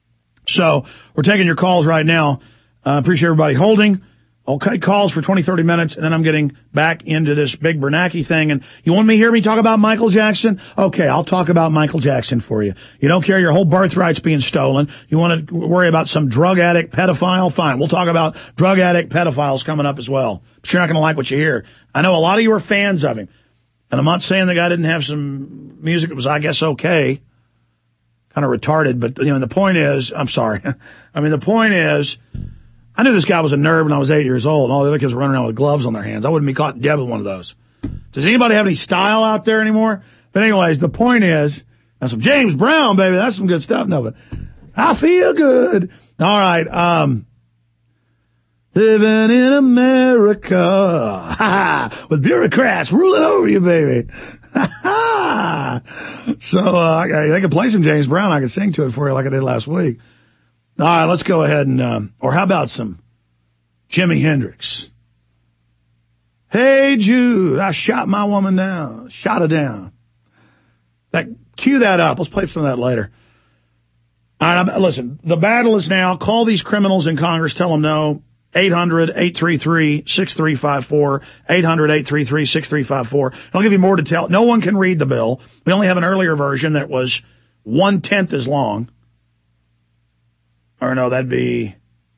So we're taking your calls right now. Appreciate everybody holding. Okay, calls for 20, 30 minutes, and then I'm getting back into this big Bernanke thing. And you want me to hear me talk about Michael Jackson? Okay, I'll talk about Michael Jackson for you. You don't care your whole birthright's being stolen. You want to worry about some drug addict pedophile? Fine, we'll talk about drug addict pedophiles coming up as well. But you're not going to like what you hear. I know a lot of you are fans of him. And I'm not saying the guy didn't have some music that was, I guess, okay. Kind of retarded, but, the point is, I'm sorry. The point is, I knew this guy was a nerd when I was 8 years old, and all the other kids were running around with gloves on their hands. I wouldn't be caught dead with one of those. Does anybody have any style out there anymore? But anyways, the point is, that's some James Brown, baby. That's some good stuff. No, but I feel good. All right. Living in America with bureaucrats ruling over you, baby. So they could play some James Brown. I could sing to it for you like I did last week. All right, let's go ahead and, or how about some Jimi Hendrix? Hey, Jude, I shot my woman down, shot her down. Cue that up. Let's play some of that later. All right, listen, the battle is now, call these criminals in Congress, tell them no. 800-833-6354, 800-833-6354. I'll give you more detail. No one can read the bill. We only have an earlier version that was 1/10 as long. Or no, that'd be,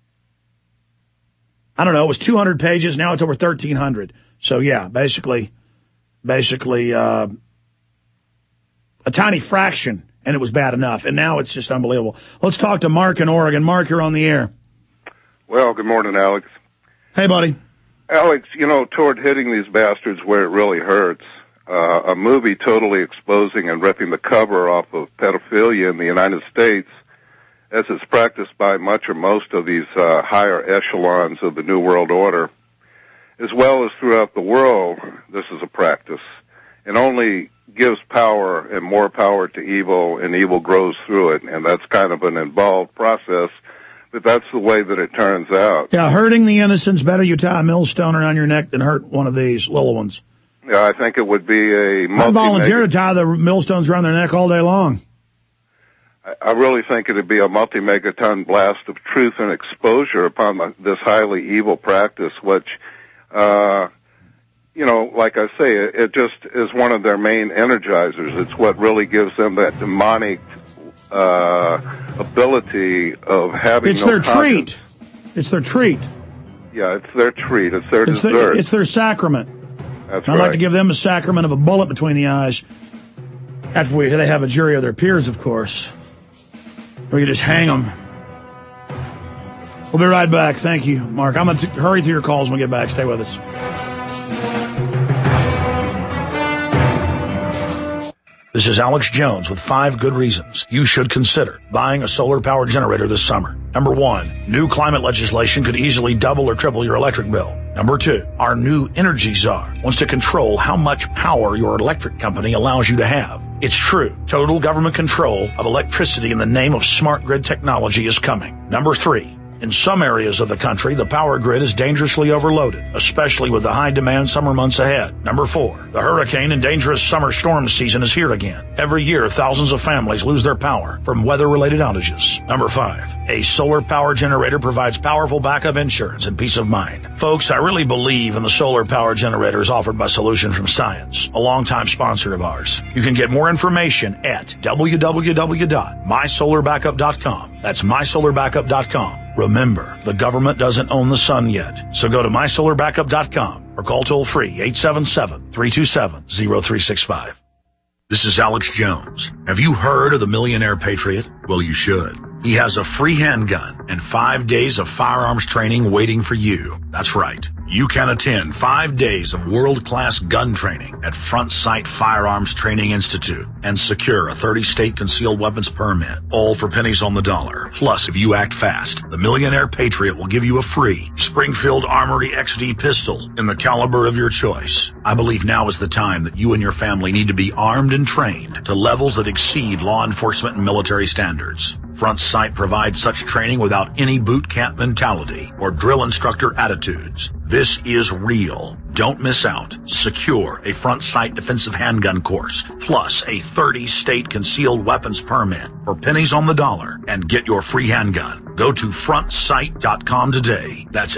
I don't know, it was 200 pages. Now it's over 1,300. So yeah, basically, a tiny fraction and it was bad enough. And now it's just unbelievable. Let's talk to Mark in Oregon. Mark, you're on the air. Well, good morning, Alex. Hey, buddy. Alex, toward hitting these bastards where it really hurts, a movie totally exposing and ripping the cover off of pedophilia in the United States, as is practiced by much or most of these higher echelons of the New World Order, as well as throughout the world, this is a practice, and only gives power and more power to evil, and evil grows through it, and that's kind of an involved process, but that's the way that it turns out. Yeah, hurting the innocents, better you tie a millstone around your neck than hurt one of these little ones. Yeah, I think it would be a I volunteer to tie the millstones around their neck all day long. I really think it would be a multi-megaton blast of truth and exposure upon this highly evil practice, which, like I say, it just is one of their main energizers. It's what really gives them that demonic ability of having It's their treat. It's their treat. Yeah, it's their treat. It's their dessert. It's their sacrament. That's I'd like to give them a sacrament of a bullet between the eyes. After they have a jury of their peers, of course. Or you just hang them. We'll be right back. Thank you, Mark. I'm going to hurry through your calls when we get back. Stay with us. This is Alex Jones with 5 good reasons you should consider buying a solar power generator this summer. Number 1, new climate legislation could easily double or triple your electric bill. Number 2, our new energy czar wants to control how much power your electric company allows you to have. It's true. Total government control of electricity in the name of smart grid technology is coming. Number 3, in some areas of the country, the power grid is dangerously overloaded, especially with the high-demand summer months ahead. Number 4, the hurricane and dangerous summer storm season is here again. Every year, thousands of families lose their power from weather-related outages. Number 5, a solar power generator provides powerful backup insurance and peace of mind. Folks, I really believe in the solar power generators offered by Solution from Science, a longtime sponsor of ours. You can get more information at www.mysolarbackup.com. That's mysolarbackup.com. Remember, the government doesn't own the sun yet, so go to mysolarbackup.com or call toll-free 877-327-0365. This is Alex Jones. Have you heard of the Millionaire Patriot? Well, you should. He has a free handgun and 5 days of firearms training waiting for you. That's right. You can attend 5 days of world-class gun training at Front Sight Firearms Training Institute and secure a 30-state concealed weapons permit, all for pennies on the dollar. Plus, if you act fast, the Millionaire Patriot will give you a free Springfield Armory XD pistol in the caliber of your choice. I believe now is the time that you and your family need to be armed and trained to levels that exceed law enforcement and military standards. Front Sight provides such training without any boot camp mentality or drill instructor attitudes. This is real. Don't miss out. Secure a Front Sight defensive handgun course, plus a 30-state concealed weapons permit for pennies on the dollar, and get your free handgun. Go to frontsight.com today. That's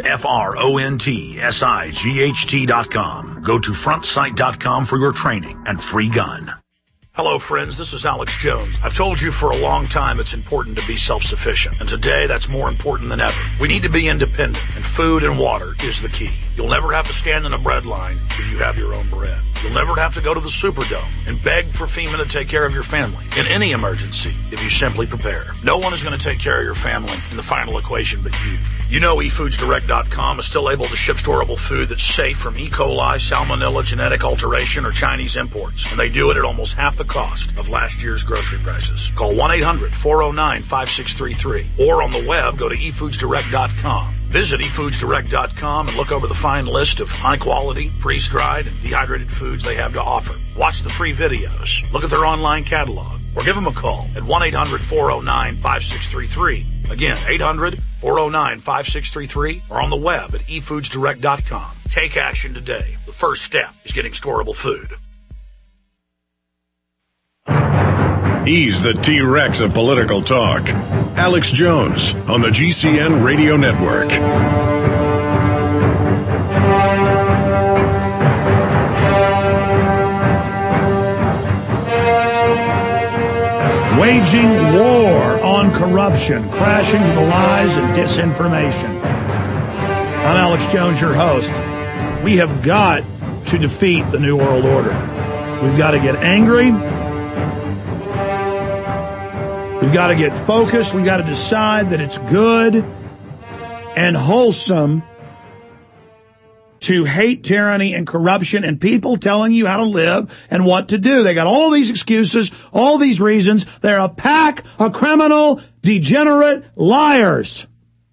FRONTSIGHT.com. Go to frontsight.com for your training and free gun. Hello, friends. This is Alex Jones. I've told you for a long time it's important to be self-sufficient, and today that's more important than ever. We need to be independent, and food and water is the key. You'll never have to stand in a bread line if you have your own bread. You'll never have to go to the Superdome and beg for FEMA to take care of your family in any emergency if you simply prepare. No one is going to take care of your family in the final equation but you. You know eFoodsDirect.com is still able to ship storable food that's safe from E. coli, salmonella, genetic alteration, or Chinese imports. And they do it at almost half the cost of last year's grocery prices. Call 1-800-409-5633. Or on the web, go to eFoodsDirect.com. Visit eFoodsDirect.com and look over the fine list of high-quality, freeze-dried, and dehydrated foods they have to offer. Watch the free videos. Look at their online catalog. Or give them a call at 1-800-409-5633. Again, 800-409-5633 or on the web at eFoodsDirect.com. Take action today. The first step is getting storable food. He's the T-Rex of political talk. Alex Jones on the GCN Radio Network. Waging war on corruption, crashing the lies and disinformation. I'm Alex Jones, your host. We have got to defeat the New World Order. We've got to get angry. We've got to get focused. We've got to decide that it's good and wholesome to hate tyranny and corruption and people telling you how to live and what to do. They got all these excuses, all these reasons. They're a pack of criminal, degenerate liars.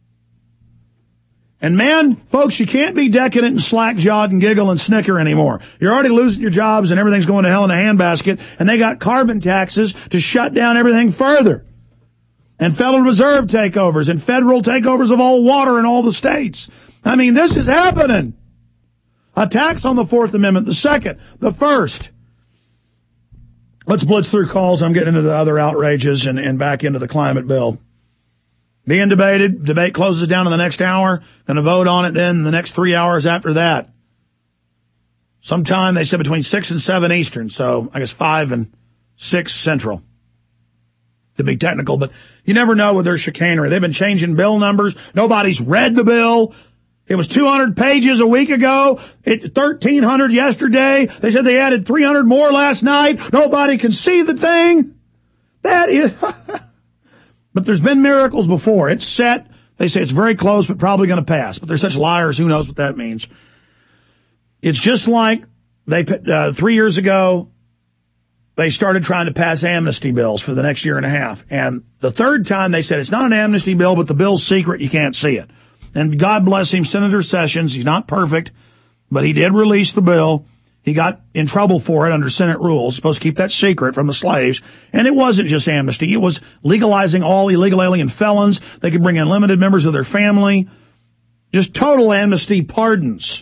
And man, folks, you can't be decadent and slack-jawed and giggle and snicker anymore. You're already losing your jobs and everything's going to hell in a handbasket, and they got carbon taxes to shut down everything further. And Federal Reserve takeovers and federal takeovers of all water in all the states. I mean, this is happening. Attacks on the Fourth Amendment, the second, the first. Let's blitz through calls. I'm getting into the other outrages and back into the climate bill. Being debated. Debate closes down in the next hour. Going to vote on it then the next 3 hours after that. Sometime, they said, between 6 and 7 Eastern. So I guess 5 and 6 Central. To be technical, but you never know with their chicanery. They've been changing bill numbers. Nobody's read the bill. It was 200 pages a week ago. It's 1,300 yesterday. They said they added 300 more last night. Nobody can see the thing. That is... But there's been miracles before. It's set. They say it's very close, but probably going to pass. But they're such liars. Who knows what that means? It's just like they 3 years ago, they started trying to pass amnesty bills for the next year and a half. And the third time they said it's not an amnesty bill, but the bill's secret. You can't see it. And God bless him, Senator Sessions. He's not perfect, but he did release the bill. He got in trouble for it under Senate rules, supposed to keep that secret from the slaves. And it wasn't just amnesty. It was legalizing all illegal alien felons. They could bring in limited members of their family. Just total amnesty pardons.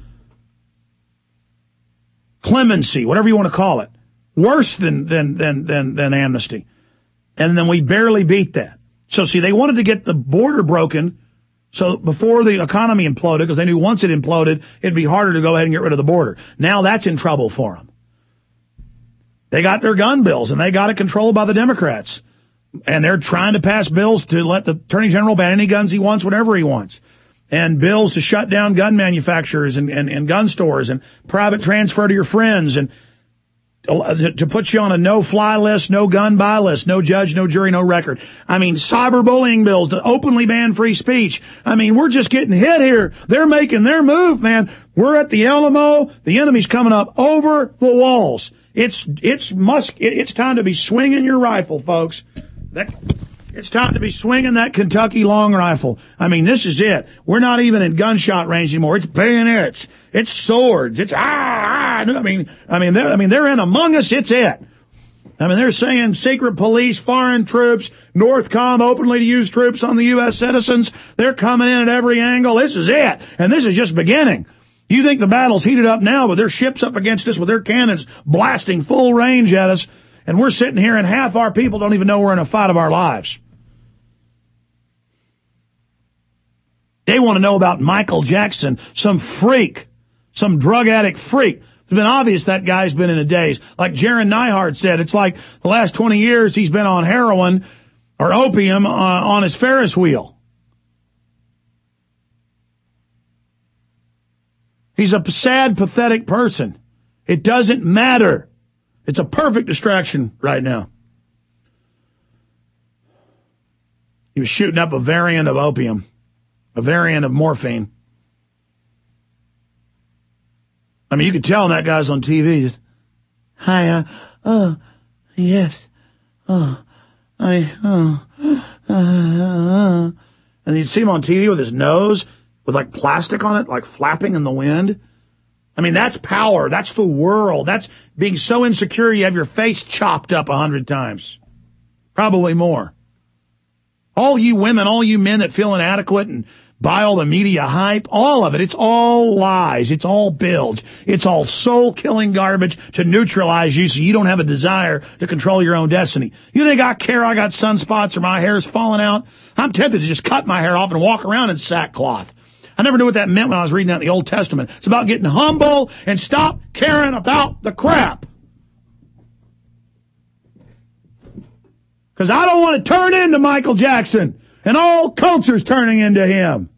Clemency, whatever you want to call it. Worse than amnesty. And then we barely beat that. So see, they wanted to get the border broken. So before the economy imploded, because they knew once it imploded, it'd be harder to go ahead and get rid of the border. Now that's in trouble for them. They got their gun bills, and they got it controlled by the Democrats. And they're trying to pass bills to let the Attorney General ban any guns he wants, whatever he wants. And bills to shut down gun manufacturers and gun stores and private transfer to your friends and to put you on a no-fly list, no gun-buy list, no judge, no jury, no record. I mean, cyberbullying bills to openly ban free speech. I mean, we're just getting hit here. They're making their move, man. We're at the Alamo. The enemy's coming up over the walls. It's time to be swinging your rifle, folks. It's time to be swinging that Kentucky long rifle. I mean, this is it. We're not even in gunshot range anymore. It's bayonets. It's swords. It's I mean, they're in among us. It's it. I mean, they're saying secret police, foreign troops, Northcom openly to use troops on the U.S. citizens. They're coming in at every angle. This is it. And this is just beginning. You think the battle's heated up now with their ships up against us, with their cannons blasting full range at us, and we're sitting here and half our people don't even know we're in a fight of our lives. They want to know about Michael Jackson, some freak, some drug addict freak. It's been obvious that guy's been in a daze. Like Jaron Neihard said, it's like the last 20 years he's been on heroin or opium on his Ferris wheel. He's a sad, pathetic person. It doesn't matter. It's a perfect distraction right now. He was shooting up a variant of opium, a variant of morphine. I mean, you could tell that guy's on TV. Just, hi, yes, and you'd see him on TV with his nose with like plastic on it, like flapping in the wind. I mean, that's power. That's the world. That's being so insecure you have your face chopped up 100 times. Probably more. All you women, all you men that feel inadequate and buy all the media hype, all of it, it's all lies. It's all builds. It's all soul-killing garbage to neutralize you so you don't have a desire to control your own destiny. You think I care I got sunspots or my hair's falling out? I'm tempted to just cut my hair off and walk around in sackcloth. I never knew what that meant when I was reading that in the Old Testament. It's about getting humble and stop caring about the crap. Because I don't want to turn into Michael Jackson, and all culture's turning into him.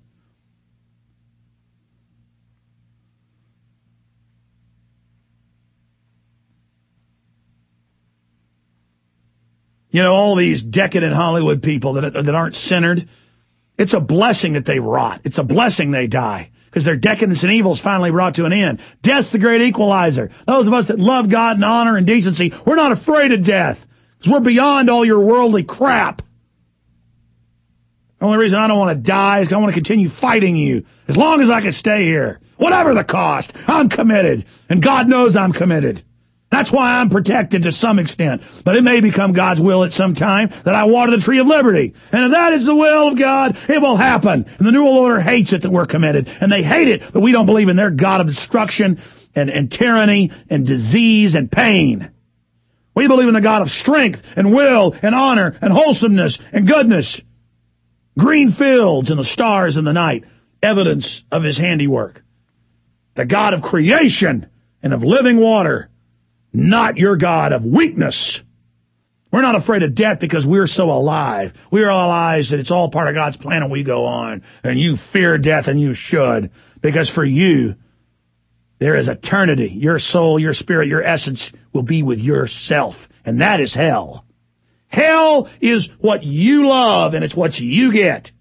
You know, all these decadent Hollywood people that aren't centered. It's a blessing that they rot. It's a blessing they die, because their decadence and evil is finally brought to an end. Death's the great equalizer. Those of us that love God and honor and decency, we're not afraid of death, because we're beyond all your worldly crap. The only reason I don't want to die is because I want to continue fighting you as long as I can stay here. Whatever the cost, I'm committed, and God knows I'm committed. That's why I'm protected to some extent. But it may become God's will at some time that I water the tree of liberty. And if that is the will of God, it will happen. And the New World Order hates it that we're committed. And they hate it that we don't believe in their God of destruction and tyranny and disease and pain. We believe in the God of strength and will and honor and wholesomeness and goodness. Green fields and the stars in the night, evidence of his handiwork. The God of creation and of living water. Not your God of weakness. We're not afraid of death because we're so alive. We realize that it's all part of God's plan and we go on. And you fear death, and you should. Because for you, there is eternity. Your soul, your spirit, your essence will be with yourself. And that is hell. Hell is what you love, and it's what you get.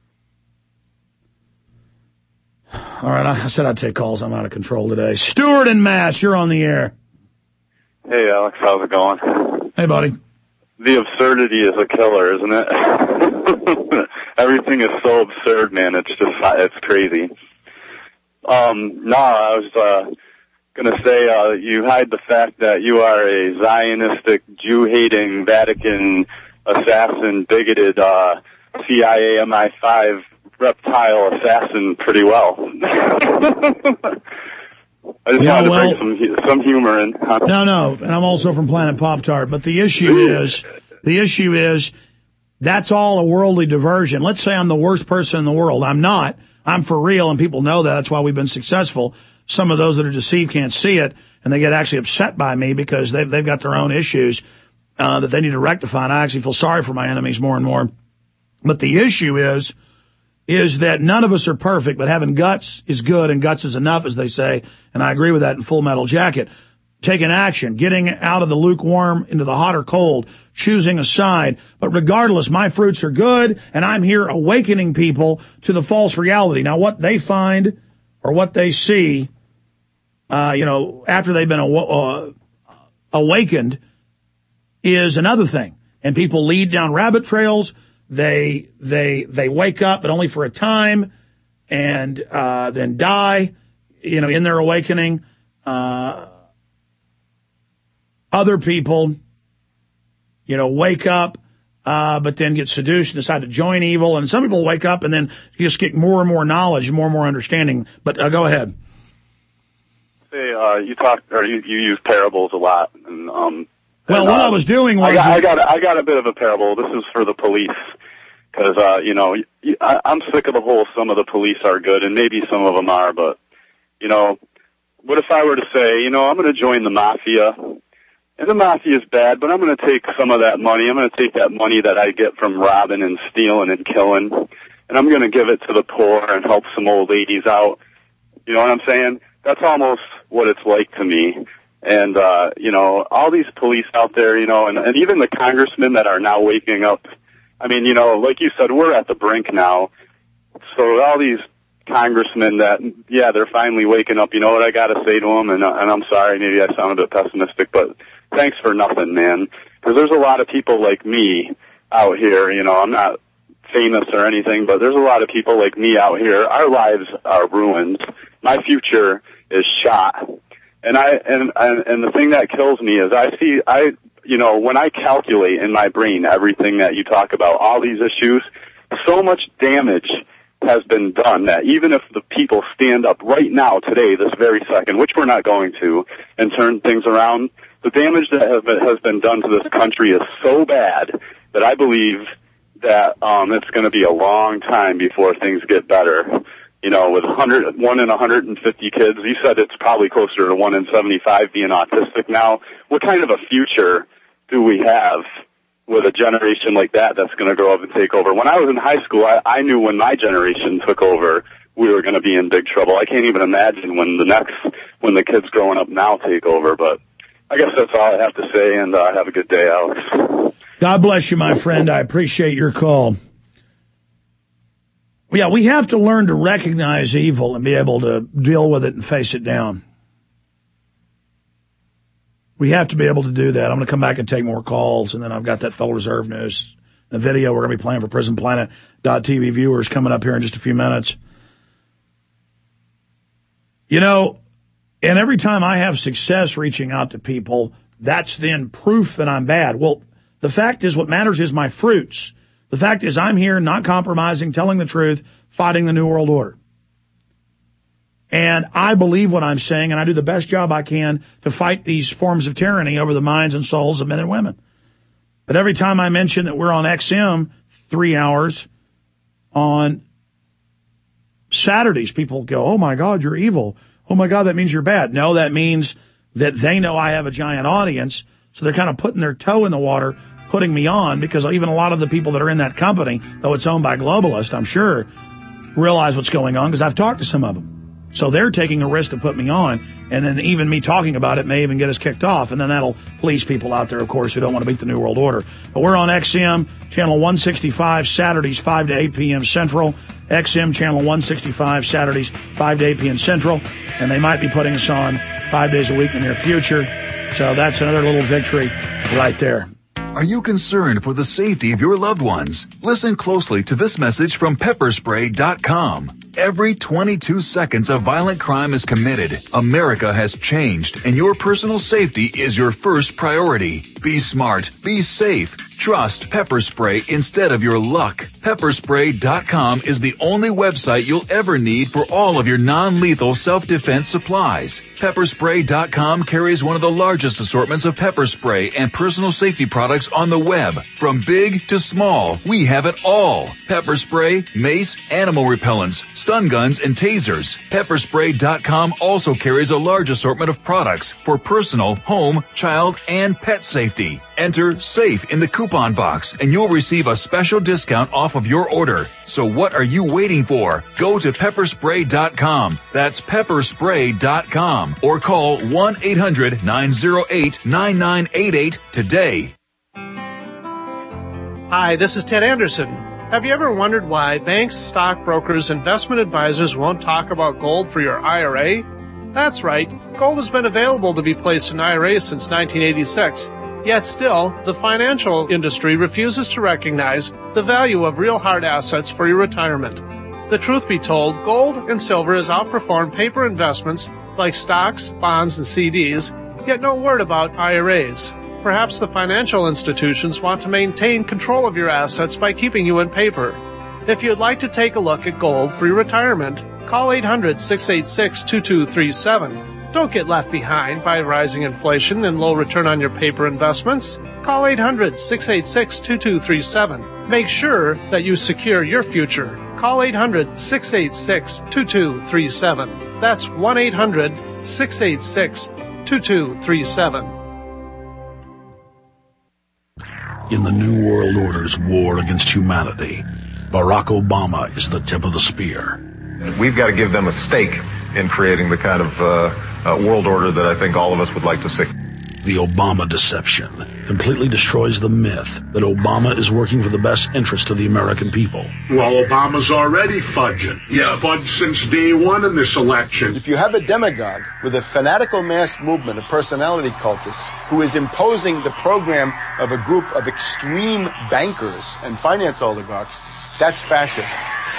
All right, I said I'd take calls. I'm out of control today. Stuart and Mass, you're on the air. Hey, Alex, how's it going? Hey, buddy. The absurdity is a killer, isn't it? Everything is so absurd, man. It's crazy. I was going to say you hide the fact that you are a Zionistic, Jew-hating, Vatican assassin, bigoted CIA MI5 reptile assassin pretty well. I just wanted to bring some humor in. No, and I'm also from Planet Pop-Tart. But the issue is, that's all a worldly diversion. Let's say I'm the worst person in the world. I'm not. I'm for real, and people know that. That's why we've been successful. Some of those that are deceived can't see it, and they get actually upset by me because they've got their own issues that they need to rectify. And I actually feel sorry for my enemies more and more. But the issue is that none of us are perfect, but having guts is good, and guts is enough, as they say, and I agree with that in Full Metal Jacket. Taking action, getting out of the lukewarm into the hot or cold, choosing a side. But regardless, my fruits are good, and I'm here awakening people to the false reality. Now, what they find or what they see, after they've been awakened is another thing. And people lead down rabbit trails. They wake up, but only for a time, and then die, in their awakening. Other people, wake up, but then get seduced and decide to join evil. And some people wake up and then just get more and more knowledge, more and more understanding. But go ahead. Say, you use parables a lot, and what I was doing was I got a bit of a parable. This is for the police, because I'm sick of the whole some of the police are good, and maybe some of them are, but what if I were to say, I'm going to join the mafia, and the mafia is bad, but I'm going to take some of that money. I'm going to take that money that I get from robbing and stealing and killing, and I'm going to give it to the poor and help some old ladies out. You know what I'm saying? That's almost what it's like to me. And, all these police out there, and even the congressmen that are now waking up. I mean, like you said, we're at the brink now. So all these congressmen that, they're finally waking up. You know what I got to say to them? And I'm sorry, maybe I sound a bit pessimistic, but thanks for nothing, man. Because there's a lot of people like me out here. I'm not famous or anything, but there's a lot of people like me out here. Our lives are ruined. My future is shot. And the thing that kills me is when I calculate in my brain everything that you talk about, all these issues, so much damage has been done that even if the people stand up right now, today, this very second, which we're not going to, and turn things around, the damage that has been done to this country is so bad that I believe that it's going to be a long time before things get better. With 1 in 150 kids, you said it's probably closer to 1 in 75 being autistic now. What kind of a future do we have with a generation like that that's going to grow up and take over? When I was in high school, I knew when my generation took over, we were going to be in big trouble. I can't even imagine when the kids growing up now take over. But I guess that's all I have to say, and have a good day, Alex. God bless you, my friend. I appreciate your call. Yeah, we have to learn to recognize evil and be able to deal with it and face it down. We have to be able to do that. I'm going to come back and take more calls, and then I've got that Federal Reserve News, the video we're going to be playing for PrisonPlanet.tv viewers coming up here in just a few minutes. You know, and every time I have success reaching out to people, that's then proof that I'm bad. Well, the fact is what matters is my fruits. The fact is I'm here not compromising, telling the truth, fighting the New World Order. And I believe what I'm saying, and I do the best job I can to fight these forms of tyranny over the minds and souls of men and women. But every time I mention that we're on XM 3 hours on Saturdays, people go, oh, my God, you're evil. Oh, my God, that means you're bad. No, that means that they know I have a giant audience, so they're kind of putting their toe in the water, putting me on, because even a lot of the people that are in that company, though it's owned by globalists, I'm sure, realize what's going on because I've talked to some of them. So they're taking a risk to put me on, and then even me talking about it may even get us kicked off, and then that'll please people out there, of course, who don't want to beat the New World Order. But we're on XM, channel 165, Saturdays, 5 to 8 p.m. Central. XM, channel 165, Saturdays, 5 to 8 p.m. Central. And they might be putting us on 5 days a week in the near future. So that's another little victory right there. Are you concerned for the safety of your loved ones? Listen closely to this message from pepperspray.com. Every 22 seconds a violent crime is committed. America has changed, and your personal safety is your first priority. Be smart. Be safe. Trust Pepper Spray instead of your luck. Pepperspray.com is the only website you'll ever need for all of your non-lethal self-defense supplies. Pepperspray.com carries one of the largest assortments of pepper spray and personal safety products on the web. From big to small, we have it all. Pepper spray, mace, animal repellents, stun guns, and tasers. Pepperspray.com also carries a large assortment of products for personal, home, child, and pet safety. Enter SAFE in the coupon box and you'll receive a special discount off of your order. So what are you waiting for? Go to pepperspray.com. That's pepperspray.com or call 1-800-908-9988 today. Hi, this is Ted Anderson. Have you ever wondered why banks, stockbrokers, investment advisors won't talk about gold for your IRA? That's right. Gold has been available to be placed in IRAs since 1986. Yet still, the financial industry refuses to recognize the value of real hard assets for your retirement. The truth be told, gold and silver has outperformed paper investments like stocks, bonds, and CDs, yet no word about IRAs. Perhaps the financial institutions want to maintain control of your assets by keeping you in paper. If you'd like to take a look at gold for your retirement, call 800-686-2237. Don't get left behind by rising inflation and low return on your paper investments. Call 800-686-2237. Make sure that you secure your future. Call 800-686-2237. That's 1-800-686-2237. In the New World Order's war against humanity, Barack Obama is the tip of the spear. We've got to give them a stake in creating the kind of world order that I think all of us would like to see. The Obama deception completely destroys the myth that Obama is working for the best interest of the American people. Well, Obama's already fudging. He's fudged since day one in this election. If you have a demagogue with a fanatical mass movement of personality cultists who is imposing the program of a group of extreme bankers and finance oligarchs, that's fascism.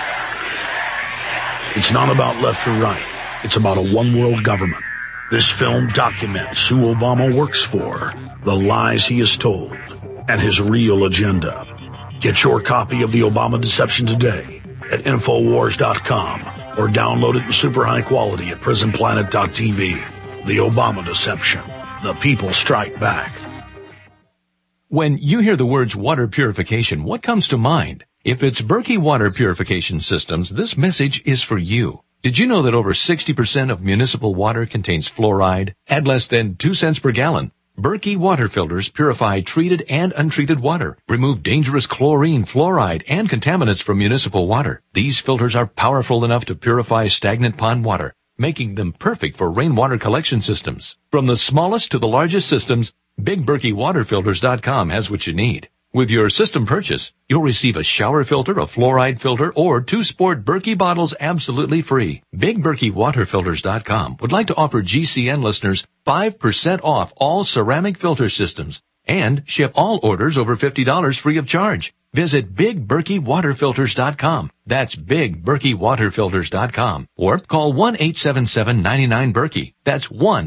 It's not about left or right. It's about a one-world government. This film documents who Obama works for, the lies he has told, and his real agenda. Get your copy of The Obama Deception today at Infowars.com or download it in super high quality at PrisonPlanet.tv. The Obama Deception. The people strike back. When you hear the words water purification, what comes to mind? If it's Berkey Water Purification Systems, this message is for you. Did you know that over 60% of municipal water contains fluoride at less than 2 cents per gallon? Berkey water filters purify treated and untreated water, remove dangerous chlorine, fluoride, and contaminants from municipal water. These filters are powerful enough to purify stagnant pond water, making them perfect for rainwater collection systems. From the smallest to the largest systems, BigBerkeyWaterFilters.com has what you need. With your system purchase, you'll receive a shower filter, a fluoride filter, or 2 Sport Berkey bottles absolutely free. BigBerkeyWaterFilters.com would like to offer GCN listeners 5% off all ceramic filter systems and ship all orders over $50 free of charge. Visit BigBerkeyWaterFilters.com. That's BigBerkeyWaterFilters.com. Or call 1-877-99-BERKEY. That's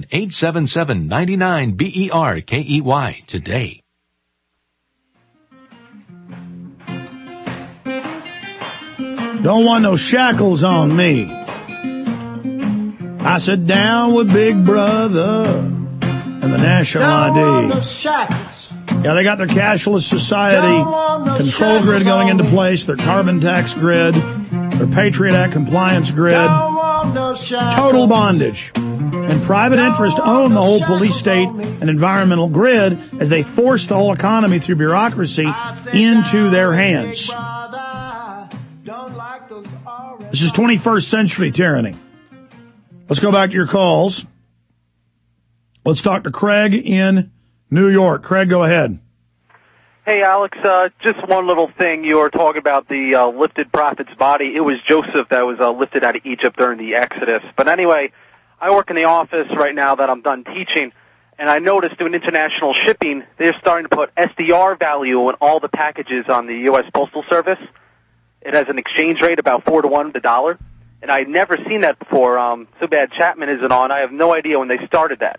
1-877-99-BERKEY today. Don't want no shackles on me. I sit down with Big Brother and the National ID. Yeah, they got their cashless society control grid going into place, their carbon tax grid, their Patriot Act compliance grid, total bondage. And private interests own the whole police state and environmental grid as they force the whole economy through bureaucracy into their hands. This is 21st century tyranny. Let's go back to your calls. Let's talk to Craig in New York. Craig, go ahead. Hey, Alex, just one little thing. You were talking about the lifted prophet's body. It was Joseph that was lifted out of Egypt during the Exodus. But anyway, I work in the office right now that I'm done teaching, and I noticed doing international shipping, they're starting to put SDR value in all the packages on the U.S. Postal Service. It has an exchange rate about 4 to 1 to the dollar, and I'd never seen that before. So bad Chapman isn't on. I have no idea when they started that.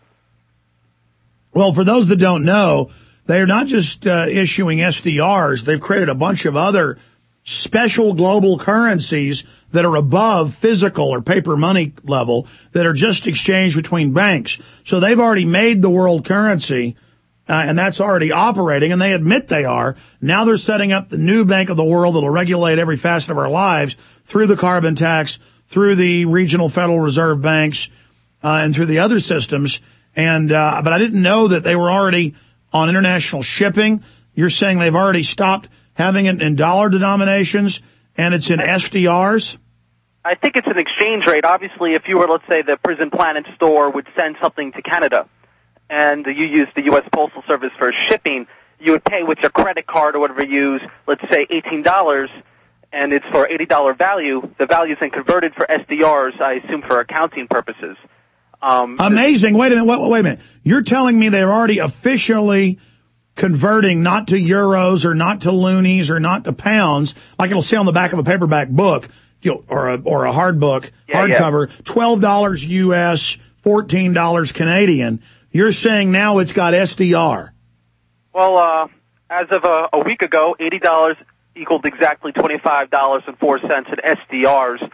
Well, for those that don't know, they're not just issuing SDRs. They've created a bunch of other special global currencies that are above physical or paper money level that are just exchanged between banks. So they've already made the world currency, and that's already operating, and they admit they are. Now they're setting up the new bank of the world that will regulate every facet of our lives through the carbon tax, through the regional Federal Reserve banks, and through the other systems. And but I didn't know that they were already on international shipping. You're saying they've already stopped having it in dollar denominations, and it's in SDRs? I think it's an exchange rate. Obviously, if you were, let's say, the Prison Planet store would send something to Canada, and you use the U.S. Postal Service for shipping, you would pay with your credit card or whatever you use, let's say $18, and it's for $80 value. The value is then converted for SDRs, I assume for accounting purposes. Amazing. Wait a minute. You're telling me they're already officially converting not to euros or not to loonies or not to pounds, like it'll say on the back of a paperback book, or a hard book, hardcover, $12 US, $14 Canadian. You're saying now it's got SDR. Well, as of a week ago, $80 equaled exactly $25.04 in SDRs.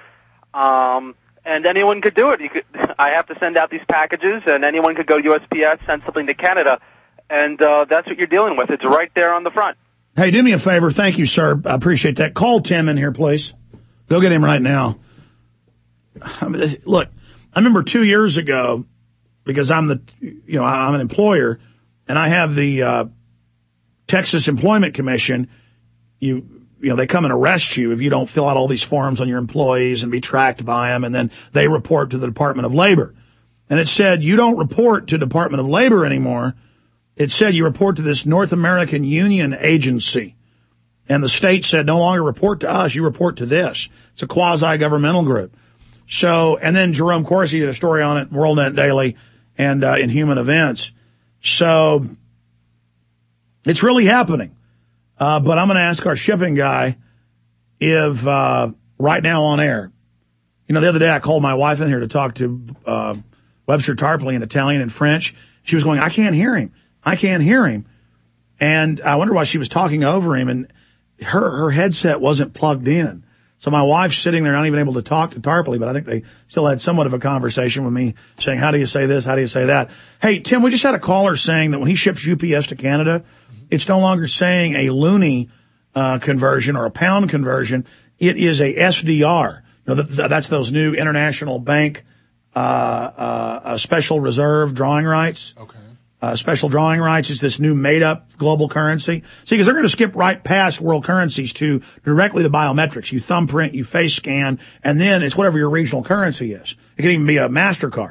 And anyone could do it. I have to send out these packages, and anyone could go to USPS, send something to Canada, and that's what you're dealing with. It's right there on the front. Hey, do me a favor. Thank you, sir. I appreciate that. Call Tim in here, please. Go get him right now. Look, I remember 2 years ago, because I'm an employer, and I have the Texas Employment Commission. They come and arrest you if you don't fill out all these forms on your employees and be tracked by them, and then they report to the Department of Labor. And it said you don't report to Department of Labor anymore. It said you report to this North American Union Agency. And the state said no longer report to us, you report to this. It's a quasi-governmental group. So, and then Jerome Corsi did a story on it in WorldNet Daily and in Human Events. So it's really happening. But I'm going to ask our shipping guy if right now on air. The other day I called my wife in here to talk to Webster Tarpley in Italian and French. She was going, I can't hear him. And I wonder why she was talking over him, and her headset wasn't plugged in. So my wife's sitting there not even able to talk to Tarpley, but I think they still had somewhat of a conversation with me saying, how do you say this? How do you say that? Hey, Tim, we just had a caller saying that when he ships UPS to Canada, it's no longer saying a loonie conversion or a pound conversion. It is a SDR. That's those new international bank special reserve drawing rights. Okay. Special drawing rights is this new made-up global currency. See, because they're going to skip right past world currencies directly to biometrics. You thumbprint, you face scan, and then it's whatever your regional currency is. It can even be a MasterCard.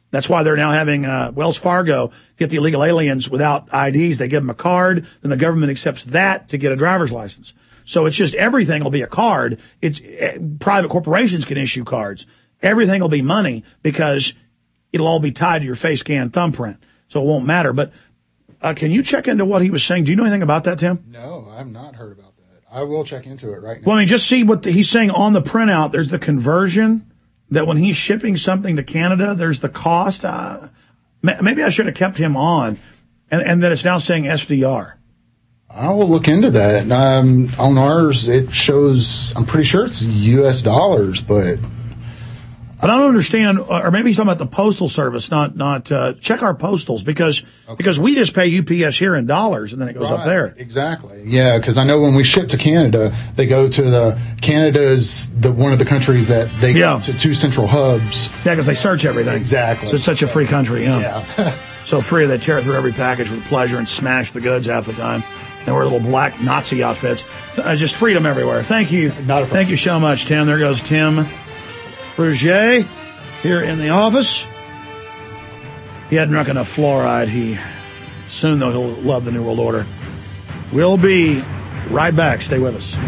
That's why they're now having Wells Fargo get the illegal aliens without IDs. They give them a card, then the government accepts that to get a driver's license. So it's just everything will be a card. Private corporations can issue cards. Everything will be money because it'll all be tied to your face scan thumbprint. So it won't matter. But can you check into what he was saying? Do you know anything about that, Tim? No, I've not heard about that. I will check into it right now. Well, I mean, just see what he's saying on the printout. There's the conversion. That when he's shipping something to Canada, there's the cost. Maybe I should have kept him on, and that it's now saying SDR. I will look into that. On ours, it shows, I'm pretty sure it's U.S. dollars, but I don't understand, or maybe he's talking about the postal service, not check our postals, because we just pay UPS here in dollars, and then it goes up there. Exactly. Yeah, because I know when we ship to Canada, they go to Canada's one of the countries that they go to two central hubs. Yeah, because they search everything. Exactly. So it's such a free country, yeah. So free they tear through every package with pleasure and smash the goods half the time. And wear little black Nazi outfits. Just freedom everywhere. Thank you. Thank you so much, Tim. There goes Tim Rouget here in the office. He hadn't drunk enough fluoride. Soon, though, he'll love the New World Order. We'll be right back. Stay with us.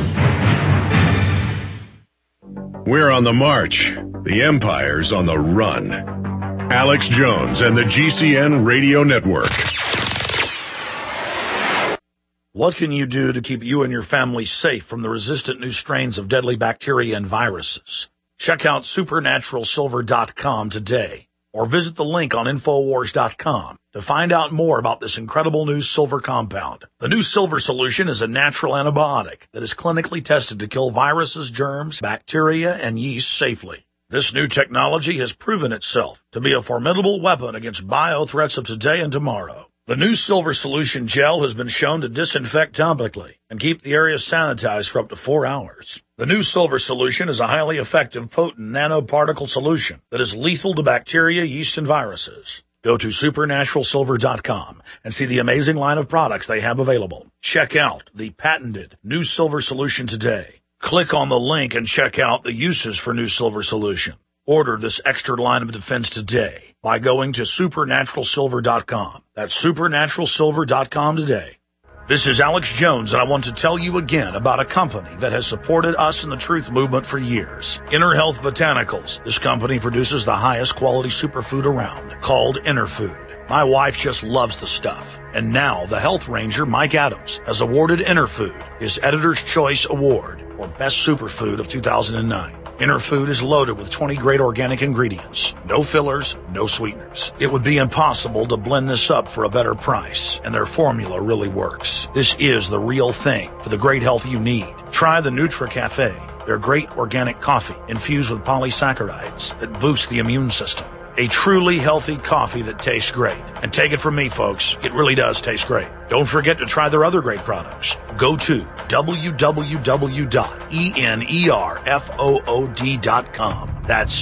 We're on the march. The Empire's on the run. Alex Jones and the GCN Radio Network. What can you do to keep you and your family safe from the resistant new strains of deadly bacteria and viruses? Check out supernaturalsilver.com today, or visit the link on Infowars.com to find out more about this incredible new silver compound. The new silver solution is a natural antibiotic that is clinically tested to kill viruses, germs, bacteria, and yeast safely. This new technology has proven itself to be a formidable weapon against bio threats of today and tomorrow. The new silver solution gel has been shown to disinfect topically and keep the area sanitized for up to 4 hours. The new silver solution is a highly effective, potent nanoparticle solution that is lethal to bacteria, yeast, and viruses. Go to supernaturalsilver.com and see the amazing line of products they have available. Check out the patented new silver solution today. Click on the link and check out the uses for new silver solution. Order this extra line of defense today by going to supernaturalsilver.com. That's supernaturalsilver.com today. This is Alex Jones, and I want to tell you again about a company that has supported us in the truth movement for years. Inner Health Botanicals. This company produces the highest quality superfood around, called Inner Food. My wife just loves the stuff. And now the Health Ranger, Mike Adams, has awarded Inner Food his Editor's Choice Award for Best Superfood of 2009. Inner Food is loaded with 20 great organic ingredients. No fillers, no sweeteners. It would be impossible to blend this up for a better price, and their formula really works. This is the real thing for the great health you need. Try the Nutra Cafe, their great organic coffee infused with polysaccharides that boost the immune system. A truly healthy coffee that tastes great. And take it from me, folks, it really does taste great. Don't forget to try their other great products. Go to www.enerfood.com. That's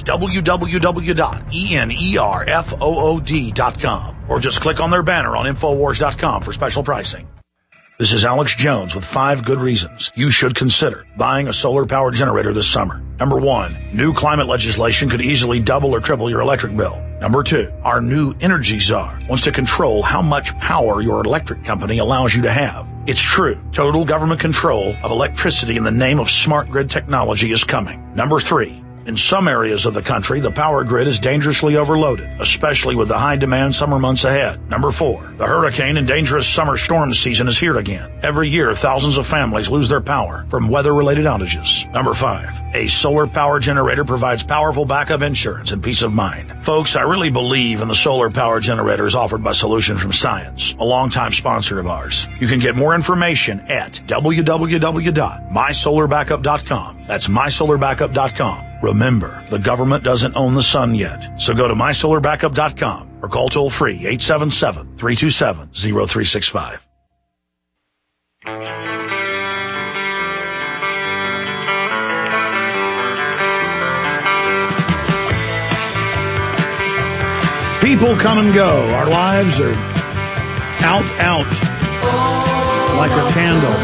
www.enerfood.com. Or just click on their banner on Infowars.com for special pricing. This is Alex Jones with 5 good reasons you should consider buying a solar power generator this summer. Number 1, new climate legislation could easily double or triple your electric bill. Number 2, our new energy czar wants to control how much power your electric company allows you to have. It's true. Total government control of electricity in the name of smart grid technology is coming. Number 3, in some areas of the country, the power grid is dangerously overloaded, especially with the high-demand summer months ahead. Number 4, the hurricane and dangerous summer storm season is here again. Every year, thousands of families lose their power from weather-related outages. Number 5, a solar power generator provides powerful backup insurance and peace of mind. Folks, I really believe in the solar power generators offered by Solutions from Science, a longtime sponsor of ours. You can get more information at www.mysolarbackup.com. That's mysolarbackup.com. Remember, the government doesn't own the sun yet. So go to mysolarbackup.com or call toll-free 877-327-0365. People come and go. Our lives are out like a candle.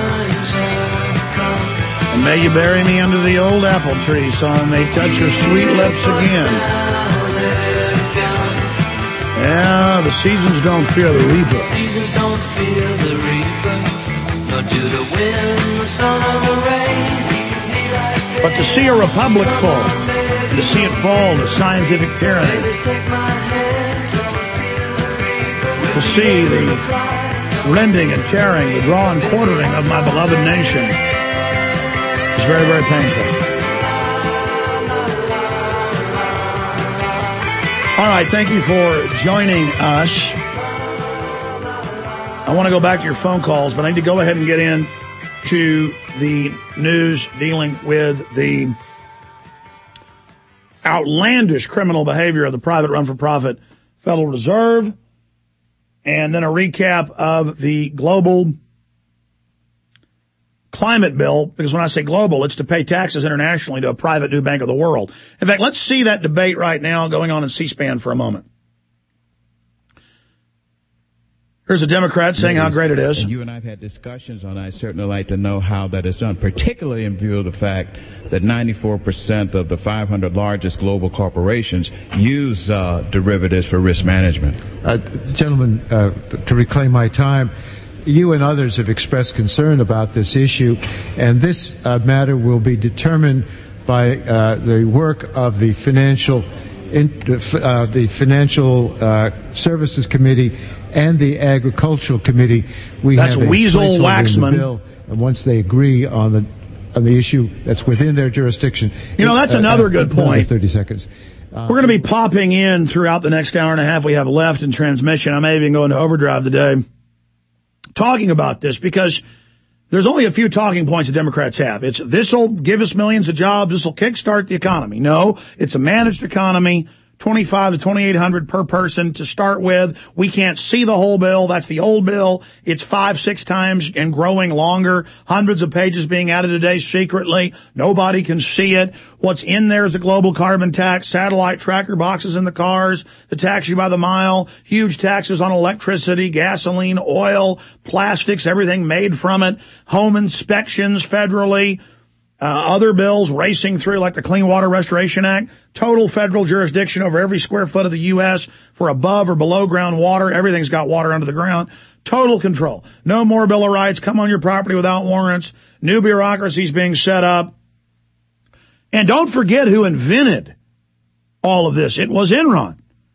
And may you bury me under the old apple tree, so I may touch your sweet lips again. Yeah, the seasons don't fear the reaper. Seasons don't fear the reaper, nor do the wind, the sun, or the rain. But to see a republic fall, and to see it fall to scientific tyranny, to see the rending and tearing, the draw and quartering of my beloved nation is very, very painful. All right, thank you for joining us. I want to go back to your phone calls, but I need to go ahead and get into the news dealing with the outlandish criminal behavior of the private run-for-profit Federal Reserve, and then a recap of the global climate bill, because when I say global, it's to pay taxes internationally to a private new bank of the world. In fact, let's see that debate right now going on in C-SPAN for a moment. Here's a Democrat saying how great it is. And you and I have had discussions on it. I'd certainly like to know how that is done, particularly in view of the fact that 94% of the 500 largest global corporations use derivatives for risk management. Gentlemen, to reclaim my time, you and others have expressed concern about this issue, and this matter will be determined by the work of the Financial Services Committee and the Agricultural Committee. That's Weasel Waxman. Bill, and once they agree on the issue that's within their jurisdiction. You know, that's another good point. 30 seconds. We're going to be popping in throughout the next hour and a half we have left in transmission. I may even go into overdrive today talking about this, because there's only a few talking points the Democrats have. It's this will give us millions of jobs. This will kickstart the economy. No, it's a managed economy. $2,500 to $2,800 per person to start with. We can't see the whole bill. That's the old bill. It's 5-6 times and growing longer. Hundreds of pages being added a day secretly. Nobody can see it. What's in there is a global carbon tax, satellite tracker boxes in the cars, the tax you by the mile, huge taxes on electricity, gasoline, oil, plastics, everything made from it, home inspections federally. Other bills racing through, like the Clean Water Restoration Act, total federal jurisdiction over every square foot of the U.S. for above or below ground water. Everything's got water under the ground. Total control. No more Bill of Rights. Come on your property without warrants. New bureaucracies being set up. And don't forget who invented all of this. It was Enron.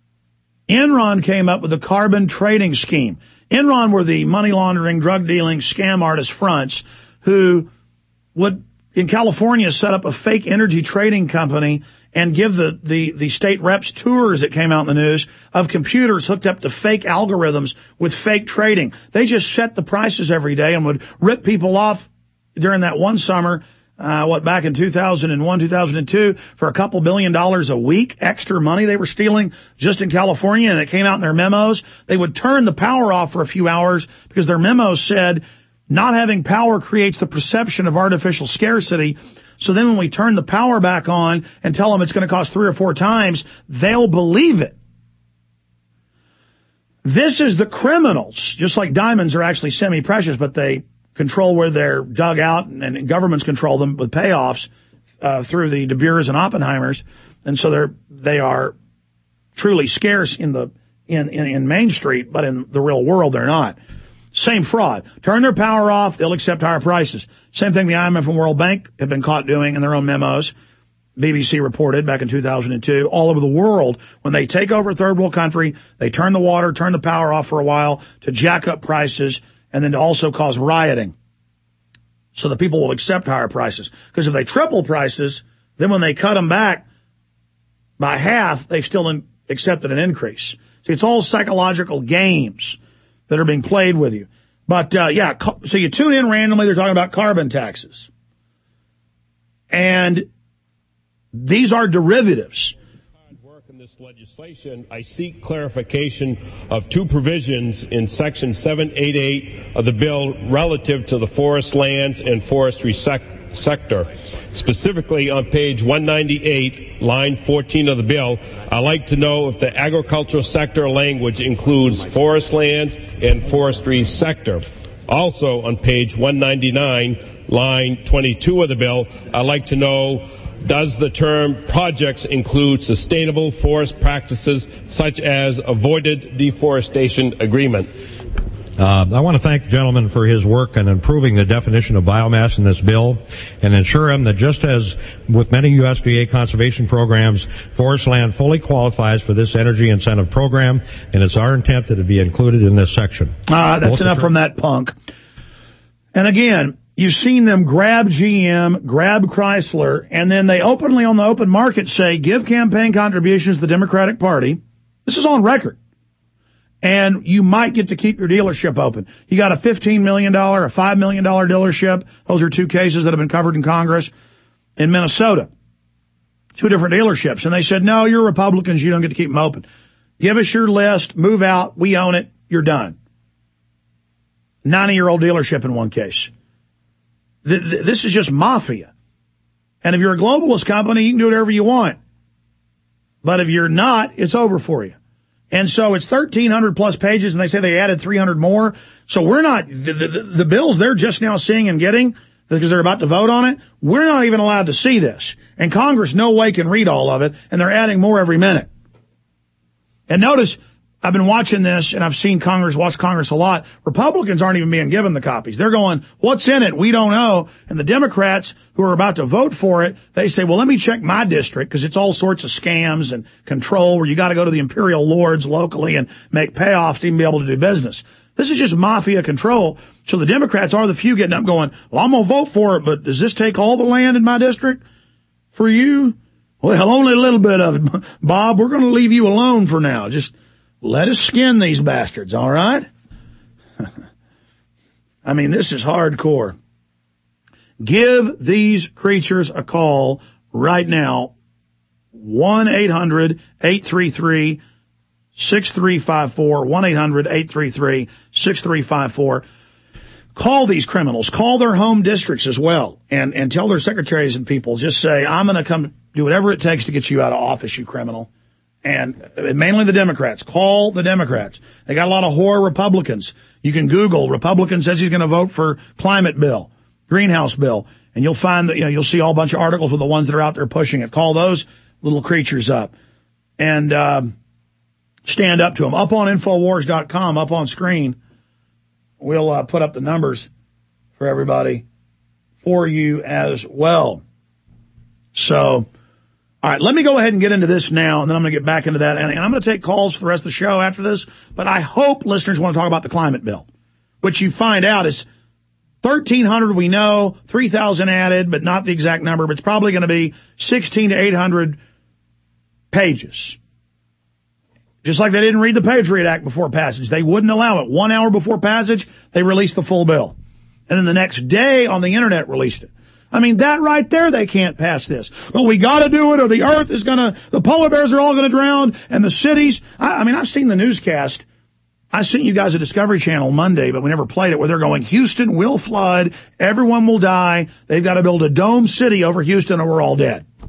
Enron came up with the carbon trading scheme. Enron were the money laundering, drug dealing, scam artist fronts who would, in California, set up a fake energy trading company and give the state reps tours that came out in the news of computers hooked up to fake algorithms with fake trading. They just set the prices every day and would rip people off during that one summer, back in 2001, 2002, for a couple $2 billion a week, extra money they were stealing just in California, and it came out in their memos. They would turn the power off for a few hours because their memos said, not having power creates the perception of artificial scarcity. So then when we turn the power back on and tell them it's going to cost 3 or 4 times, they'll believe it. This is the criminals. Just like diamonds are actually semi-precious, but they control where they're dug out, and governments control them with payoffs through the De Beers and Oppenheimers. And so they are truly scarce in Main Street, but in the real world they're not. Same fraud. Turn their power off, they'll accept higher prices. Same thing the IMF and World Bank have been caught doing in their own memos. BBC reported back in 2002, all over the world, when they take over a third world country, they turn the power off for a while to jack up prices and then to also cause rioting. So the people will accept higher prices. Because if they triple prices, then when they cut them back by half, they've still accepted an increase. See, it's all psychological games that are being played with you. But, so you tune in randomly, they're talking about carbon taxes. And these are derivatives. In this legislation, I seek clarification of 2 provisions in Section 788 of the bill relative to the forest lands and forestry sector. Specifically on page 198, line 14 of the bill, I'd like to know if the agricultural sector language includes forest lands and forestry sector. Also on page 199, line 22 of the bill, I'd like to know Does the term projects include sustainable forest practices such as avoided deforestation agreement? I want to thank the gentleman for his work in improving the definition of biomass in this bill and ensure him that just as with many USDA conservation programs, forest land fully qualifies for this energy incentive program, and it's our intent that it be included in this section. That's enough from that punk. And again, you've seen them grab GM, grab Chrysler, and then they openly on the open market say, give campaign contributions to the Democratic Party. This is on record. And you might get to keep your dealership open. You got a $15 million, a $5 million dealership. Those are two cases that have been covered in Congress in Minnesota. Two different dealerships. And they said, no, you're Republicans. You don't get to keep them open. Give us your list. Move out. We own it. You're done. 90-year-old dealership in one case. This is just mafia. And if you're a globalist company, you can do whatever you want. But if you're not, it's over for you. And so it's 1,300 plus pages, and they say they added 300 more. So we're not, the bills they're just now seeing and getting, because they're about to vote on it, we're not even allowed to see this. And Congress no way can read all of it, and they're adding more every minute. And notice, I've been watching this, and I've seen watch Congress a lot. Republicans aren't even being given the copies. They're going, what's in it? We don't know. And the Democrats who are about to vote for it, they say, well, let me check my district, because it's all sorts of scams and control where you got to go to the imperial lords locally and make payoffs to even be able to do business. This is just mafia control. So the Democrats are the few getting up going, well, I'm going to vote for it, but does this take all the land in my district for you? Well, only a little bit of it. Bob, we're going to leave you alone for now. Just let us skin these bastards, all right? I mean, this is hardcore. Give these creatures a call right now. 1-800-833-6354. 1-800-833-6354. Call these criminals. Call their home districts as well. And tell their secretaries and people, just say, I'm going to come do whatever it takes to get you out of office, you criminal. And mainly the Democrats. Call the Democrats. They got a lot of whore Republicans. You can Google Republican says he's going to vote for climate bill, greenhouse bill, and you'll find that, you'll see all a bunch of articles with the ones that are out there pushing it. Call those little creatures up and stand up to them. Up on Infowars.com, up on screen, we'll put up the numbers for everybody for you as well. So, all right, let me go ahead and get into this now, and then I'm going to get back into that. And I'm going to take calls for the rest of the show after this. But I hope listeners want to talk about the climate bill, which you find out is 1,300 we know, 3,000 added, but not the exact number. But it's probably going to be 16 to 800 pages. Just like they didn't read the Patriot Act before passage. They wouldn't allow it. 1 hour before passage, they released the full bill. And then the next day on the internet released it. I mean, that right there, they can't pass this. But we got to do it or the earth is the polar bears are all going to drown and the cities. I mean, I've seen the newscast. I sent you guys a Discovery Channel Monday, but we never played it, where they're going, Houston will flood. Everyone will die. They've got to build a dome city over Houston or we're all dead. In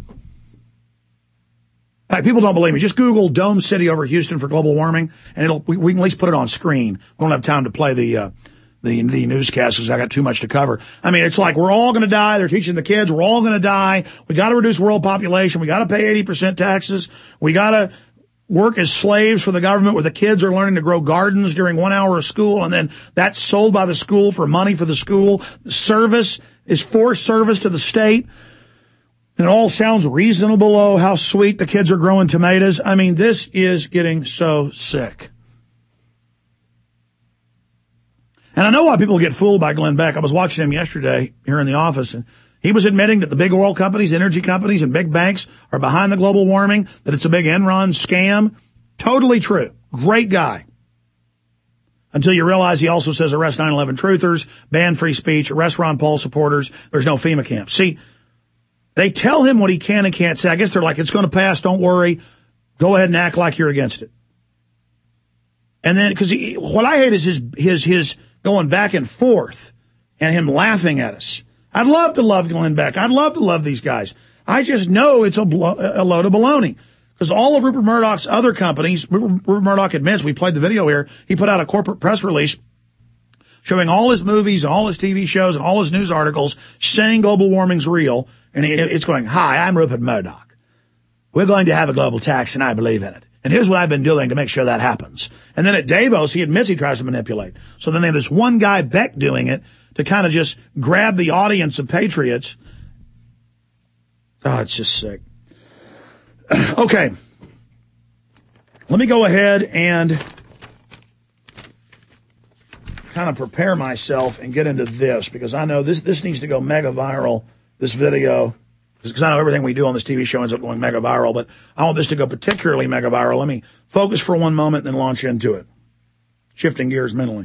fact, people don't believe me. Just Google dome city over Houston for global warming and we can at least put it on screen. We don't have time to play the newscast because I got too much to cover. I mean, it's like we're all going to die. They're teaching the kids we're all going to die. We got to reduce world population. We got to pay 80% taxes. We got to work as slaves for the government where the kids are learning to grow gardens during 1 hour of school, and then that's sold by the school for money for the school. Service is forced service to the state. And it all sounds reasonable. Oh, how sweet the kids are growing tomatoes. I mean, this is getting so sick. And I know why people get fooled by Glenn Beck. I was watching him yesterday here in the office, and he was admitting that the big oil companies, energy companies, and big banks are behind the global warming, that it's a big Enron scam. Totally true. Great guy. Until you realize he also says arrest 9/11 truthers, ban free speech, arrest Ron Paul supporters. There's no FEMA camp. See, they tell him what he can and can't say. I guess they're like, it's going to pass. Don't worry. Go ahead and act like you're against it. And then, because what I hate is his going back and forth and him laughing at us. I'd love to love Glenn Beck. I'd love to love these guys. I just know it's a load of baloney. Because all of Rupert Murdoch's other companies, Rupert Murdoch admits, we played the video here, he put out a corporate press release showing all his movies and all his TV shows and all his news articles saying global warming's real. And it's going, hi, I'm Rupert Murdoch. We're going to have a global tax, and I believe in it. And here's what I've been doing to make sure that happens. And then at Davos, he admits he tries to manipulate. So then they have this one guy, Beck, doing it to kind of just grab the audience of patriots. Oh, it's just sick. Okay. Let me go ahead and kind of prepare myself and get into this, because I know this needs to go mega viral, this video, because I know everything we do on this TV show ends up going mega viral, but I want this to go particularly mega viral. Let me focus for one moment and then launch into it. Shifting gears mentally.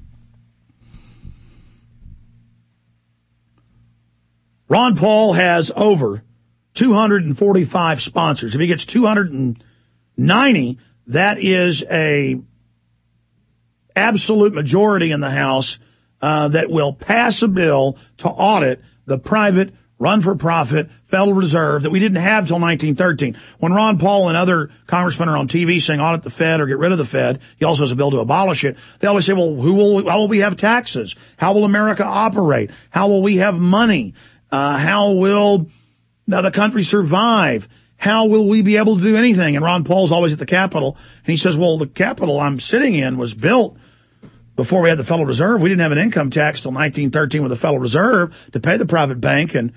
Ron Paul has over 245 sponsors. If he gets 290, that is a absolute majority in the House that will pass a bill to audit the private, run-for-profit Federal Reserve that we didn't have till 1913. When Ron Paul and other congressmen are on TV saying audit the Fed or get rid of the Fed, he also has a bill to abolish it. They always say, well, how will we have taxes? How will America operate? How will we have money? How will the country survive? How will we be able to do anything? And Ron Paul's always at the Capitol, and he says, well, the Capitol I'm sitting in was built before we had the Federal Reserve. We didn't have an income tax till 1913 with the Federal Reserve to pay the private bank, and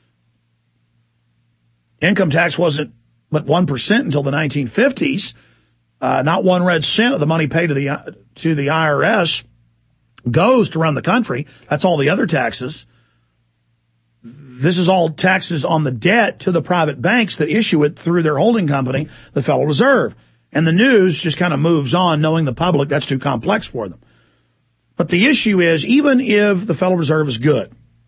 income tax wasn't but 1% until the 1950s. Not one red cent of the money paid to the IRS goes to run the country. That's all the other taxes. This is all taxes on the debt to the private banks that issue it through their holding company, the Federal Reserve. And the news just kind of moves on, knowing the public that's too complex for them. But the issue is, even if the Federal Reserve is good,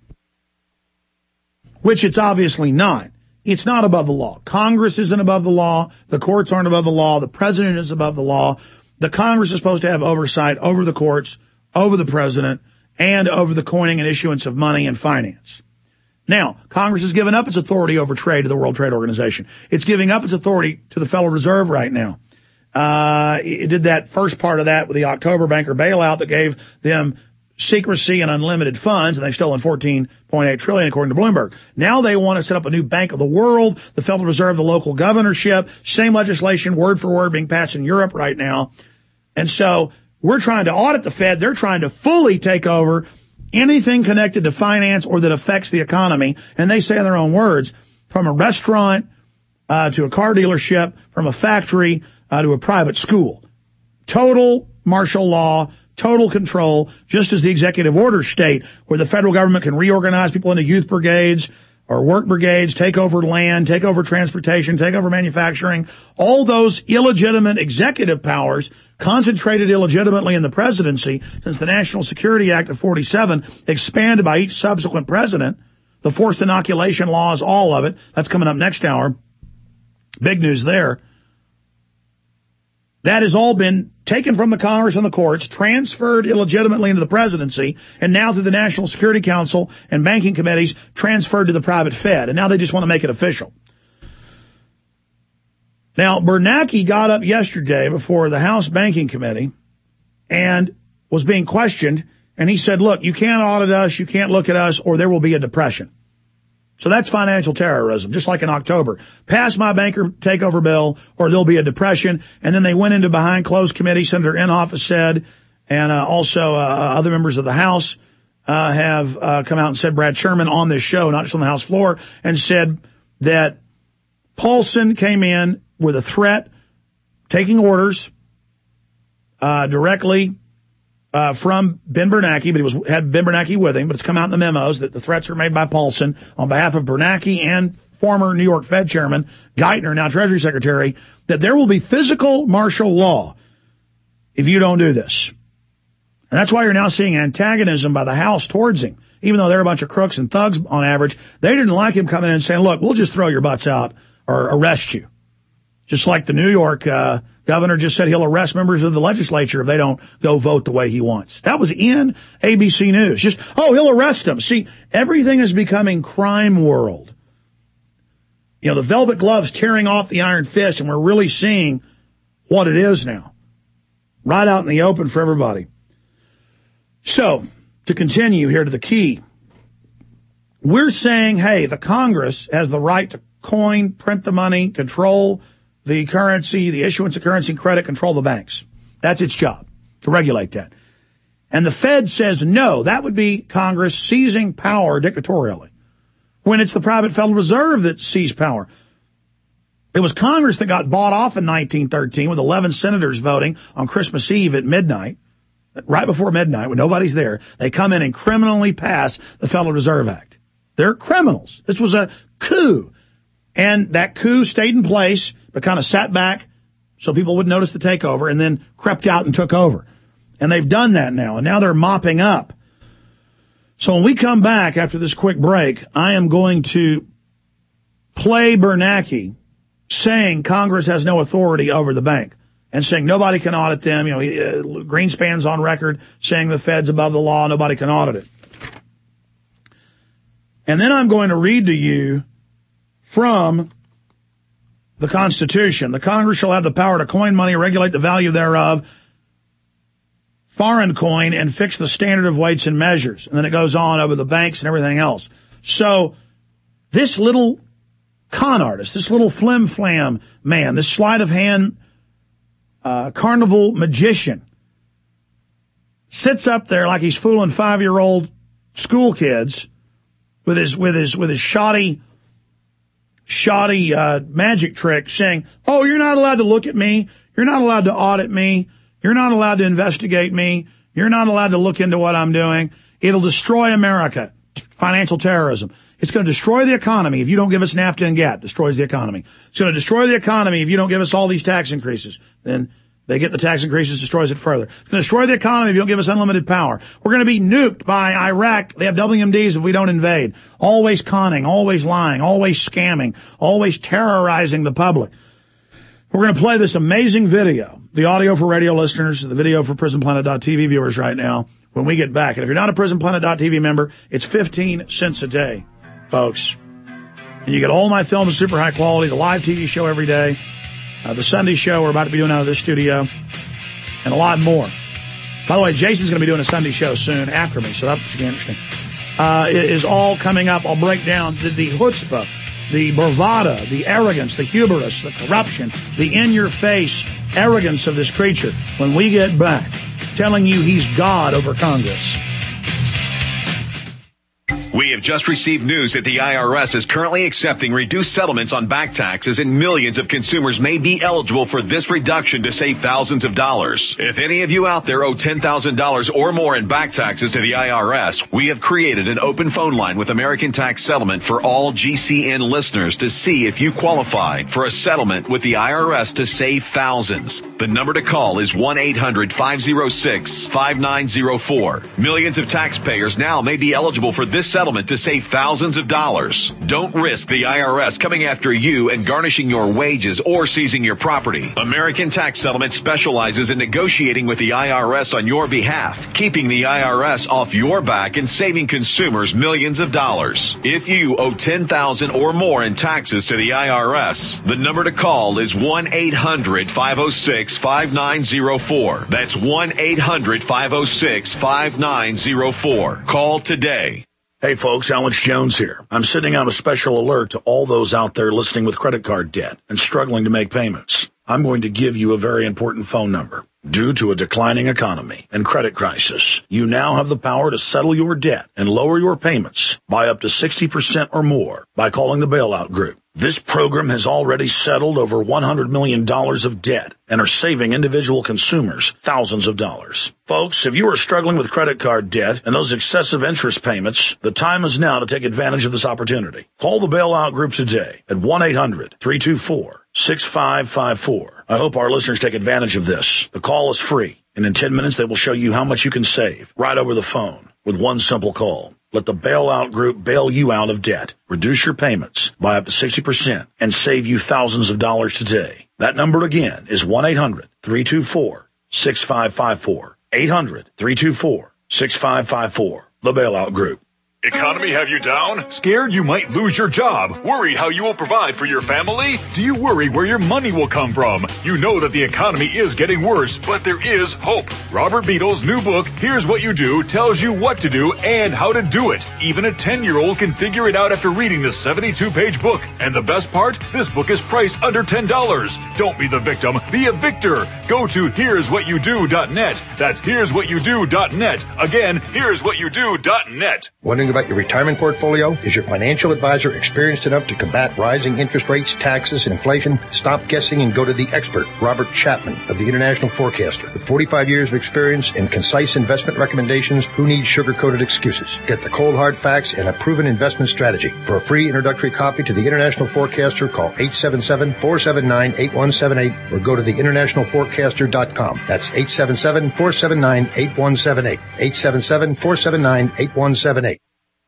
which it's obviously not, it's not above the law. Congress isn't above the law. The courts aren't above the law. The president is above the law. The Congress is supposed to have oversight over the courts, over the president, and over the coining and issuance of money and finance. Now, Congress has given up its authority over trade to the World Trade Organization. It's giving up its authority to the Federal Reserve right now. It did that first part of that with the October banker bailout that gave them secrecy and unlimited funds, and they've stolen $14.8 trillion according to Bloomberg. Now they want to set up a new Bank of the World, the Federal Reserve, the local governorship, same legislation, word for word, being passed in Europe right now. And so we're trying to audit the Fed. They're trying to fully take over anything connected to finance or that affects the economy. And they say in their own words, from a restaurant to a car dealership, from a factory to a private school. Total martial law, total control, just as the executive orders state, where the federal government can reorganize people into youth brigades or work brigades, take over land, take over transportation, take over manufacturing. All those illegitimate executive powers concentrated illegitimately in the presidency since the National Security Act of 47, expanded by each subsequent president. The forced inoculation laws, all of it. That's coming up next hour. Big news there. That has all been taken from the Congress and the courts, transferred illegitimately into the presidency, and now through the National Security Council and banking committees, transferred to the private Fed. And now they just want to make it official. Now, Bernanke got up yesterday before the House Banking Committee and was being questioned. And he said, look, you can't audit us, you can't look at us, or there will be a depression. So that's financial terrorism, just like in October. Pass my banker takeover bill, or there'll be a depression. And then they went into behind closed committee. Senator Inhofe has said, and also other members of the House have come out and said, Brad Sherman on this show, not just on the House floor, and said that Paulson came in with a threat, taking orders directly from Ben Bernanke, but he had Ben Bernanke with him, but it's come out in the memos that the threats are made by Paulson on behalf of Bernanke and former New York Fed Chairman Geithner, now Treasury Secretary, that there will be physical martial law if you don't do this. And that's why you're now seeing antagonism by the House towards him. Even though they're a bunch of crooks and thugs on average, they didn't like him coming in and saying, look, we'll just throw your butts out or arrest you. Just like the New York governor just said he'll arrest members of the legislature if they don't go vote the way he wants. That was in ABC News. Just, he'll arrest them. See, everything is becoming crime world. You know, the velvet glove's tearing off the iron fist, and we're really seeing what it is now. Right out in the open for everybody. So, to continue here to the key, we're saying, hey, the Congress has the right to coin, print the money, control the currency, the issuance of currency and credit, control the banks. That's its job, to regulate that. And the Fed says no, that would be Congress seizing power dictatorially, when it's the private Federal Reserve that seized power. It was Congress that got bought off in 1913 with 11 senators voting on Christmas Eve at midnight, right before midnight when nobody's there. They come in and criminally pass the Federal Reserve Act. They're criminals. This was a coup. And that coup stayed in place, but kind of sat back so people wouldn't notice the takeover, and then crept out and took over. And they've done that now, and now they're mopping up. So when we come back after this quick break, I am going to play Bernanke saying Congress has no authority over the bank and saying nobody can audit them. You know, Greenspan's on record saying the Fed's above the law, nobody can audit it. And then I'm going to read to you from the Constitution. The Congress shall have the power to coin money, regulate the value thereof, foreign coin, and fix the standard of weights and measures. And then it goes on over the banks and everything else. So this little con artist, this little flim-flam man, this sleight of hand carnival magician sits up there like he's fooling 5-year-old school kids with his shoddy magic trick, saying, oh, you're not allowed to look at me. You're not allowed to audit me. You're not allowed to investigate me. You're not allowed to look into what I'm doing. It'll destroy America. Financial terrorism. It's going to destroy the economy if you don't give us NAFTA and GATT. Destroys the economy. It's going to destroy the economy if you don't give us all these tax increases. Then they get the tax increases, destroys it further. It's going to destroy the economy if you don't give us unlimited power. We're going to be nuked by Iraq. They have WMDs if we don't invade. Always conning, always lying, always scamming, always terrorizing the public. We're going to play this amazing video, the audio for radio listeners, the video for PrisonPlanet.tv viewers right now when we get back. And if you're not a PrisonPlanet.tv member, it's 15 cents a day, folks. And you get all my films super high quality, the live TV show every day, the Sunday show we're about to be doing out of this studio, and a lot more. By the way, Jason's going to be doing a Sunday show soon after me, so that should be interesting. It is all coming up. I'll break down the chutzpah, the bravado, the arrogance, the hubris, the corruption, the in-your-face arrogance of this creature when we get back, telling you he's God over Congress. We have just received news that the IRS is currently accepting reduced settlements on back taxes, and millions of consumers may be eligible for this reduction to save thousands of dollars. If any of you out there owe $10,000 or more in back taxes to the IRS, we have created an open phone line with American Tax Settlement for all GCN listeners to see if you qualify for a settlement with the IRS to save thousands. The number to call is 1-800-506-5904. Millions of taxpayers now may be eligible for this settlement to save thousands of dollars. Don't risk the IRS coming after you and garnishing your wages or seizing your property. American Tax Settlement specializes in negotiating with the IRS on your behalf, keeping the IRS off your back and saving consumers millions of dollars. If you owe $10,000 or more in taxes to the IRS, the number to call is 1-800-506-5904. That's 1-800-506-5904. Call today. Hey folks, Alex Jones here. I'm sending out a special alert to all those out there listening with credit card debt and struggling to make payments. I'm going to give you a very important phone number. Due to a declining economy and credit crisis, you now have the power to settle your debt and lower your payments by up to 60% or more by calling the Bailout Group. This program has already settled over $100 million of debt and are saving individual consumers thousands of dollars. Folks, if you are struggling with credit card debt and those excessive interest payments, the time is now to take advantage of this opportunity. Call the Bailout Group today at 1-800-324-6554. I hope our listeners take advantage of this. The call is free, and in 10 minutes they will show you how much you can save right over the phone with one simple call. Let the Bailout Group bail you out of debt, reduce your payments by up to 60%, and save you thousands of dollars today. That number again is 1-800-324-6554. 800-324-6554. The Bailout Group. Economy have you down? Scared you might lose your job? Worried how you will provide for your family? Do you worry where your money will come from? You know that the economy is getting worse, but there is hope. Robert Beadle's new book, Here's What You Do, tells you what to do and how to do it. Even a 10-year-old can figure it out after reading the 72-page book. And the best part? This book is priced under $10. Don't be the victim, be a victor. Go to here'swhatyoudo.net. That's here'swhatyoudo.net. Again, here'swhatyoudo.net. Wondering about your retirement portfolio? Is your financial advisor experienced enough to combat rising interest rates, taxes, and inflation? Stop guessing and go to the expert, Robert Chapman of the International Forecaster. With 45 years of experience and concise investment recommendations, who needs sugar-coated excuses? Get the cold hard facts and a proven investment strategy. For a free introductory copy to the International Forecaster, call 877-479-8178 or go to theinternationalforecaster.com. That's 877-479-8178. 877-479-8178.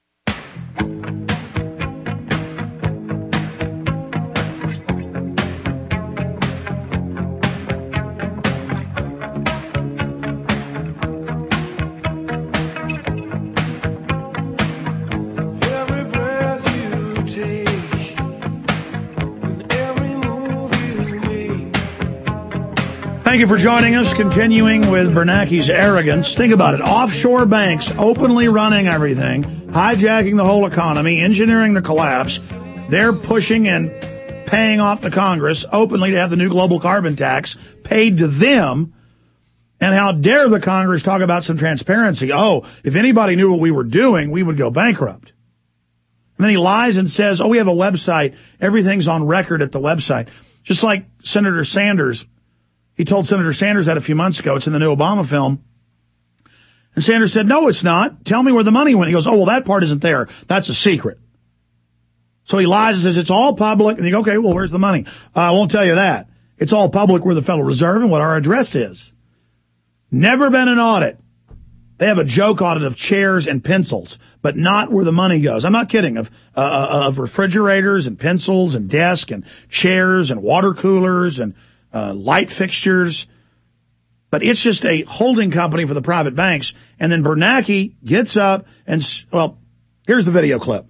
Thank you for joining us. Continuing with Bernanke's arrogance. Think about it. Offshore banks openly running everything, hijacking the whole economy, engineering the collapse. They're pushing and paying off the Congress openly to have the new global carbon tax paid to them. And how dare the Congress talk about some transparency? Oh, if anybody knew what we were doing, we would go bankrupt. And then he lies and says, oh, we have a website. Everything's on record at the website. Just like Senator Sanders. He told Senator Sanders that a few months ago. It's in the new Obama film. And Sanders said, no, it's not. Tell me where the money went. He goes, oh, well, that part isn't there. That's a secret. So he lies and says, it's all public. And you go, okay, well, where's the money? I won't tell you that. It's all public. We're the Federal Reserve and what our address is. Never been an audit. They have a joke audit of chairs and pencils, but not where the money goes. I'm not kidding. Of refrigerators and pencils and desks and chairs and water coolers and light fixtures, but it's just a holding company for the private banks. And then Bernanke gets up and, well, here's the video clip.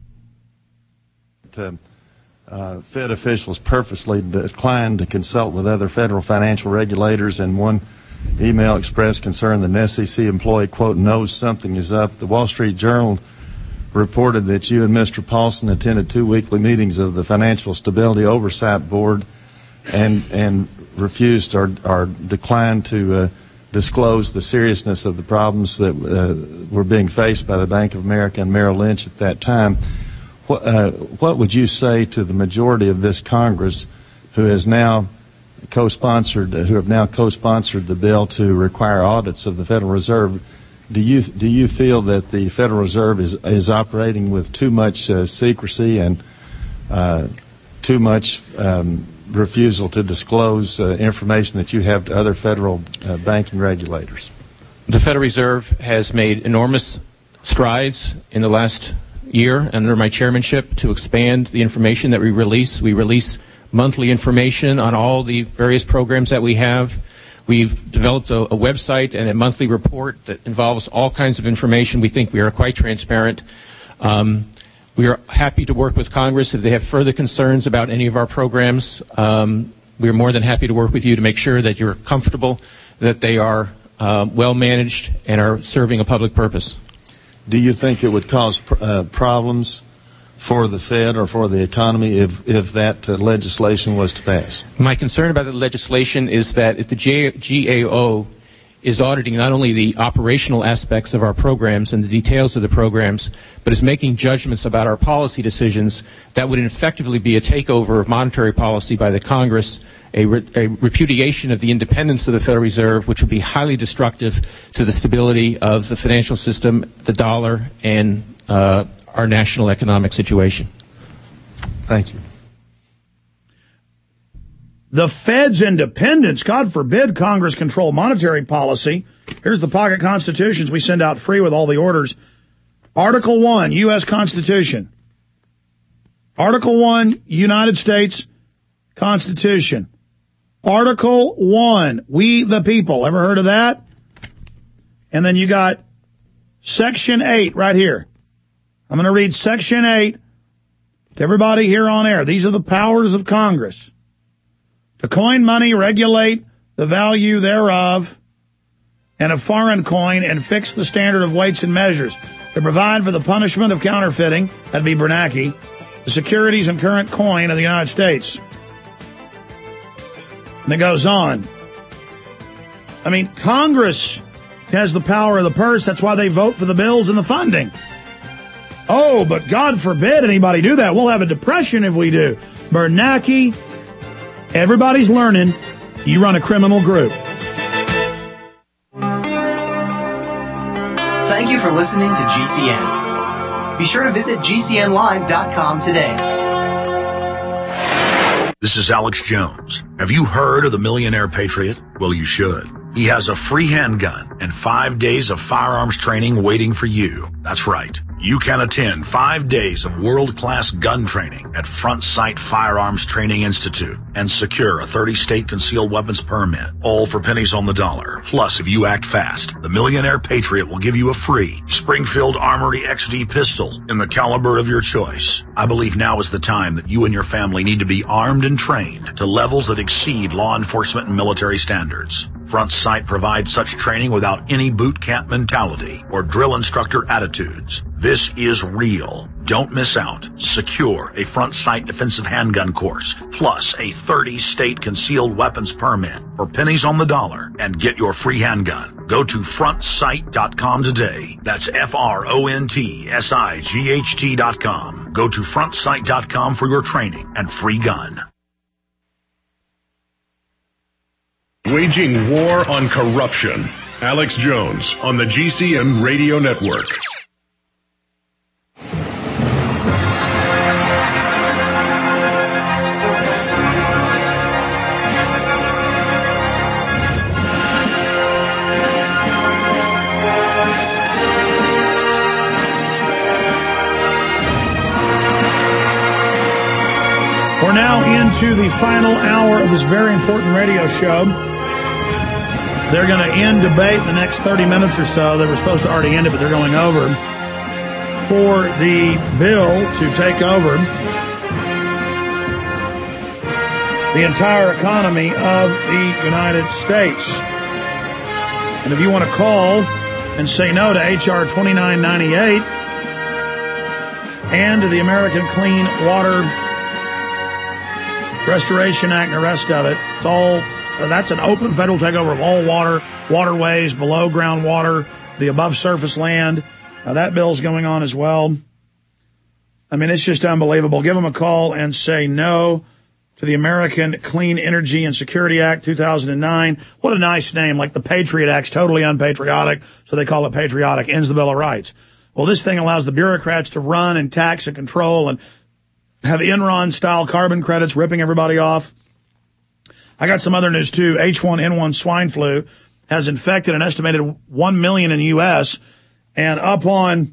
Fed officials purposely declined to consult with other federal financial regulators, and one email expressed concern that an SEC employee, quote, knows something is up. The Wall Street Journal reported that you and Mr. Paulson attended 2 weekly meetings of the Financial Stability Oversight Board and refused or declined to disclose the seriousness of the problems that were being faced by the Bank of America and Merrill Lynch at that time. What would you say to the majority of this Congress who has now co-sponsored the bill to require audits of the Federal Reserve? Do you feel that the Federal Reserve is operating with too much secrecy and too much refusal to disclose information that you have to other federal banking regulators? The Federal Reserve has made enormous strides in the last year under my chairmanship to expand the information that we release. We release monthly information on all the various programs that we have. We've developed a website and a monthly report that involves all kinds of information. We think we are quite transparent. We are happy to work with Congress if they have further concerns about any of our programs. We are more than happy to work with you to make sure that you're comfortable that they are well managed and are serving a public purpose. Do you think it would cause problems for the Fed or for the economy if that legislation was to pass? My concern about the legislation is that if the GAO is auditing not only the operational aspects of our programs and the details of the programs, but is making judgments about our policy decisions, that would effectively be a takeover of monetary policy by the Congress, a repudiation of the independence of the Federal Reserve, which would be highly destructive to the stability of the financial system, the dollar, and our national economic situation. Thank you. The Fed's independence, God forbid Congress control monetary policy. Here's the pocket constitutions we send out free with all the orders. Article 1, U.S. Constitution. Article 1, United States Constitution. Article 1, we the people. Ever heard of that? And then you got Section 8 right here. I'm going to read Section 8 to everybody here on air. These are the powers of Congress. To coin money, regulate the value thereof and of foreign coin, and fix the standard of weights and measures. To provide for the punishment of counterfeiting, that'd be Bernanke, the securities and current coin of the United States. And it goes on. I mean, Congress has the power of the purse. That's why they vote for the bills and the funding. Oh, but God forbid anybody do that. We'll have a depression if we do. Bernanke, everybody's learning. You run a criminal group. Thank you for listening to GCN. Be sure to visit GCNlive.com today. This is Alex Jones. Have you heard of the Millionaire Patriot? Well, you should. He has a free handgun and 5 days of firearms training waiting for you. That's right. You can attend 5 days of world-class gun training at Front Sight Firearms Training Institute and secure a 30-state concealed weapons permit, all for pennies on the dollar. Plus, if you act fast, the Millionaire Patriot will give you a free Springfield Armory XD pistol in the caliber of your choice. I believe now is the time that you and your family need to be armed and trained to levels that exceed law enforcement and military standards. Front Sight provides such training without any boot camp mentality or drill instructor attitudes. This is real. Don't miss out. Secure a Front Sight defensive handgun course, plus a 30-state concealed weapons permit for pennies on the dollar, and get your free handgun. Go to frontsight.com today. That's FRONTSIGHT.com. Go to frontsight.com for your training and free gun. Waging war on corruption. Alex Jones on the GCN Radio Network. We're now into the final hour of this very important radio show. They're going to end debate the next 30 minutes or so. They were supposed to already end it, but they're going over for the bill to take over the entire economy of the United States. And if you want to call and say no to H.R. 2998 and to the American Clean Water Restoration Act and the rest of it, it's all... That's an open federal takeover of all water, waterways, below ground water, the above surface land. That bill's going on as well. I mean, it's just unbelievable. Give them a call and say no to the American Clean Energy and Security Act 2009. What a nice name, like the Patriot Act's totally unpatriotic, so they call it patriotic, ends the Bill of Rights. Well, this thing allows the bureaucrats to run and tax and control and have Enron-style carbon credits ripping everybody off. I got some other news, too. H1N1 swine flu has infected an estimated 1 million in the U.S., and up on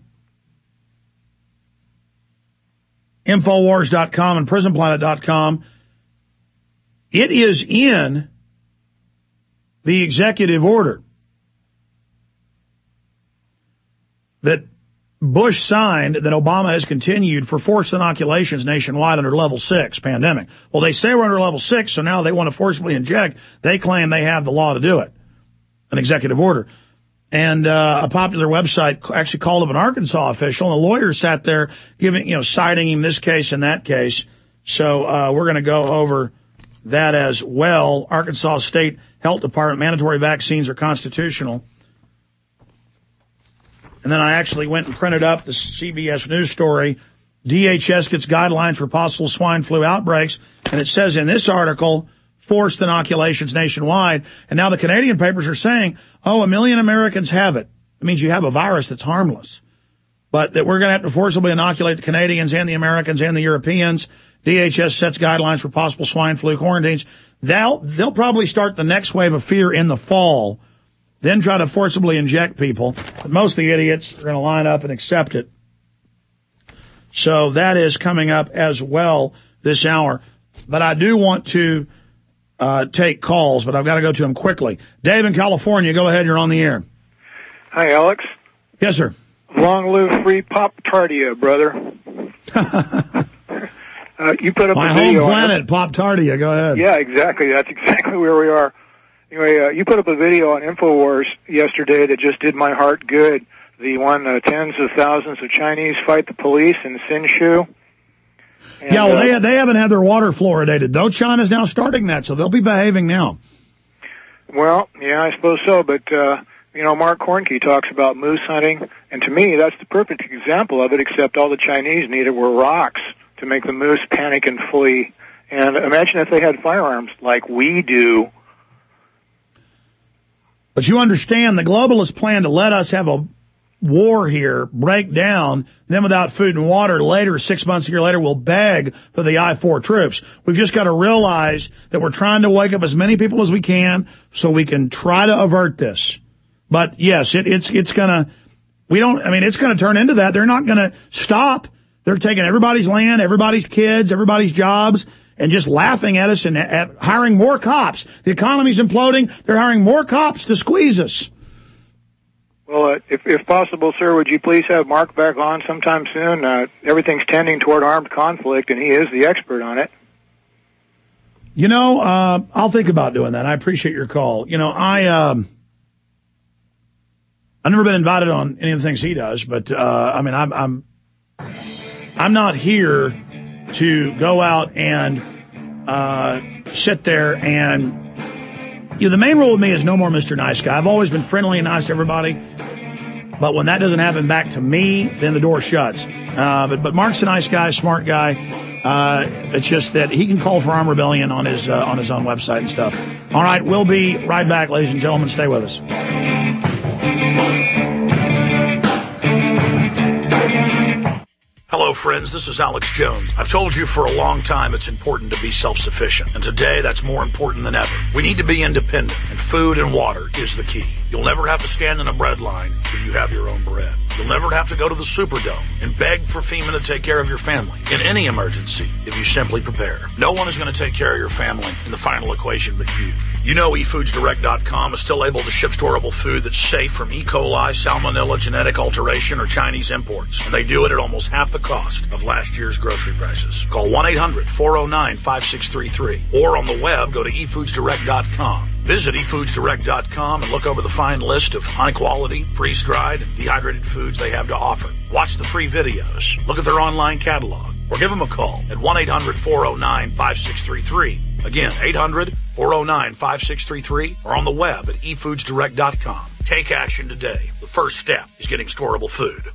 Infowars.com and PrisonPlanet.com, it is in the executive order that Bush signed that Obama has continued for forced inoculations nationwide under level 6 pandemic. Well, they say we're under level 6, so now they want to forcibly inject. They claim they have the law to do it, an executive order. And a popular website actually called up an Arkansas official, and the lawyer sat there giving, citing him this case and that case. So we're going to go over that as well. Arkansas State Health Department, mandatory vaccines are constitutional. And then I actually went and printed up the CBS News story. DHS gets guidelines for possible swine flu outbreaks. And it says in this article, forced inoculations nationwide. And now the Canadian papers are saying, 1 million Americans have it. It means you have a virus that's harmless. But that we're going to have to forcibly inoculate the Canadians and the Americans and the Europeans. DHS sets guidelines for possible swine flu quarantines. They'll probably start the next wave of fear in the fall, then try to forcibly inject people. But most of the idiots are going to line up and accept it. So that is coming up as well this hour. But I do want to take calls, but I've got to go to them quickly. Dave in California, go ahead. You're on the air. Hi, Alex. Yes, sir. Long live free Pop-Tardia, brother. You put up my a video home planet, Pop-Tardia. Go ahead. Yeah, exactly. That's exactly where we are. Anyway, you put up a video on InfoWars yesterday that just did my heart good. The one, tens of thousands of Chinese fight the police in Hsinchu. And, yeah, well, they haven't had their water fluoridated, though. China's now starting that, so they'll be behaving now. Well, yeah, I suppose so. But, Mark Kornke talks about moose hunting, and to me, that's the perfect example of it, except all the Chinese needed were rocks to make the moose panic and flee. And imagine if they had firearms like we do. But you understand, the globalists plan to let us have a war here, break down, then without food and water, later, 6 months, a year later, we'll beg for the I-4 troops. We've just got to realize that we're trying to wake up as many people as we can so we can try to avert this. But yes, it's gonna, it's gonna turn into that. They're not gonna stop. They're taking everybody's land, everybody's kids, everybody's jobs, and just laughing at us and hiring more cops. The economy's imploding. They're hiring more cops to squeeze us. Well, if possible, sir, would you please have Mark back on sometime soon? Everything's tending toward armed conflict, and he is the expert on it. I'll think about doing that. I appreciate your call. I've never been invited on any of the things he does, but I'm not here to go out and sit there and. The main rule with me is no more Mr. Nice Guy. I've always been friendly and nice to everybody. But when that doesn't happen back to me, then the door shuts. But Mark's a nice guy, smart guy. It's just that he can call for armed rebellion on his own website and stuff. All right, we'll be right back, ladies and gentlemen. Stay with us. Hello, friends. This is Alex Jones. I've told you for a long time it's important to be self-sufficient, and today that's more important than ever. We need to be independent, and food and water is the key. You'll never have to stand in a bread line if you have your own bread. You'll never have to go to the Superdome and beg for FEMA to take care of your family in any emergency if you simply prepare. No one is going to take care of your family in the final equation but you. You know eFoodsDirect.com is still able to ship storable food that's safe from E. coli, salmonella, genetic alteration, or Chinese imports. And they do it at almost half the cost of last year's grocery prices. Call 1-800-409-5633. Or on the web, go to eFoodsDirect.com. Visit eFoodsDirect.com and look over the fine list of high-quality, freeze-dried, and dehydrated foods they have to offer. Watch the free videos. Look at their online catalog. Or give them a call at 1-800-409-5633. Again, 800-409-5633. Or on the web at eFoodsDirect.com. Take action today. The first step is getting storable food.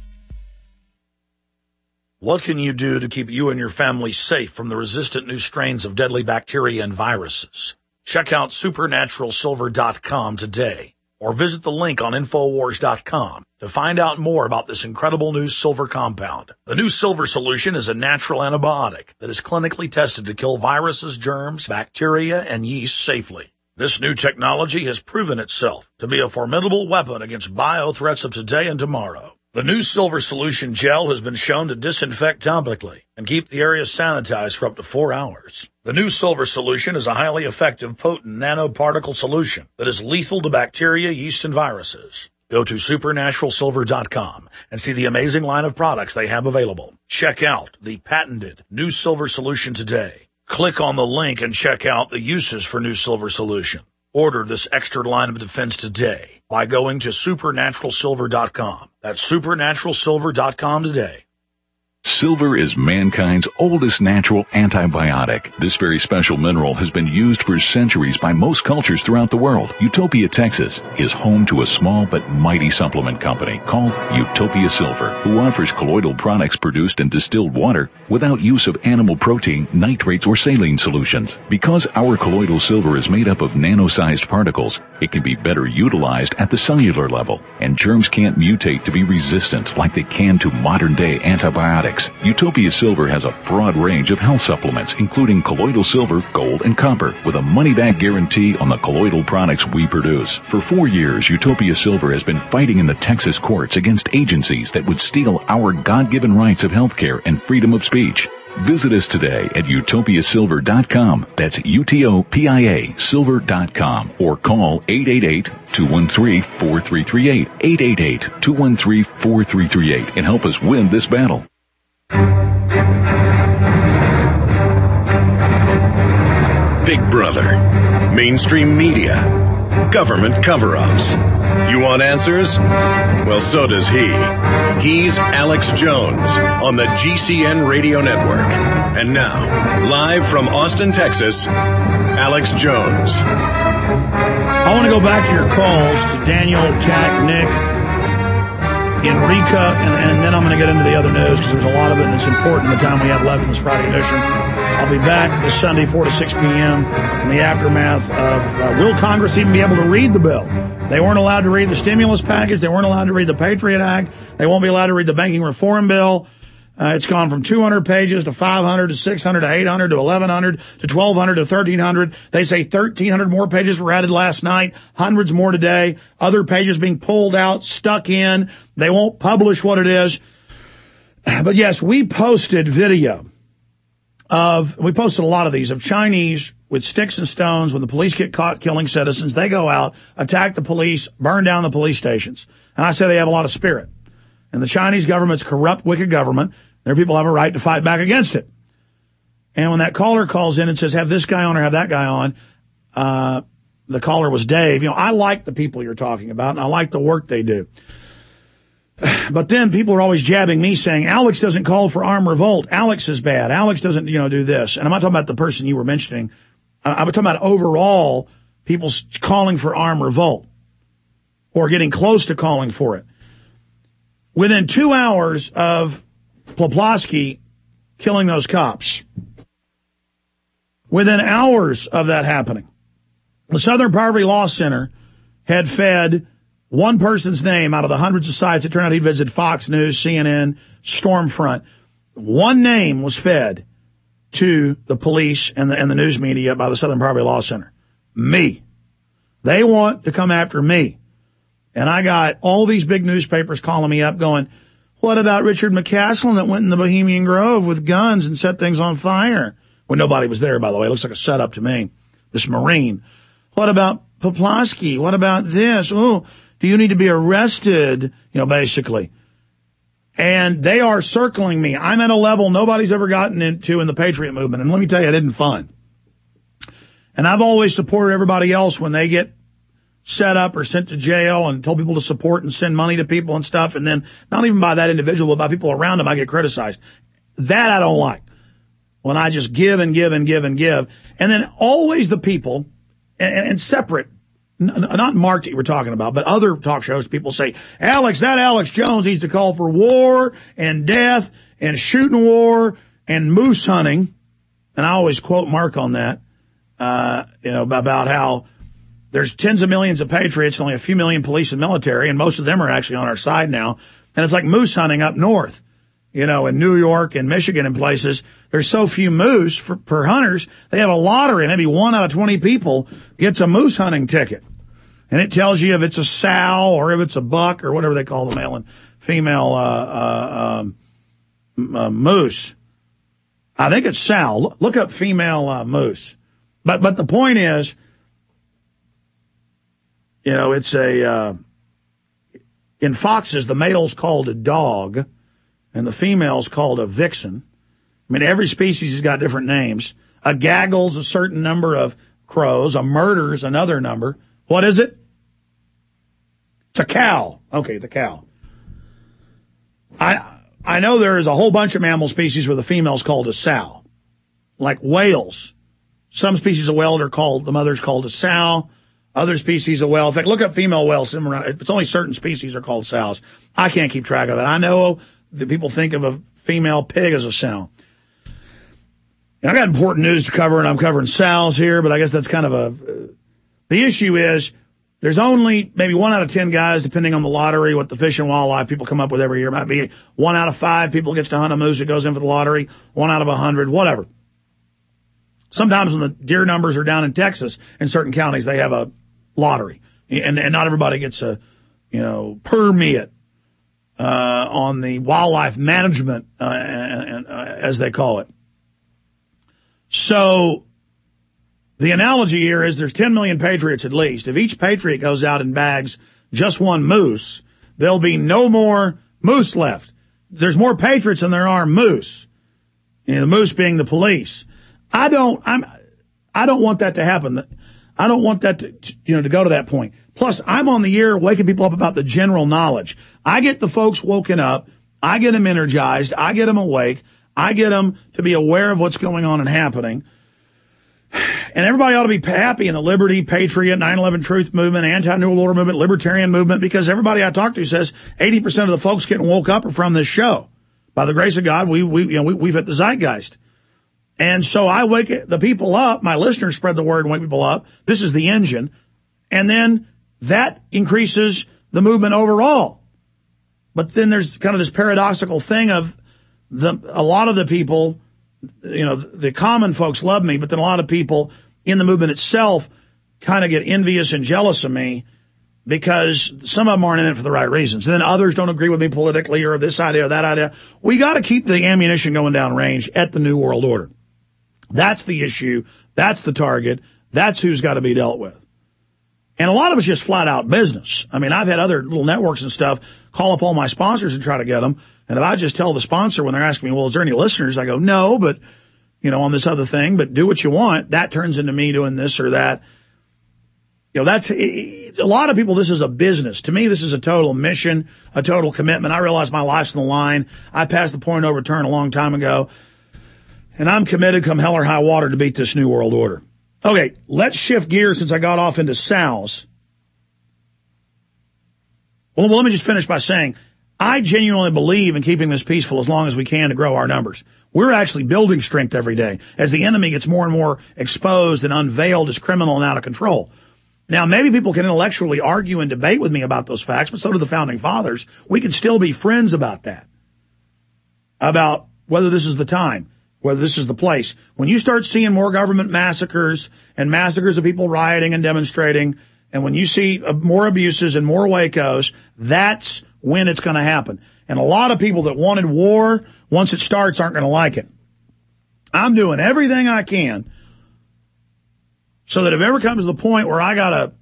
What can you do to keep you and your family safe from the resistant new strains of deadly bacteria and viruses? Check out supernaturalsilver.com today, or visit the link on Infowars.com to find out more about this incredible new silver compound. The new silver solution is a natural antibiotic that is clinically tested to kill viruses, germs, bacteria, and yeast safely. This new technology has proven itself to be a formidable weapon against bio threats of today and tomorrow. The new silver solution gel has been shown to disinfect topically and keep the area sanitized for up to 4 hours. The new silver solution is a highly effective, potent nanoparticle solution that is lethal to bacteria, yeast, and viruses. Go to supernaturalsilver.com and see the amazing line of products they have available. Check out the patented new silver solution today. Click on the link and check out the uses for new silver solution. Order this extra line of defense today by going to supernaturalsilver.com. That's supernaturalsilver.com today. Silver is mankind's oldest natural antibiotic. This very special mineral has been used for centuries by most cultures throughout the world. Utopia, Texas is home to a small but mighty supplement company called Utopia Silver, who offers colloidal products produced in distilled water without use of animal protein, nitrates, or saline solutions. Because our colloidal silver is made up of nano-sized particles, it can be better utilized at the cellular level, and germs can't mutate to be resistant like they can to modern-day antibiotics. Utopia Silver has a broad range of health supplements, including colloidal silver, gold, and copper, with a money-back guarantee on the colloidal products we produce. For 4 years, Utopia Silver has been fighting in the Texas courts against agencies that would steal our God-given rights of health care and freedom of speech. Visit us today at utopiasilver.com. That's UTOPIA silver.com, or call 888-213-4338, 888-213-4338, and help us win this battle. Big Brother, mainstream media, government cover-ups. You want answers? Well, so does he. He's Alex Jones on the GCN Radio Network. And now, live from Austin, Texas, Alex Jones. I want to go back to your calls to Daniel, Jack, Nick, Enrica, and then I'm going to get into the other news because there's a lot of it and it's important the time we have left in this Friday edition. I'll be back this Sunday, 4 to 6 p.m. in the aftermath of will Congress even be able to read the bill? They weren't allowed to read the stimulus package. They weren't allowed to read the Patriot Act. They won't be allowed to read the banking reform bill. It's gone from 200 pages to 500 to 600 to 800 to 1,100 to 1,200 to 1,300. They say 1,300 more pages were added last night, hundreds more today, other pages being pulled out, stuck in. They won't publish what it is. But yes, we posted video we posted a lot of these of Chinese with sticks and stones. When the police get caught killing citizens, they go out, attack the police, burn down the police stations. And I say they have a lot of spirit. And the Chinese government's corrupt, wicked government. Their people have a right to fight back against it. And when that caller calls in and says, have this guy on or have that guy on, the caller was Dave. You know, I like the people you're talking about, and I like the work they do. But then people are always jabbing me saying, Alex doesn't call for armed revolt. Alex is bad. Alex doesn't, do this. And I'm not talking about the person you were mentioning. I'm talking about overall people calling for armed revolt or getting close to calling for it. Within 2 hours of Poplawski killing those cops, within hours of that happening, the Southern Poverty Law Center had fed one person's name out of the hundreds of sites. It turned out he visited Fox News, CNN, Stormfront. One name was fed to the police and the news media by the Southern Poverty Law Center. Me. They want to come after me. And I got all these big newspapers calling me up going, what about Richard McCaslin that went in the Bohemian Grove with guns and set things on fire? When nobody was there, by the way. It looks like a setup to me. This Marine. What about Poplawski? What about this? Oh, do you need to be arrested? Basically. And they are circling me. I'm at a level nobody's ever gotten into in the Patriot movement. And let me tell you, it isn't fun. And I've always supported everybody else when they get set up or sent to jail and told people to support and send money to people and stuff. And then not even by that individual, but by people around them, I get criticized. That I don't like. When I just give and give and give and give. And then always the people and separate, not Mark that you were talking about, but other talk shows, people say, Alex Jones needs to call for war and death and shooting war and moose hunting. And I always quote Mark on that, about how there's tens of millions of patriots, only a few million police and military, and most of them are actually on our side now. And it's like moose hunting up north, in New York and Michigan and places. There's so few moose per hunters. They have a lottery. Maybe 1 out of 20 people gets a moose hunting ticket. And it tells you if it's a sow or if it's a buck or whatever they call the male and female moose. I think it's sow. Look up female moose. But the point is, it's in foxes, the male's called a dog and the female's called a vixen. I mean, every species has got different names. A gaggle's a certain number of crows. A murder's another number. What is it? It's a cow. Okay, the cow. I know there is a whole bunch of mammal species where the female's called a sow. Like whales. Some species of whale the mother's called a sow. Other species of whale. In fact, look up female whales. It's only certain species are called sows. I can't keep track of it. I know that people think of a female pig as a sow. And I got important news to cover, and I'm covering sows here, but I guess that's kind of the issue is there's only maybe 1 out of 10 guys, depending on the lottery, what the Fish and Wildlife people come up with every year. It might be 1 out of 5 people gets to hunt a moose that goes in for the lottery, 1 out of 100, whatever. Sometimes when the deer numbers are down in Texas, in certain counties, they have a lottery. And not everybody gets a, permit, on the wildlife management, as they call it. So the analogy here is there's 10 million patriots at least. If each patriot goes out and bags just one moose, there'll be no more moose left. There's more patriots than there are moose. You know, the moose being the police. I don't want that to happen. I don't want that to go to that point. Plus, I'm on the air waking people up about the general knowledge. I get the folks woken up. I get them energized. I get them awake. I get them to be aware of what's going on and happening. And everybody ought to be happy in the Liberty, Patriot, 9/11 Truth movement, Anti-New World Order movement, Libertarian movement, because everybody I talk to says 80% of the folks getting woke up are from this show. By the grace of God, we've hit the zeitgeist. And so I wake the people up. My listeners spread the word and wake people up. This is the engine. And then that increases the movement overall. But then there's kind of this paradoxical thing of a lot of the people, the common folks love me, but then a lot of people in the movement itself kind of get envious and jealous of me because some of them aren't in it for the right reasons. And then others don't agree with me politically or this idea or that idea. We got to keep the ammunition going down range at the New World Order. That's the issue. That's the target. That's who's got to be dealt with. And a lot of it's just flat out business. I mean, I've had other little networks and stuff call up all my sponsors and try to get them. And if I just tell the sponsor when they're asking me, well, is there any listeners? I go, no, but, on this other thing, but do what you want. That turns into me doing this or that. That's a lot of people. This is a business. To me, this is a total mission, a total commitment. I realize my life's on the line. I passed the point of no return a long time ago. And I'm committed come hell or high water to beat this New World Order. Okay, let's shift gears since I got off into Sal's. Well, let me just finish by saying I genuinely believe in keeping this peaceful as long as we can to grow our numbers. We're actually building strength every day as the enemy gets more and more exposed and unveiled as criminal and out of control. Now, maybe people can intellectually argue and debate with me about those facts, but so do the founding fathers. We can still be friends about that, about whether this is the time, whether this is the place. When you start seeing more government massacres and massacres of people rioting and demonstrating, and when you see more abuses and more Wacos, that's when it's going to happen. And a lot of people that wanted war, once it starts, aren't going to like it. I'm doing everything I can so that if it ever comes to the point where I got to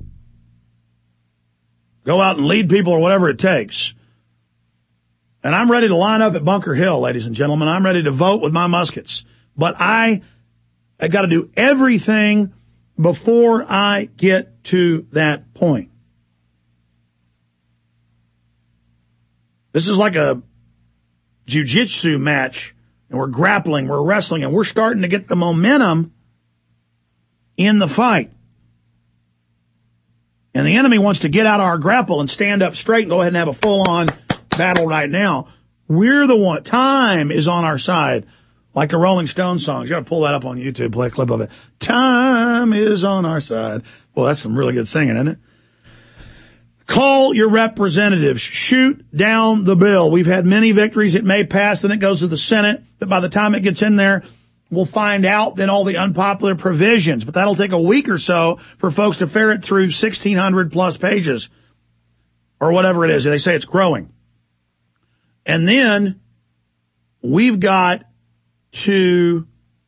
go out and lead people or whatever it takes, and I'm ready to line up at Bunker Hill, ladies and gentlemen. I'm ready to vote with my muskets. But I got to do everything before I get to that point. This is like a jiu-jitsu match, and we're grappling, we're wrestling, and we're starting to get the momentum in the fight. And the enemy wants to get out of our grapple and stand up straight and go ahead and have a full-on battle right now. We're the one. Time is on our side. Like the Rolling Stones songs. You got to pull that up on YouTube, play a clip of it. Time is on our side. Well, that's some really good singing, isn't it? Call your representatives. Shoot down the bill. We've had many victories. It may pass, then it goes to the Senate. But by the time it gets in there, we'll find out then all the unpopular provisions. But that'll take a week or so for folks to ferret through 1,600 plus pages or whatever it is. They say it's growing. And then we've got to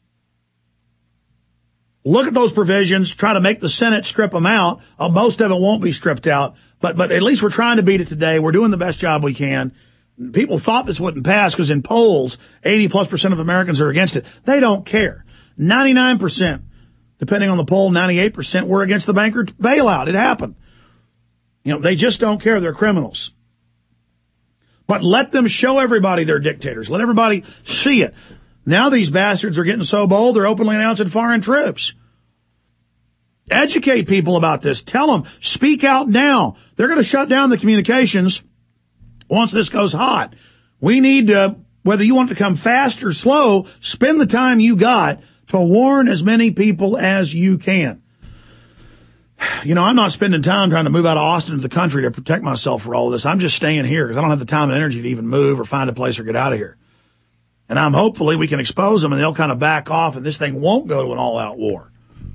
look at those provisions, try to make the Senate strip them out. Most of it won't be stripped out, but at least we're trying to beat it today. We're doing the best job we can. People thought this wouldn't pass because in polls, 80+% of Americans are against it. They don't care. 99%, depending on the poll, 98% were against the banker bailout. It happened. They just don't care. They're criminals. But let them show everybody they're dictators. Let everybody see it. Now these bastards are getting so bold, they're openly announcing foreign troops. Educate people about this. Tell them, speak out now. They're going to shut down the communications once this goes hot. We need to, whether you want it to come fast or slow, spend the time you got to warn as many people as you can. I'm not spending time trying to move out of Austin to the country to protect myself for all of this. I'm just staying here because I don't have the time and energy to even move or find a place or get out of here. And hopefully we can expose them and they'll kind of back off and this thing won't go to an all-out war.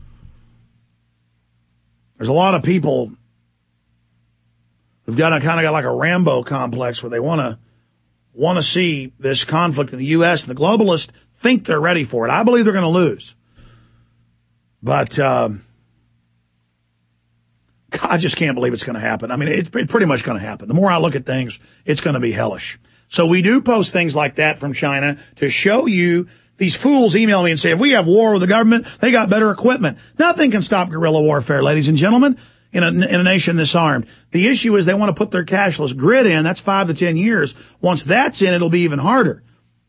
There's a lot of people who've got like a Rambo complex where they want to see this conflict in the U.S. and the globalists think they're ready for it. I believe they're going to lose. But I just can't believe it's going to happen. I mean, it's pretty much going to happen. The more I look at things, it's going to be hellish. So we do post things like that from China to show you. These fools email me and say, if we have war with the government, they got better equipment. Nothing can stop guerrilla warfare, ladies and gentlemen, in a nation this armed. The issue is they want to put their cashless grid in. That's 5 to 10 years. Once that's in, it'll be even harder.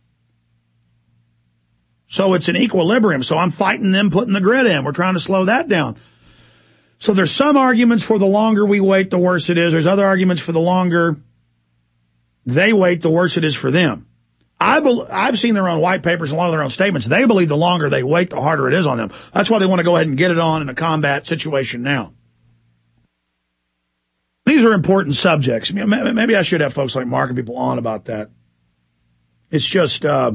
So it's an equilibrium. So I'm fighting them putting the grid in. We're trying to slow that down. So there's some arguments for the longer we wait, the worse it is. There's other arguments for the longer they wait, the worse it is for them. I've seen their own white papers and a lot of their own statements. They believe the longer they wait, the harder it is on them. That's why they want to go ahead and get it on in a combat situation now. These are important subjects. Maybe I should have folks like Mark and people on about that. It's just, I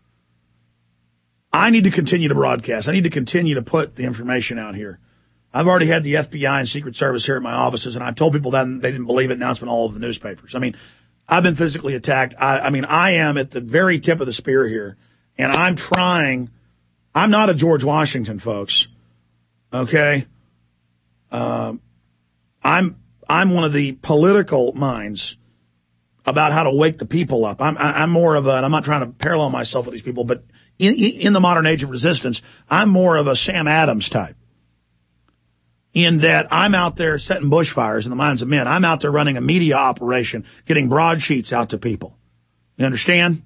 need to continue to broadcast. I need to continue to put the information out here. I've already had the FBI and Secret Service here at my offices, and I've told people that and they didn't believe it. Now it's been all over the newspapers. I mean, I've been physically attacked. I am at the very tip of the spear here, and I'm trying. I'm not a George Washington, folks. Okay? I'm one of the political minds about how to wake the people up. I'm more of a, and I'm not trying to parallel myself with these people, but in the modern age of resistance, I'm more of a Sam Adams type. In that I'm out there setting bushfires in the minds of men. I'm out there running a media operation, getting broadsheets out to people. You understand?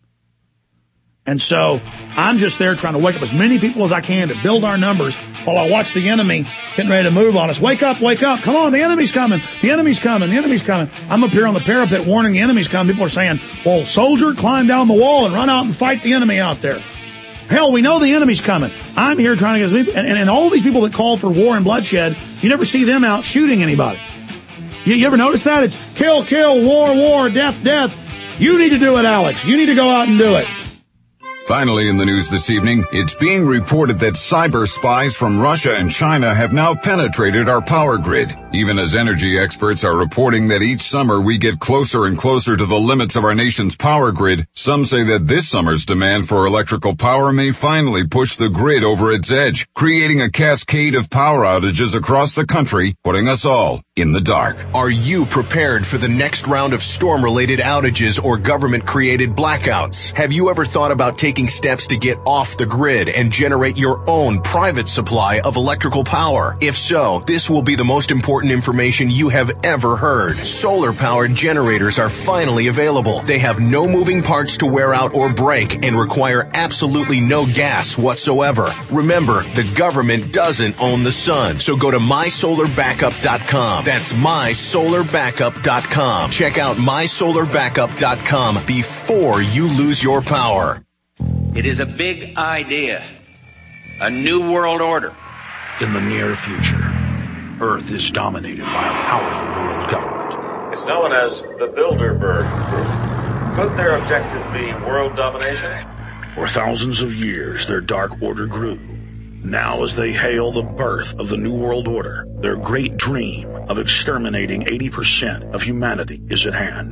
And so I'm just there trying to wake up as many people as I can to build our numbers while I watch the enemy getting ready to move on us. Wake up, wake up. Come on, the enemy's coming. The enemy's coming. The enemy's coming. I'm up here on the parapet warning the enemy's coming. People are saying, well, soldier, climb down the wall and run out and fight the enemy out there. Hell, we know the enemy's coming. I'm here trying to get and all these people that call for war and bloodshed, you never see them out shooting anybody. You ever notice that? It's kill, kill, war, war, death, death. You need to do it, Alex. You need to go out and do it. Finally in the news this evening, it's being reported that cyber spies from Russia and China have now penetrated our power grid. Even as energy experts are reporting that each summer we get closer and closer to the limits of our nation's power grid, some say that this summer's demand for electrical power may finally push the grid over its edge, creating a cascade of power outages across the country, putting us all in the dark. Are you prepared for the next round of storm-related outages or government-created blackouts? Have you ever thought about taking steps to get off the grid and generate your own private supply of electrical power? If so, this will be the most important information you have ever heard. Solar-powered generators are finally available. They have no moving parts to wear out or break and require absolutely no gas whatsoever. Remember, the government doesn't own the sun, so go to mysolarbackup.com. That's mysolarbackup.com. Check out mysolarbackup.com before you lose your power. It is a big idea, a new world order. In the near future, Earth is dominated by a powerful world government. It's known as the Bilderberg Group. Could their objective be world domination? For thousands of years, their dark order grew. Now, as they hail the birth of the New World Order, their great dream of exterminating 80% of humanity is at hand.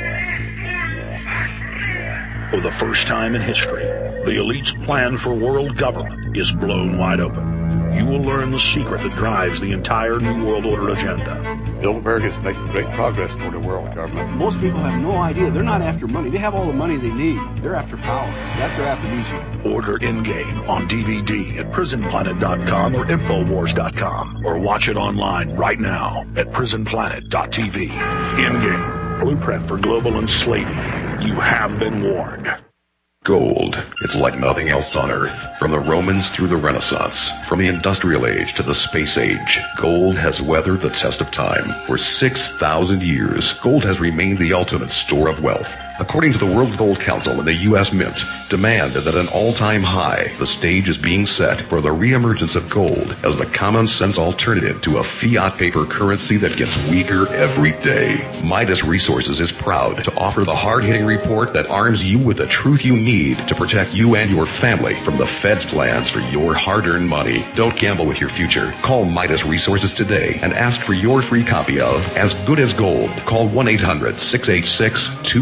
For the first time in history, the elite's plan for world government is blown wide open. You will learn the secret that drives the entire New World Order agenda. Bilderberg is making great progress toward a world government. Most people have no idea. They're not after money. They have all the money they need. They're after power. That's their aphrodisiac. Order Endgame on DVD at prisonplanet.com or Infowars.com, or watch it online right now at prisonplanet.tv. Endgame, blueprint for global enslavement. You have been warned. Gold. It's like nothing else on Earth. From the Romans through the Renaissance, from the Industrial Age to the Space Age, gold has weathered the test of time. For 6,000 years, gold has remained the ultimate store of wealth. According to the World Gold Council and the U.S. Mint, demand is at an all-time high. The stage is being set for the reemergence of gold as the common-sense alternative to a fiat paper currency that gets weaker every day. Midas Resources is proud to offer the hard-hitting report that arms you with the truth you need to protect you and your family from the Fed's plans for your hard-earned money. Don't gamble with your future. Call Midas Resources today and ask for your free copy of As Good as Gold. Call 1-800-686-2233.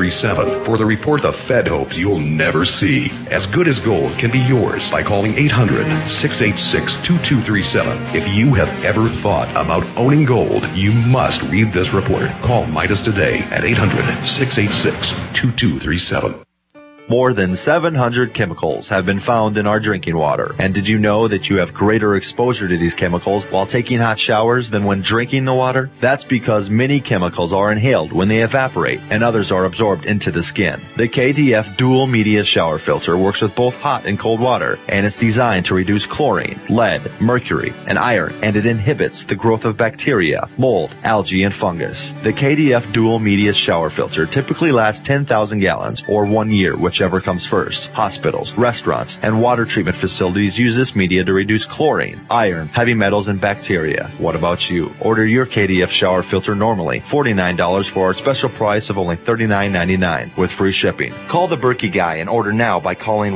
800-686-2237 for the report the Fed hopes you'll never see. As good as gold can be yours by calling 800-686-2237. If you have ever thought about owning gold, you must read this report. Call Midas today at 800-686-2237. More than 700 chemicals have been found in our drinking water. And did you know that you have greater exposure to these chemicals while taking hot showers than when drinking the water? That's because many chemicals are inhaled when they evaporate and others are absorbed into the skin. The KDF Dual Media Shower Filter works with both hot and cold water, and it's designed to reduce chlorine, lead, mercury, and iron, and it inhibits the growth of bacteria, mold, algae, and fungus. The KDF Dual Media Shower Filter typically lasts 10,000 gallons or 1 year, whichever comes first. Hospitals, restaurants, and water treatment facilities use this media to reduce chlorine, iron, heavy metals, and bacteria. What about you? Order your KDF shower filter normally $49 for our special price of only $39.99 with free shipping. Call the Berkey Guy and order now by calling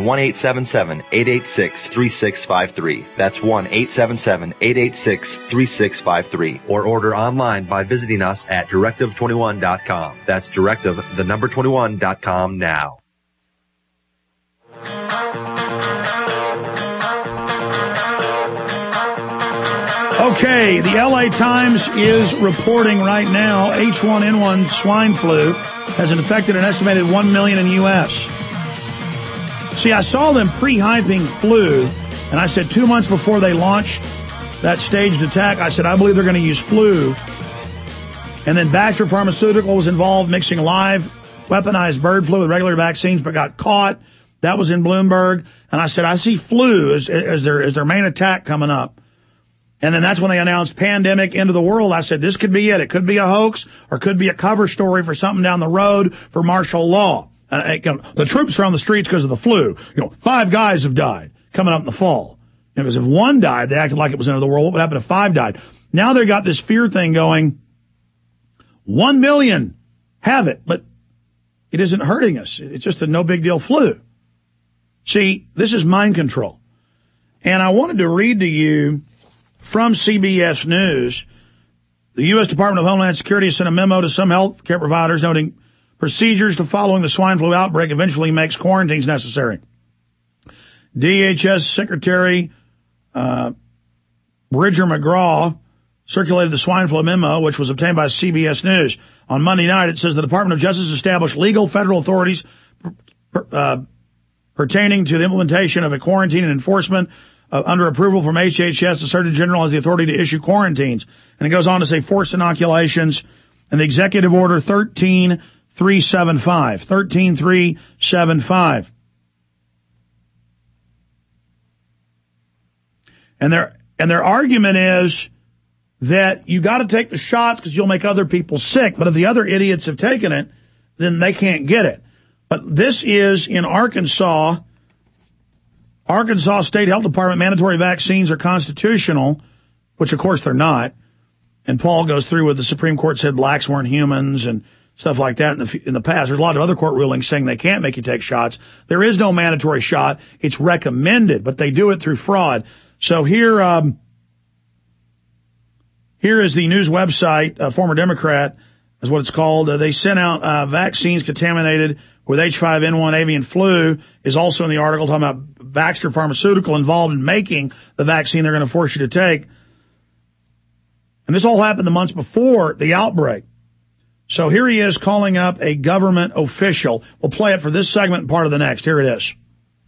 1-877-886-3653. That's 1-877-886-3653. Or order online by visiting us at directive21.com. That's directive21.com now. Okay, the LA Times is reporting right now H1N1 swine flu has infected an estimated 1 million in the U.S. See, I saw them pre-hyping flu, and I said 2 months before they launched that staged attack, I said, I believe they're going to use flu. And then Baxter Pharmaceutical was involved mixing live weaponized bird flu with regular vaccines, but got caught. That was in Bloomberg. And I said, I see flu as their main attack coming up. And then that's when they announced pandemic, end of the world. I said, this could be it. It could be a hoax or could be a cover story for something down the road for martial law. The troops are on the streets because of the flu. 5 guys have died coming up in the fall. Because if 1 died, they acted like it was end of the world. What would happen if 5 died? Now they got this fear thing going. 1 million have it, but it isn't hurting us. It's just a no big deal flu. See, this is mind control. And I wanted to read to you from CBS News. The U.S. Department of Homeland Security has sent a memo to some health care providers noting procedures to following the swine flu outbreak eventually makes quarantines necessary. DHS Secretary Bridger McGraw circulated the swine flu memo, which was obtained by CBS News. On Monday night, it says the Department of Justice established legal federal authorities pertaining to the implementation of a quarantine and enforcement under approval from HHS. The Surgeon General has the authority to issue quarantines. And it goes on to say forced inoculations and the Executive Order 13375. 13375. And their argument is that you got to take the shots because you'll make other people sick. But if the other idiots have taken it, then they can't get it. But this is in Arkansas. Arkansas State Health Department mandatory vaccines are constitutional, which of course they're not. And Paul goes through with the Supreme Court said blacks weren't humans and stuff like that in the past. There's a lot of other court rulings saying they can't make you take shots. There is no mandatory shot. It's recommended, but they do it through fraud. So here is the news website, former Democrat is what it's called. They sent out vaccines contaminated with H5N1 avian flu is also in the article talking about Baxter Pharmaceutical involved in making the vaccine they're going to force you to take. And this all happened the months before the outbreak. So here he is calling up a government official. We'll play it for this segment and part of the next. Here it is.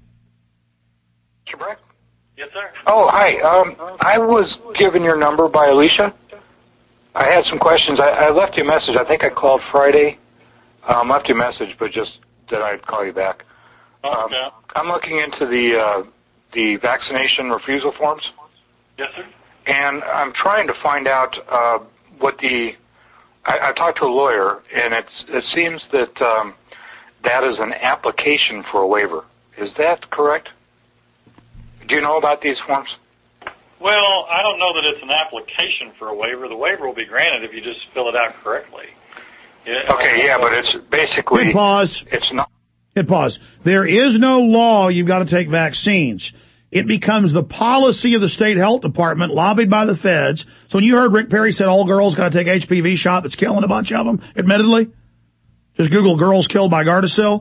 Mr. Breck? Yes, sir. Oh, hi. I was given your number by Alicia. I had some questions. I left you a message. I think I called Friday. Left you a message, but just that I'd call you back. Okay. I'm looking into the vaccination refusal forms. Yes, sir. And I'm trying to find out what I talked to a lawyer, and it seems that that is an application for a waiver. Is that correct? Do you know about these forms? Well, I don't know that it's an application for a waiver. The waiver will be granted if you just fill it out correctly. Yeah, okay, yeah, but it's basically... Hit pause. It's not... Hit pause. There is no law you've got to take vaccines. It becomes the policy of the state health department, lobbied by the feds. So when you heard Rick Perry said all girls got to take HPV shot that's killing a bunch of them, admittedly, Just Google girls killed by Gardasil.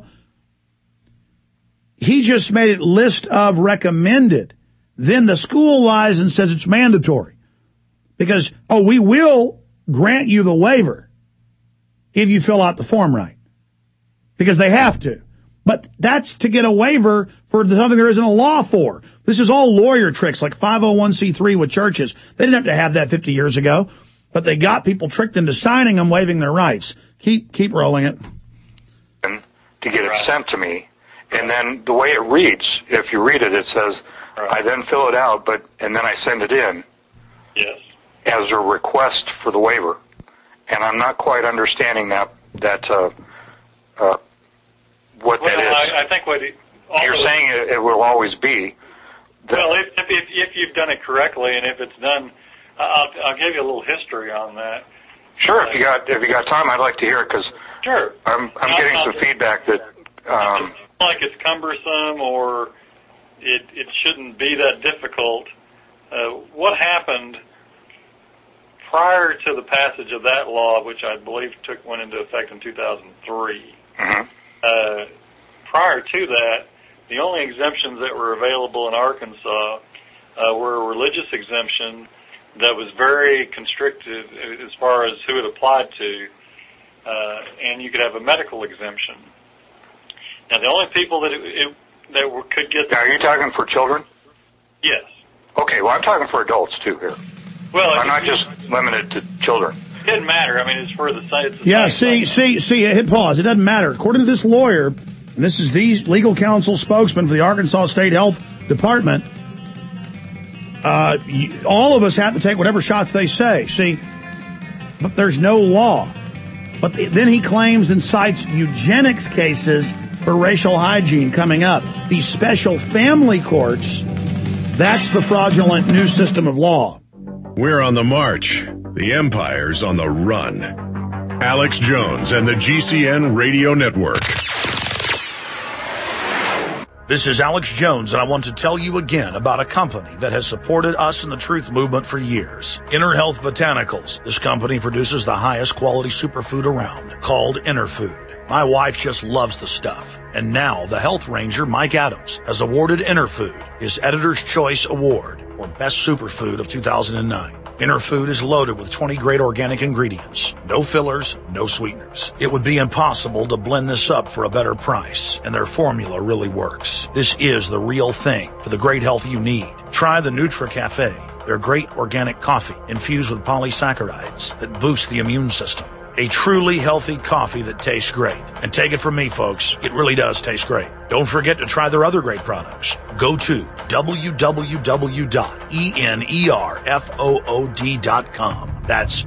He just made it list of recommended. Then the school lies and says it's mandatory. Because, we will grant you the waiver if you fill out the form right. Because they have to. But that's to get a waiver for something there isn't a law for. This is all lawyer tricks, like 501c3 with churches. They didn't have to have that 50 years ago. But they got people tricked into signing them, waiving their rights. Keep rolling it. To get it sent to me. And then the way it reads, if you read it, it says, I then fill it out, and then I send it in. Yes. As a request for the waiver. And I'm not quite understanding what that is. I think you're saying it will always be. Well, if you've done it correctly, and if it's done, I'll give you a little history on that. Sure, if you got time, I'd like to hear it, because sure. I'm getting some feedback that like it's cumbersome or it shouldn't be that difficult. What happened prior to the passage of that law, which I believe went into effect in 2003? Mm-hmm. Prior to that, the only exemptions that were available in Arkansas were a religious exemption that was very constricted as far as who it applied to, and you could have a medical exemption. Now, the only people that could get... Now, are you talking for children? Yes. Okay, well, I'm talking for adults, too, here. Well, I'm not just limited to children. It didn't matter. I mean, it's for the same. Yeah, see, hit pause. It doesn't matter. According to this lawyer, and this is the legal counsel spokesman for the Arkansas State Health Department, all of us have to take whatever shots they say. See, but there's no law. But then he claims and cites eugenics cases for racial hygiene coming up. These special family courts, that's the fraudulent new system of law. We're on the march. The empire's on the run. Alex Jones and the GCN Radio Network. This is Alex Jones, and I want to tell you again about a company that has supported us in the truth movement for years. Inner Health Botanicals. This company produces the highest quality superfood around, called Inner Food. My wife just loves the stuff. And now the health ranger, Mike Adams, has awarded Inner Food his Editor's Choice Award for Best Superfood of 2009. Inner Food is loaded with 20 great organic ingredients. No fillers, no sweeteners. It would be impossible to blend this up for a better price, and their formula really works. This is the real thing for the great health you need. Try the Nutra Cafe, their great organic coffee infused with polysaccharides that boost the immune system. A truly healthy coffee that tastes great. And take it from me, folks, it really does taste great. Don't forget to try their other great products. Go to www.enerfood.com. That's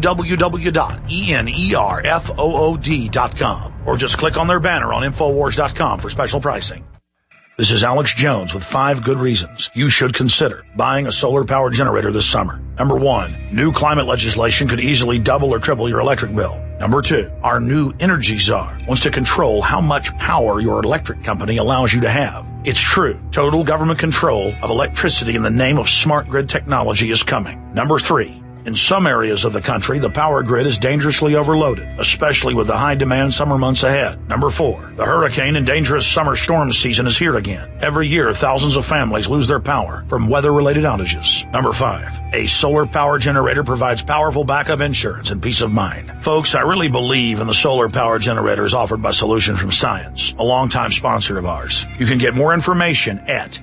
www.enerfood.com. Or just click on their banner on Infowars.com for special pricing. This is Alex Jones with 5 good reasons you should consider buying a solar power generator this summer. Number 1, new climate legislation could easily double or triple your electric bill. Number 2, our new Energy Czar wants to control how much power your electric company allows you to have. It's true. Total government control of electricity in the name of smart grid technology is coming. Number 3, in some areas of the country, the power grid is dangerously overloaded, especially with the high-demand summer months ahead. Number 4, the hurricane and dangerous summer storm season is here again. Every year, thousands of families lose their power from weather-related outages. Number 5, a solar power generator provides powerful backup insurance and peace of mind. Folks, I really believe in the solar power generators offered by Solutions from Science, a longtime sponsor of ours. You can get more information at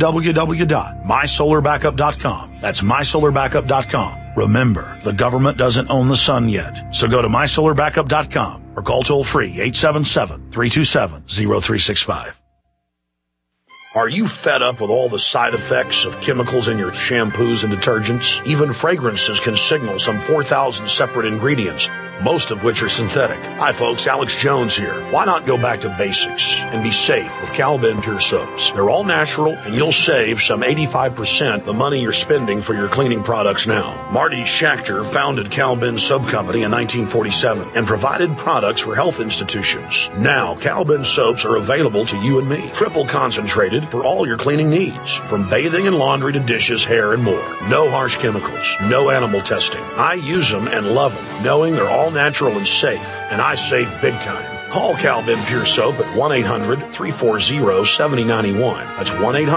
www.mysolarbackup.com. That's mysolarbackup.com. Remember, the government doesn't own the sun yet. So go to mysolarbackup.com or call toll-free 877-327-0365. Are you fed up with all the side effects of chemicals in your shampoos and detergents? Even fragrances can signal some 4,000 separate ingredients, most of which are synthetic. Hi folks, Alex Jones here. Why not go back to basics and be safe with Cal-Ben Pure Soaps? They're all natural, and you'll save some 85% the money you're spending for your cleaning products now. Marty Schachter founded Cal-Ben Soap Company in 1947 and provided products for health institutions. Now, Cal-Ben soaps are available to you and me. Triple concentrated for all your cleaning needs, from bathing and laundry to dishes, hair, and more. No harsh chemicals, no animal testing. I use them and love them, knowing they're all natural and safe, and I save big time. Call Cal Ben Pure Soap at 1-800-340-7091. That's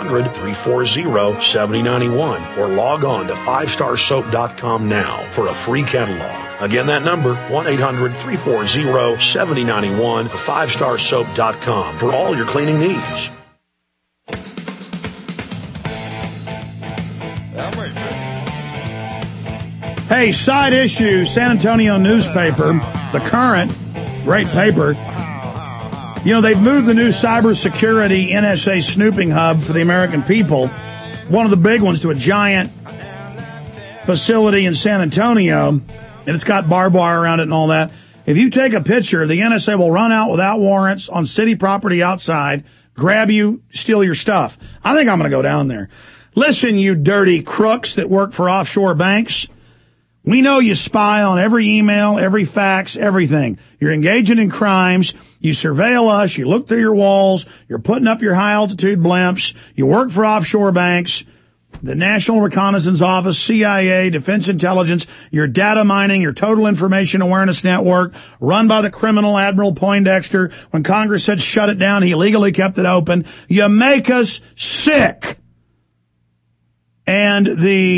1-800-340-7091. Or log on to 5starsoap.com now for a free catalog. Again, that number, 1-800-340-7091 or 5starsoap.com for all your cleaning needs. Hey, side issue, San Antonio newspaper, The Current, great paper. You know, they've moved the new cybersecurity NSA snooping hub for the American people, one of the big ones, to a giant facility in San Antonio, and it's got barbed wire around it and all that. If you take a picture, the NSA will run out without warrants on city property outside, grab you, steal your stuff. I think I'm going to go down there. Listen, you dirty crooks that work for offshore banks. We know you spy on every email, every fax, everything. You're engaging in crimes. You surveil us. You look through your walls. You're putting up your high-altitude blimps. You work for offshore banks, the National Reconnaissance Office, CIA, Defense Intelligence, your data mining, your Total Information Awareness Network, run by the criminal Admiral Poindexter. When Congress said shut it down, he illegally kept it open. You make us sick. And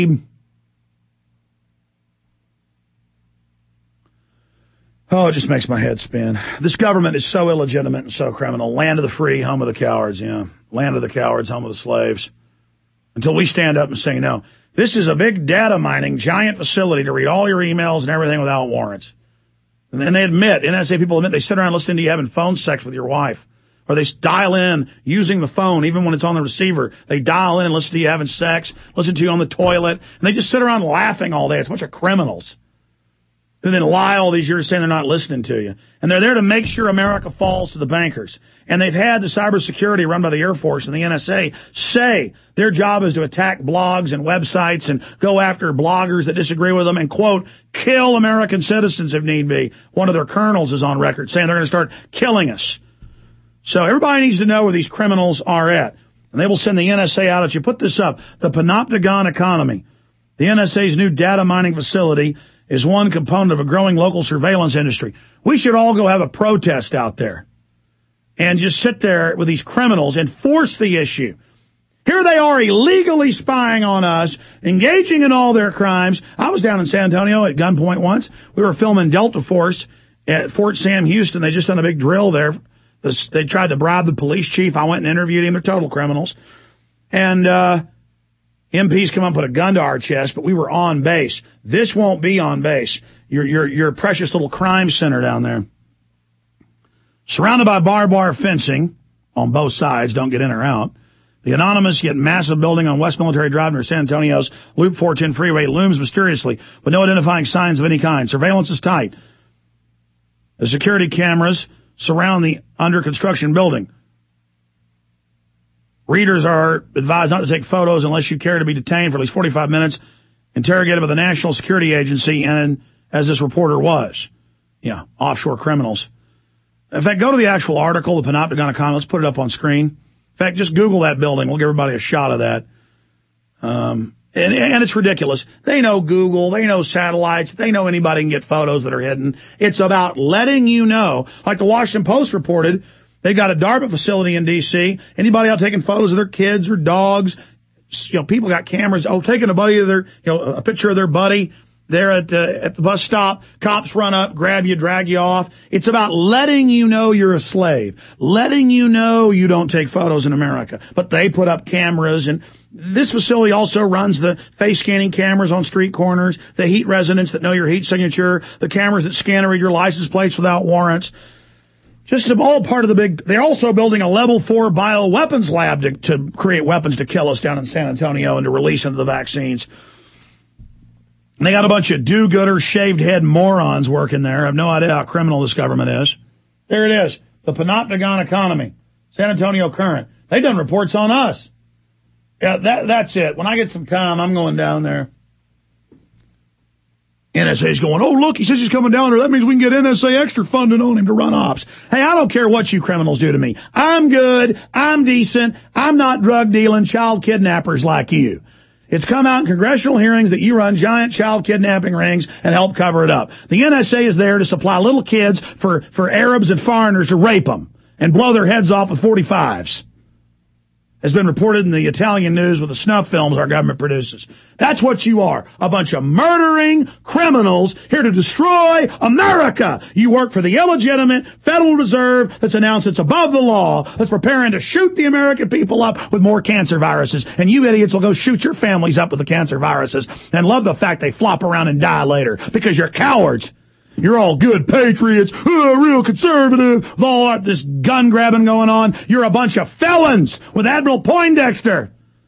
oh, it just makes my head spin. This government is so illegitimate and so criminal. Land of the free, home of the cowards, yeah. Land of the cowards, home of the slaves. Until we stand up and say no. This is a big data mining, giant facility to read all your emails and everything without warrants. And then they admit, NSA people admit, they sit around listening to you having phone sex with your wife. Or they dial in using the phone, even when it's on the receiver. They dial in and listen to you having sex, listen to you on the toilet, and they just sit around laughing all day. It's a bunch of criminals who then lie all these years saying they're not listening to you. And they're there to make sure America falls to the bankers. And they've had the cybersecurity run by the Air Force and the NSA say their job is to attack blogs and websites and go after bloggers that disagree with them and, quote, kill American citizens if need be. One of their colonels is on record saying they're going to start killing us. So everybody needs to know where these criminals are at. And they will send the NSA out at you. Put this up. The Panopticon economy. The NSA's new data mining facility is one component of a growing local surveillance industry. We should all go have a protest out there and just sit there with these criminals and force the issue. Here they are illegally spying on us, engaging in all their crimes. I was down in San Antonio at gunpoint once. We were filming Delta Force at Fort Sam Houston. They just done a big drill there. They tried to bribe the police chief. I went and interviewed him. They're total criminals. And MPs come up and put a gun to our chest, but we were on base. This won't be on base. Your precious little crime center down there. Surrounded by barbed wire fencing on both sides, don't get in or out. The anonymous yet massive building on West Military Drive near San Antonio's Loop 410 freeway looms mysteriously with no identifying signs of any kind. Surveillance is tight. The security cameras surround the under construction building. Readers are advised not to take photos unless you care to be detained for at least 45 minutes, interrogated by the National Security Agency, and as this reporter was. Yeah, offshore criminals. In fact, go to the actual article, the Panopticon economy. Let's put it up on screen. In fact, just Google that building. We'll give everybody a shot of that. And it's ridiculous. They know Google. They know satellites. They know anybody can get photos that are hidden. It's about letting you know. Like the Washington Post reported, they got a DARPA facility in D.C. Anybody out taking photos of their kids or dogs? You know, people got cameras. Oh, taking a picture of their buddy there at the bus stop. Cops run up, grab you, drag you off. It's about letting you know you're a slave, letting you know you don't take photos in America. But they put up cameras, and this facility also runs the face scanning cameras on street corners, the heat residents that know your heat signature, the cameras that scan and read your license plates without warrants. Just all part of the big. They're also building a level 4 bioweapons lab to create weapons to kill us down in San Antonio and to release into the vaccines. And they got a bunch of do-gooder, shaved head morons working there. I have no idea how criminal this government is. There it is. The Panopticon economy. San Antonio Current. They've done reports on us. Yeah, that's it. When I get some time, I'm going down there. NSA's going, oh, look, he says he's coming down there. That means we can get NSA extra funding on him to run ops. Hey, I don't care what you criminals do to me. I'm good. I'm decent. I'm not drug dealing child kidnappers like you. It's come out in congressional hearings that you run giant child kidnapping rings and help cover it up. The NSA is there to supply little kids for Arabs and foreigners to rape them and blow their heads off with 45s. Has been reported in the Italian news with the snuff films our government produces. That's what you are. A bunch of murdering criminals here to destroy America. You work for the illegitimate Federal Reserve that's announced it's above the law, that's preparing to shoot the American people up with more cancer viruses. And you idiots will go shoot your families up with the cancer viruses and love the fact they flop around and die later because you're cowards. You're all good patriots, real conservative, with all this gun grabbing going on. You're a bunch of felons with Admiral Poindexter.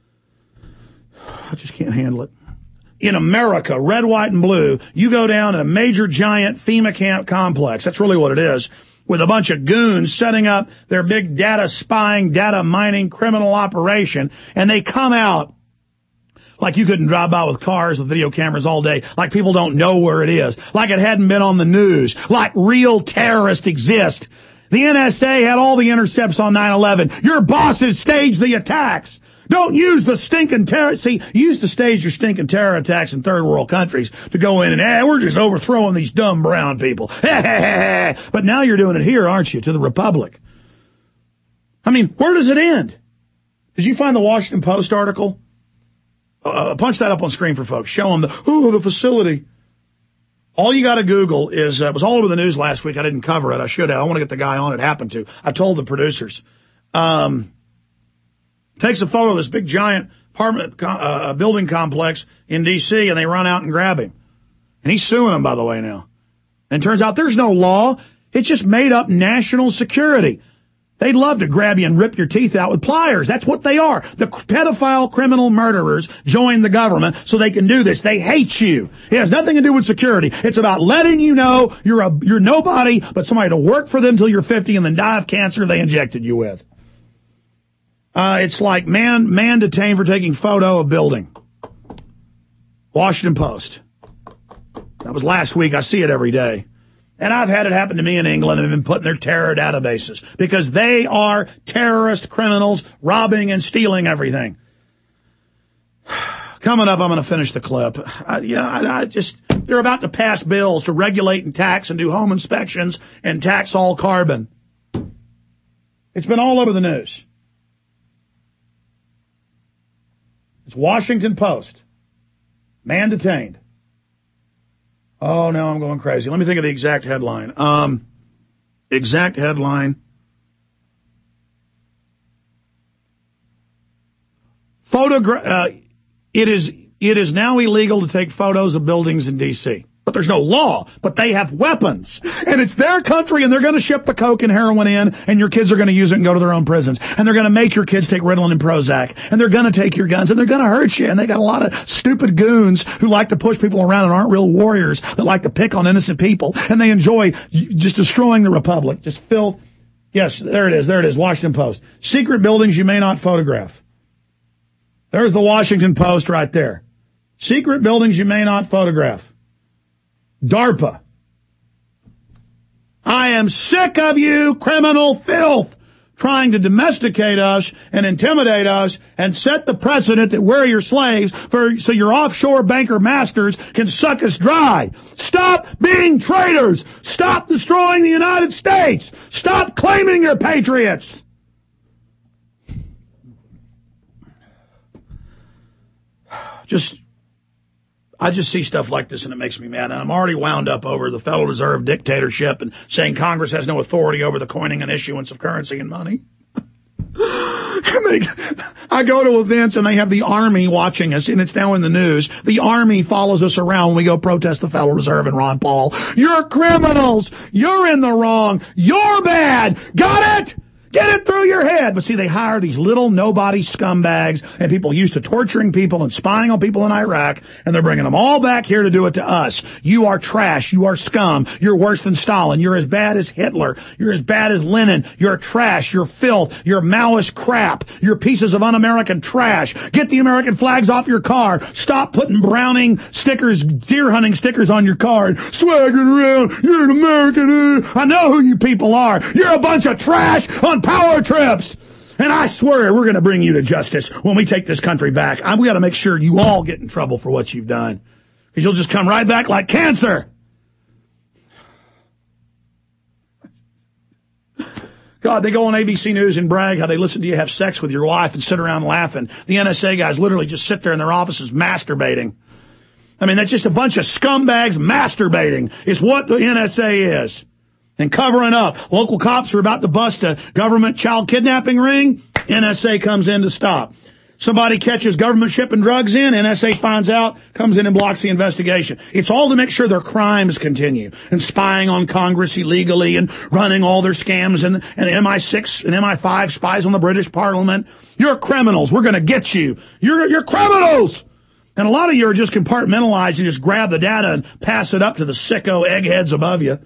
I just can't handle it. In America, red, white, and blue, you go down in a major giant FEMA camp complex. That's really what it is. With a bunch of goons setting up their big data spying, data mining criminal operation. And they come out like you couldn't drive by with cars with video cameras all day, like people don't know where it is, like it hadn't been on the news, like real terrorists exist. The NSA had all the intercepts on 9/11. Your bosses staged the attacks. Don't use the stinking terror. See, you used to stage your stinking terror attacks in third world countries to go in and, we're just overthrowing these dumb brown people. But now you're doing it here, aren't you, to the Republic? I mean, where does it end? Did you find the Washington Post article? Punch that up on screen for folks. Show them the facility. All you got to Google is, it was all over the news last week. I didn't cover it. I should have. I want to get the guy on. It happened to. I told the producers. Takes a photo of this big giant apartment, building complex in D.C. and they run out and grab him. And he's suing them, by the way, now. And it turns out there's no law. It's just made up national security. They'd love to grab you and rip your teeth out with pliers. That's what they are. The pedophile criminal murderers join the government so they can do this. They hate you. It has nothing to do with security. It's about letting you know you're nobody but somebody to work for them till you're 50 and then die of cancer they injected you with. It's like man detained for taking photo of building. Washington Post. That was last week. I see it every day. And I've had it happen to me in England and have been put in their terror databases because they are terrorist criminals robbing and stealing everything. Coming up, I'm going to finish the clip. They're about to pass bills to regulate and tax and do home inspections and tax all carbon. It's been all over the news. It's Washington Post. Man detained. Oh, no, I'm going crazy. Let me think of the exact headline. Exact headline. It is now illegal to take photos of buildings in D.C. But there's no law, but they have weapons. And it's their country, and they're going to ship the coke and heroin in, and your kids are going to use it and go to their own prisons. And they're going to make your kids take Ritalin and Prozac. And they're going to take your guns, and they're going to hurt you. And they got a lot of stupid goons who like to push people around and aren't real warriors that like to pick on innocent people. And they enjoy just destroying the Republic. Just filth. Yes, there it is, Washington Post. Secret buildings you may not photograph. There's the Washington Post right there. Secret buildings you may not photograph. DARPA. I am sick of you, criminal filth, trying to domesticate us and intimidate us and set the precedent that we're your slaves so your offshore banker masters can suck us dry. Stop being traitors. Stop destroying the United States. Stop claiming you're patriots. I just see stuff like this and it makes me mad. And I'm already wound up over the Federal Reserve dictatorship and saying Congress has no authority over the coining and issuance of currency and money. I go to events and they have the Army watching us, and it's now in the news. The Army follows us around when we go protest the Federal Reserve and Ron Paul. You're criminals. You're in the wrong. You're bad. Got it? Get it through your head. But see, they hire these little nobody scumbags and people used to torturing people and spying on people in Iraq, and they're bringing them all back here to do it to us. You are trash. You are scum. You're worse than Stalin. You're as bad as Hitler. You're as bad as Lenin. You're trash. You're filth. You're Maoist crap. You're pieces of un-American trash. Get the American flags off your car. Stop putting Browning stickers, deer hunting stickers on your car and swaggering around. You're an American. I know who you people are. You're a bunch of trash on power trips. And I swear we're going to bring you to justice when we take this country back. We got to make sure you all get in trouble for what you've done. Because you'll just come right back like cancer. God, they go on ABC News and brag how they listen to you have sex with your wife and sit around laughing. The NSA guys literally just sit there in their offices masturbating. I mean, that's just a bunch of scumbags masturbating is what the NSA is. And covering up. Local cops are about to bust a government child kidnapping ring. NSA comes in to stop. Somebody catches government shipping drugs in. NSA finds out, comes in and blocks the investigation. It's all to make sure their crimes continue. And spying on Congress illegally and running all their scams and MI6 and MI5 spies on the British Parliament. You're criminals. We're going to get you. You're criminals. And a lot of you are just compartmentalized. You just grab the data and pass it up to the sicko eggheads above you.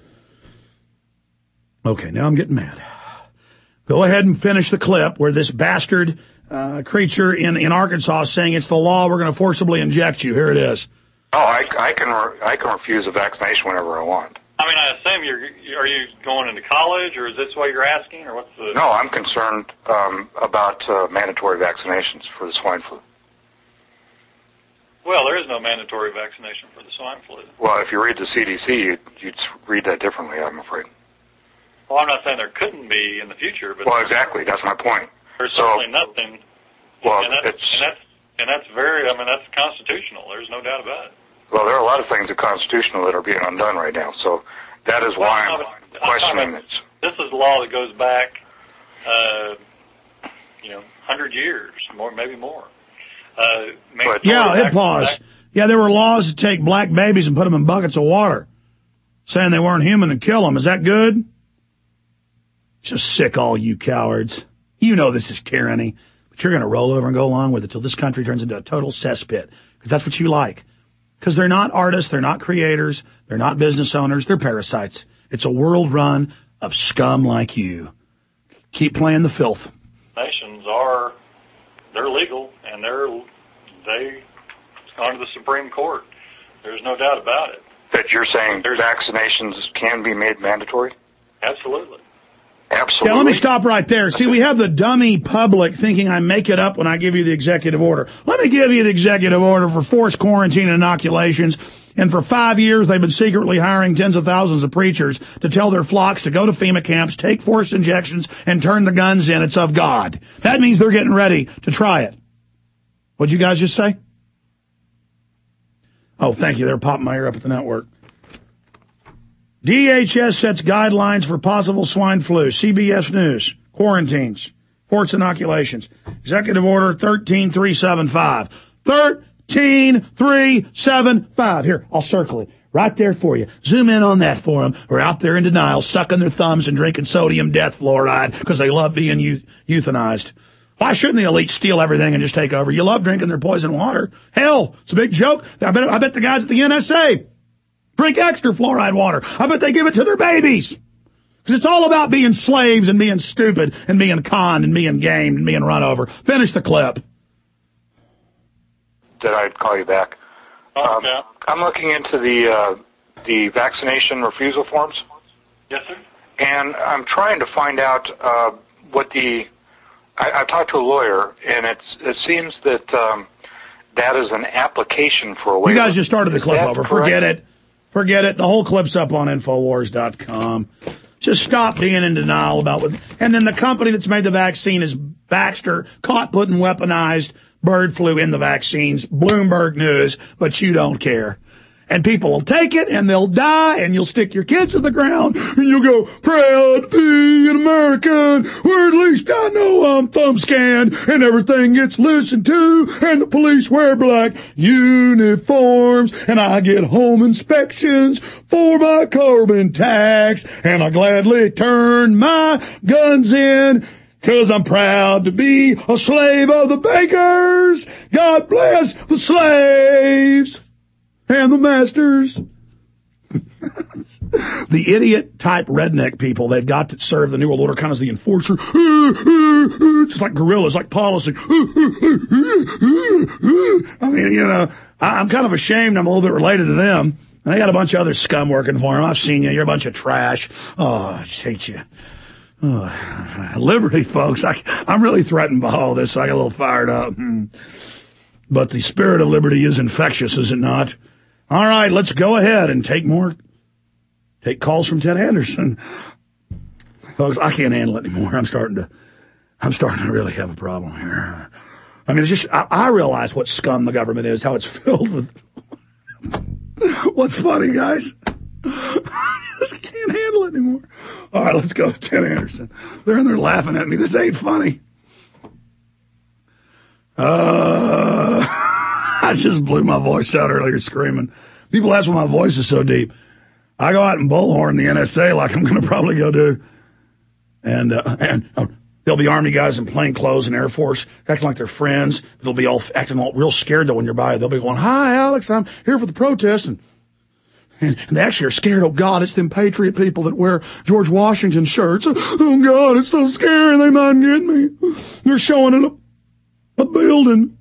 Okay, now I'm getting mad. Go ahead and finish the clip where this bastard creature in Arkansas is saying it's the law, we're going to forcibly inject you. Here it is. Oh, I can refuse a vaccination whenever I want. I mean, I assume are you going into college, or is this what you're asking, or what's the... No, I'm concerned about mandatory vaccinations for the swine flu. Well, there is no mandatory vaccination for the swine flu. Well, if you read the CDC, you'd read that differently, I'm afraid. Well, I'm not saying there couldn't be in the future, but... Well, exactly. That's my point. There's certainly nothing... Well, and that's very... I mean, that's constitutional. There's no doubt about it. Well, there are a lot of things that are constitutional that are being undone right now, so that is why I'm questioning it. This is a law that goes back, 100 years, more, maybe more. Yeah, it paused. Yeah, there were laws to take black babies and put them in buckets of water, saying they weren't human and kill them. Is that good? Just sick, all you cowards. You know this is tyranny, but you're going to roll over and go along with it till this country turns into a total cesspit, because that's what you like. Because they're not artists, they're not creators, they're not business owners, they're parasites. It's a world run of scum like you. Keep playing the filth. Nations they're legal, and they've gone to the Supreme Court. There's no doubt about it. That you're saying vaccinations can be made mandatory? Absolutely. Absolutely. Yeah, let me stop right there. See, we have the dummy public thinking I make it up when I give you the executive order. Let me give you the executive order for forced quarantine and inoculations. And for 5 years, they've been secretly hiring tens of thousands of preachers to tell their flocks to go to FEMA camps, take forced injections, and turn the guns in. It's of God. That means they're getting ready to try it. What'd you guys just say? Oh, thank you. They're popping my ear up at the network. DHS sets guidelines for possible swine flu. CBS News. Quarantines. Forced inoculations. Executive Order 13375. 13375. Here, I'll circle it. Right there for you. Zoom in on that for them. Who are out there in denial, sucking their thumbs and drinking sodium death fluoride because they love being euthanized. Why shouldn't the elite steal everything and just take over? You love drinking their poison water. Hell, it's a big joke. I bet the guys at the NSA drink extra fluoride water. I bet they give it to their babies. Because it's all about being slaves and being stupid and being conned and being gamed and being run over. Finish the clip. Did I call you back? Okay. I'm looking into the vaccination refusal forms. Yes, sir. And I'm trying to find out what the... I talked to a lawyer, and it seems that that is an application for a waiver. You guys just started the clip over. Correct? Forget it. Forget it. The whole clip's up on Infowars.com. Just stop being in denial about what... And then the company that's made the vaccine is Baxter, caught putting weaponized bird flu in the vaccines. Bloomberg News, but you don't care. And people will take it, and they'll die, and you'll stick your kids to the ground, and you'll go, proud to be an American, where at least I know I'm thumb scanned, and everything gets listened to, and the police wear black uniforms, and I get home inspections for my carbon tax, and I gladly turn my guns in, 'cause I'm proud to be a slave of the bakers. God bless the slaves and the masters. The idiot-type redneck people they've got that serve the New World Order kind of as the enforcer. It's like guerrillas, like policy. I mean, I'm kind of ashamed I'm a little bit related to them. And they got a bunch of other scum working for them. I've seen you. You're a bunch of trash. Oh, I hate you. Liberty, folks. I'm really threatened by all this. So I got a little fired up. But the spirit of liberty is infectious, is it not? All right, let's go ahead and take calls from Ted Anderson. Folks, I can't handle it anymore. I'm starting to really have a problem here. I mean, I realize what scum the government is, how it's filled with. What's funny, guys? I just can't handle it anymore. All right, let's go to Ted Anderson. They're in there laughing at me. This ain't funny. I just blew my voice out earlier screaming. People ask why my voice is so deep. I go out and bullhorn the NSA like I'm going to probably go do. And there'll be Army guys in plain clothes and Air Force acting like they're friends. They'll be all acting all real scared though when you're by. They'll be going, "Hi, Alex, I'm here for the protest." And they actually are scared. Oh, God, it's them patriot people that wear George Washington shirts. Oh, God, it's so scary. They might get me. They're showing in a building.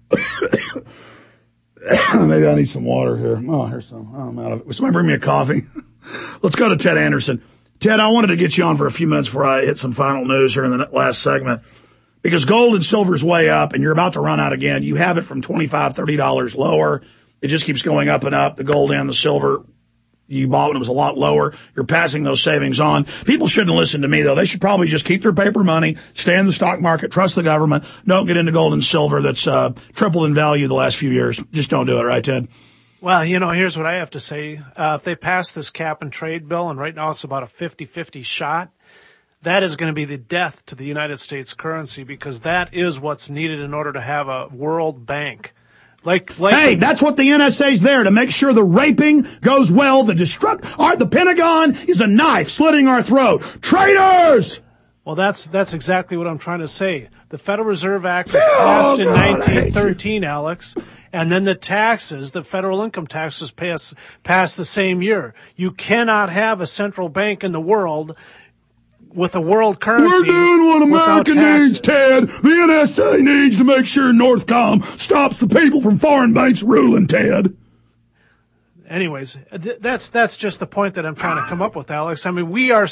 Maybe I need some water here. Oh, here's some. Oh, I'm out of it. Somebody bring me a coffee. Let's go to Ted Anderson. Ted, I wanted to get you on for a few minutes before I hit some final news here in the last segment. Because gold and silver's way up, and you're about to run out again. You have it from $25, $30 lower. It just keeps going up and up, the gold and the silver. You bought when it was a lot lower. You're passing those savings on. People shouldn't listen to me, though. They should probably just keep their paper money, stay in the stock market, trust the government. Don't get into gold and silver that's tripled in value the last few years. Just don't do it, right, Ted? Well, here's what I have to say. If they pass this cap and trade bill, and right now it's about a 50-50 shot, that is going to be the death to the United States currency, because that is what's needed in order to have a world bank. Hey, that's what the NSA's there, to make sure the raping goes well. The Pentagon is a knife slitting our throat. Traitors! Well, that's exactly what I'm trying to say. The Federal Reserve Act was passed in 1913, Alex, and then the taxes, the federal income taxes, passed the same year. You cannot have a central bank in the world with a world currency. We're doing what America needs, Ted. The NSA needs to make sure Northcom stops the people from foreign banks ruling, Ted. Anyways, that's just the point that I'm trying to come up with, Alex. I mean,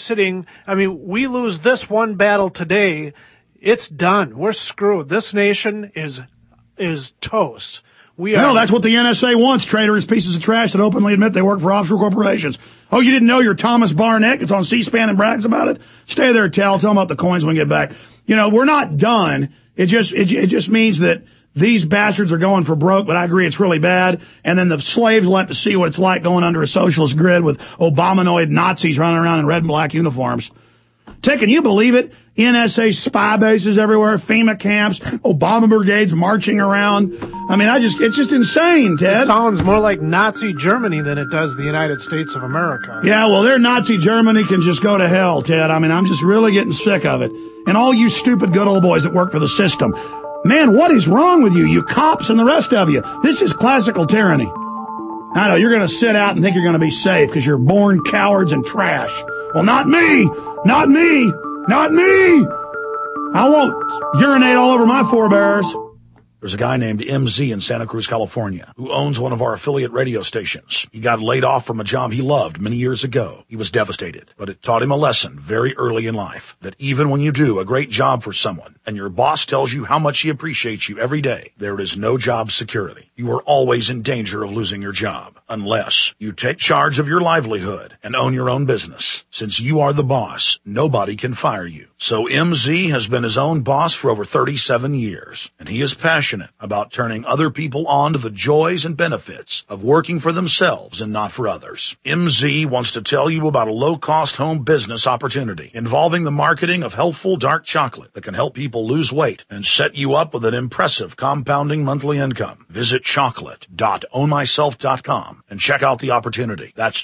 we lose this one battle today, it's done. We're screwed. This nation is toast. No, that's what the NSA wants, traitorous pieces of trash that openly admit they work for offshore corporations. Oh, you didn't know you're Thomas Barnett gets on C-SPAN and brags about it? Stay there, tell them about the coins when we get back. We're not done. It just means that these bastards are going for broke, but I agree it's really bad. And then the slaves will have to see what it's like going under a socialist grid with Obamanoid Nazis running around in red and black uniforms. Ted, can you believe it? NSA spy bases everywhere, FEMA camps, Obama brigades marching around. I mean, it's just insane, Ted. It sounds more like Nazi Germany than it does the United States of America. Yeah, well, their Nazi Germany can just go to hell, Ted. I mean, I'm just really getting sick of it. And all you stupid good old boys that work for the system. Man, what is wrong with you, you cops and the rest of you? This is classical tyranny. I know, you're going to sit out and think you're going to be safe because you're born cowards and trash. Well, not me! Not me! Not me! I won't urinate all over my forebears. There's a guy named MZ in Santa Cruz, California, who owns one of our affiliate radio stations. He got laid off from a job he loved many years ago. He was devastated, but it taught him a lesson very early in life, that even when you do a great job for someone and your boss tells you how much he appreciates you every day, there is no job security. You are always in danger of losing your job unless you take charge of your livelihood and own your own business. Since you are the boss, nobody can fire you. So MZ has been his own boss for over 37 years, and he is passionate about turning other people on to the joys and benefits of working for themselves and not for others. MZ wants to tell you about a low-cost home business opportunity involving the marketing of healthful dark chocolate that can help people lose weight and set you up with an impressive compounding monthly income. Visit chocolate.ownmyself.com and check out the opportunity. That's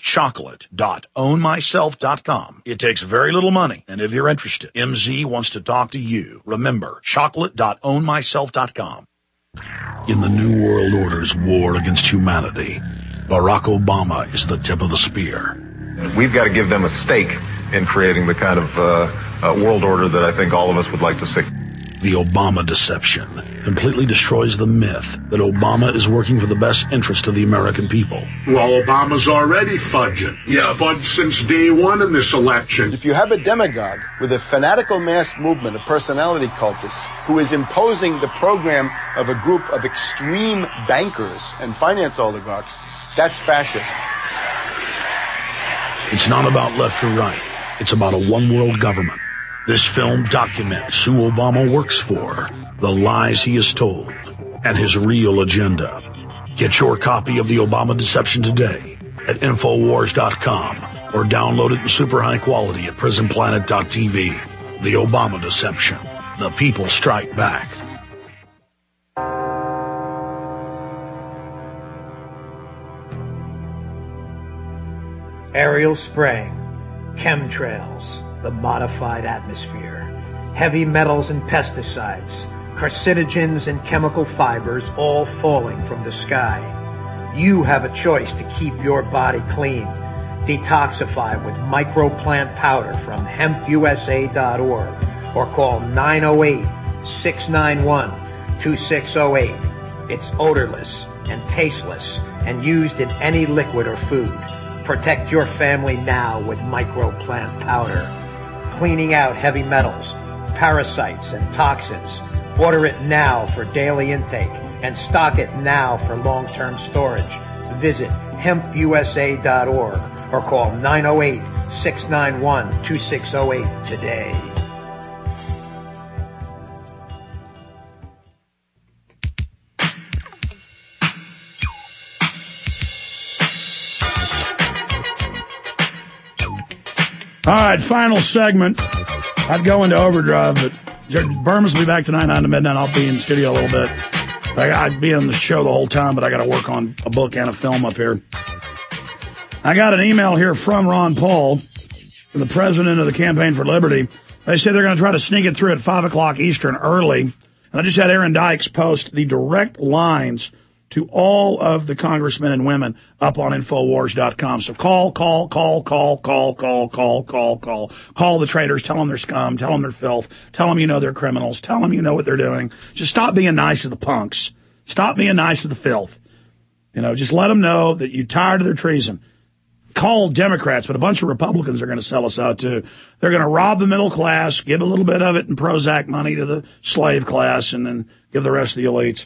chocolate.ownmyself.com. It takes very little money, and if you're interested, MZ wants to talk to you. Remember, chocolate.ownmyself.com. In the New World Order's war against humanity, Barack Obama is the tip of the spear. We've got to give them a stake in creating the kind of world order that I think all of us would like to see. The Obama Deception completely destroys the myth that Obama is working for the best interest of the American people. Well, Obama's already fudging. He's fudged since day one in this election. If you have a demagogue with a fanatical mass movement of personality cultists who is imposing the program of a group of extreme bankers and finance oligarchs, that's fascism. It's not about left or right. It's about a one-world government. This film documents who Obama works for, the lies he has told, and his real agenda. Get your copy of The Obama Deception today at Infowars.com or download it in super high quality at PrisonPlanet.tv. The Obama Deception. The people strike back. Aerial spraying, chemtrails, the modified atmosphere, heavy metals and pesticides, carcinogens and chemical fibers all falling from the sky. You have a choice to keep your body clean. Detoxify with microplant powder from hempusa.org or call 908-691-2608. It's odorless and tasteless and used in any liquid or food. Protect your family now with microplant powder. Cleaning out heavy metals, parasites, and toxins. Order it now for daily intake and stock it now for long-term storage. Visit hempusa.org or call 908-691-2608 today. All right, final segment. I'd go into overdrive, but Burma's will be back tonight, 9 to midnight. I'll be in the studio a little bit. I'd be on the show the whole time, but I got to work on a book and a film up here. I got an email here from Ron Paul, the president of the Campaign for Liberty. They say they're going to try to sneak it through at 5 o'clock Eastern early. And I just had Aaron Dykes post the direct lines to all of the congressmen and women up on Infowars.com. So call the traitors, tell them they're scum, tell them they're filth, tell them you know they're criminals, tell them you know what they're doing. Just stop being nice to the punks. Stop being nice to the filth. You know, just let them know that you're tired of their treason. Call Democrats, but a bunch of Republicans are going to sell us out too. They're going to rob the middle class, give a little bit of it in Prozac money to the slave class, and then give the rest to the elites.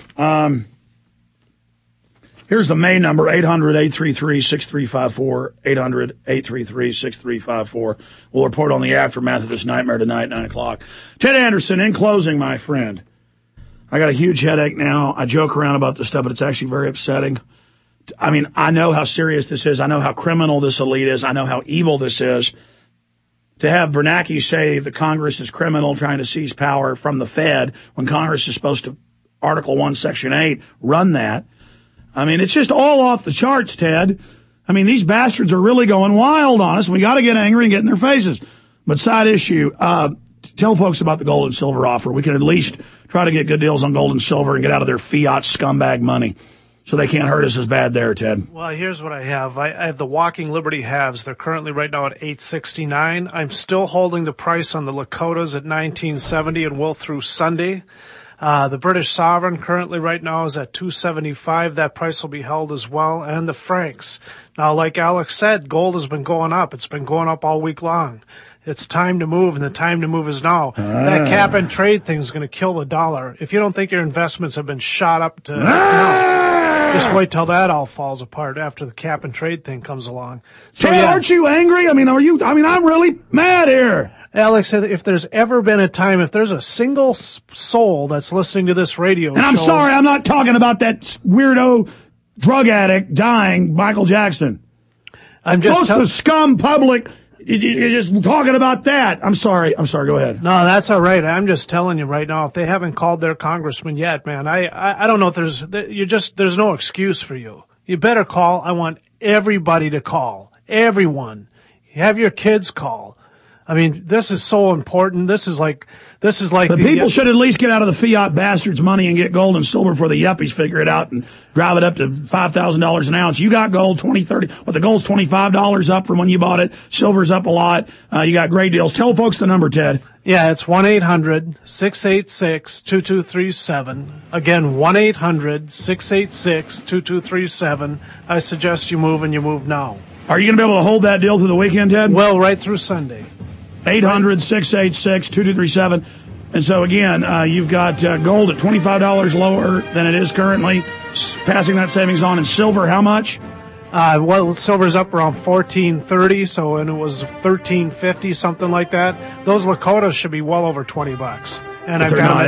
Here's the main number, 800-833-6354, 800-833-6354. We'll report on the aftermath of this nightmare tonight, 9 o'clock. Ted Anderson, in closing, my friend, I got a huge headache now. I joke around about this stuff, but it's actually very upsetting. I mean, I know how serious this is. I know how criminal this elite is. I know how evil this is. To have Bernanke say the Congress is criminal trying to seize power from the Fed when Congress is supposed to, Article 1, Section 8, run that. I mean, it's just all off the charts, Ted. I mean, these bastards are really going wild on us. We got to get angry and get in their faces. But side issue, tell folks about the gold and silver offer. We can at least try to get good deals on gold and silver and get out of their fiat scumbag money so they can't hurt us as bad there, Ted. Well, here's what I have. I have the Walking Liberty halves. They're currently right now at $8.69. I'm still holding the price on the Lakotas at $19.70 and will through Sunday. The British Sovereign currently right now is at $2.75. That price will be held as well. And the francs. Now, like Alex said, gold has been going up. It's been going up all week long. It's time to move, and the time to move is now. That cap and trade thing is going to kill the dollar. If you don't think your investments have been shot up to, just wait till that all falls apart after the cap and trade thing comes along. So, Ted, aren't you angry? I mean, I'm really mad here. Alex, if there's ever been a time, if there's a single soul that's listening to this radio show. And I'm sorry, I'm not talking about that weirdo drug addict dying, Michael Jackson. I'm just most of the scum public, you're just talking about that. I'm sorry, go ahead. No, that's all right. I'm just telling you right now, if they haven't called their congressman yet, man, I don't know if there's no excuse for you. You better call. I want everybody to call. Everyone. Have your kids call. I mean, this is so important. This is like the people should at least get out of the fiat bastards' money and get gold and silver before the yuppies figure it out and drive it up to $5,000 an ounce. You got gold, 20, 30, well, the gold's $25 up from when you bought it. Silver's up a lot. You got great deals. Tell folks the number, Ted. Yeah, it's 1-800-686-2237. Again, 1-800-686-2237. I suggest you move, and you move now. Are you going to be able to hold that deal through the weekend, Ted? Well, right through Sunday. 800-686-2237. And so, again, you've got gold at $25 lower than it is currently, passing that savings on. And silver, how much? Well, silver's up around $14.30, and it was $13.50, something like that. Those Lakotas should be well over $20. And I've got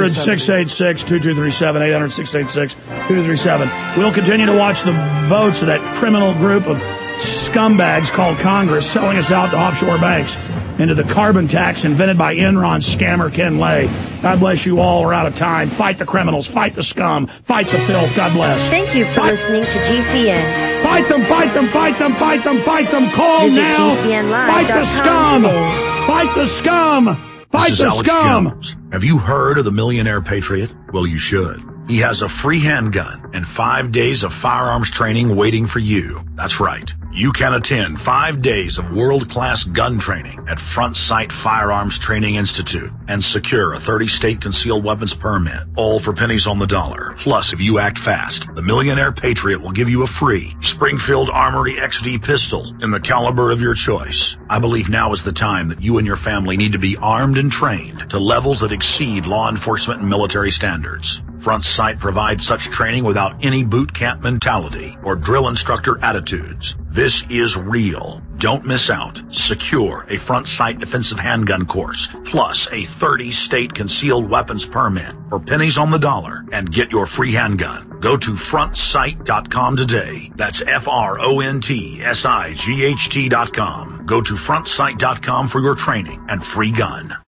800-686-2237, 800-686-2237. We'll continue to watch the votes of that criminal group of scumbags called Congress selling us out to offshore banks into the carbon tax invented by Enron scammer Ken Lay. God bless you all. We're out of time. Fight the criminals. Fight the scum. Fight the filth. God bless. Thank you for listening to GCN. Fight them, fight them, fight them, fight them, fight them. Call Visit now. Fight the scum. Today. Fight the scum. Fight the scum. Jones. Have you heard of the Millionaire Patriot? Well, you should. He has a free handgun and 5 days of firearms training waiting for you. That's right. You can attend 5 days of world-class gun training at Front Sight Firearms Training Institute and secure a 30-state concealed weapons permit, all for pennies on the dollar. Plus, if you act fast, the Millionaire Patriot will give you a free Springfield Armory XD pistol in the caliber of your choice. I believe now is the time that you and your family need to be armed and trained to levels that exceed law enforcement and military standards. Front Sight provides such training without any boot camp mentality or drill instructor attitudes. This is real. Don't miss out. Secure a Front Sight defensive handgun course, plus a 30-state concealed weapons permit for pennies on the dollar, and get your free handgun. Go to frontsight.com today. That's FRONTSIGHT.com. Go to frontsight.com for your training and free gun.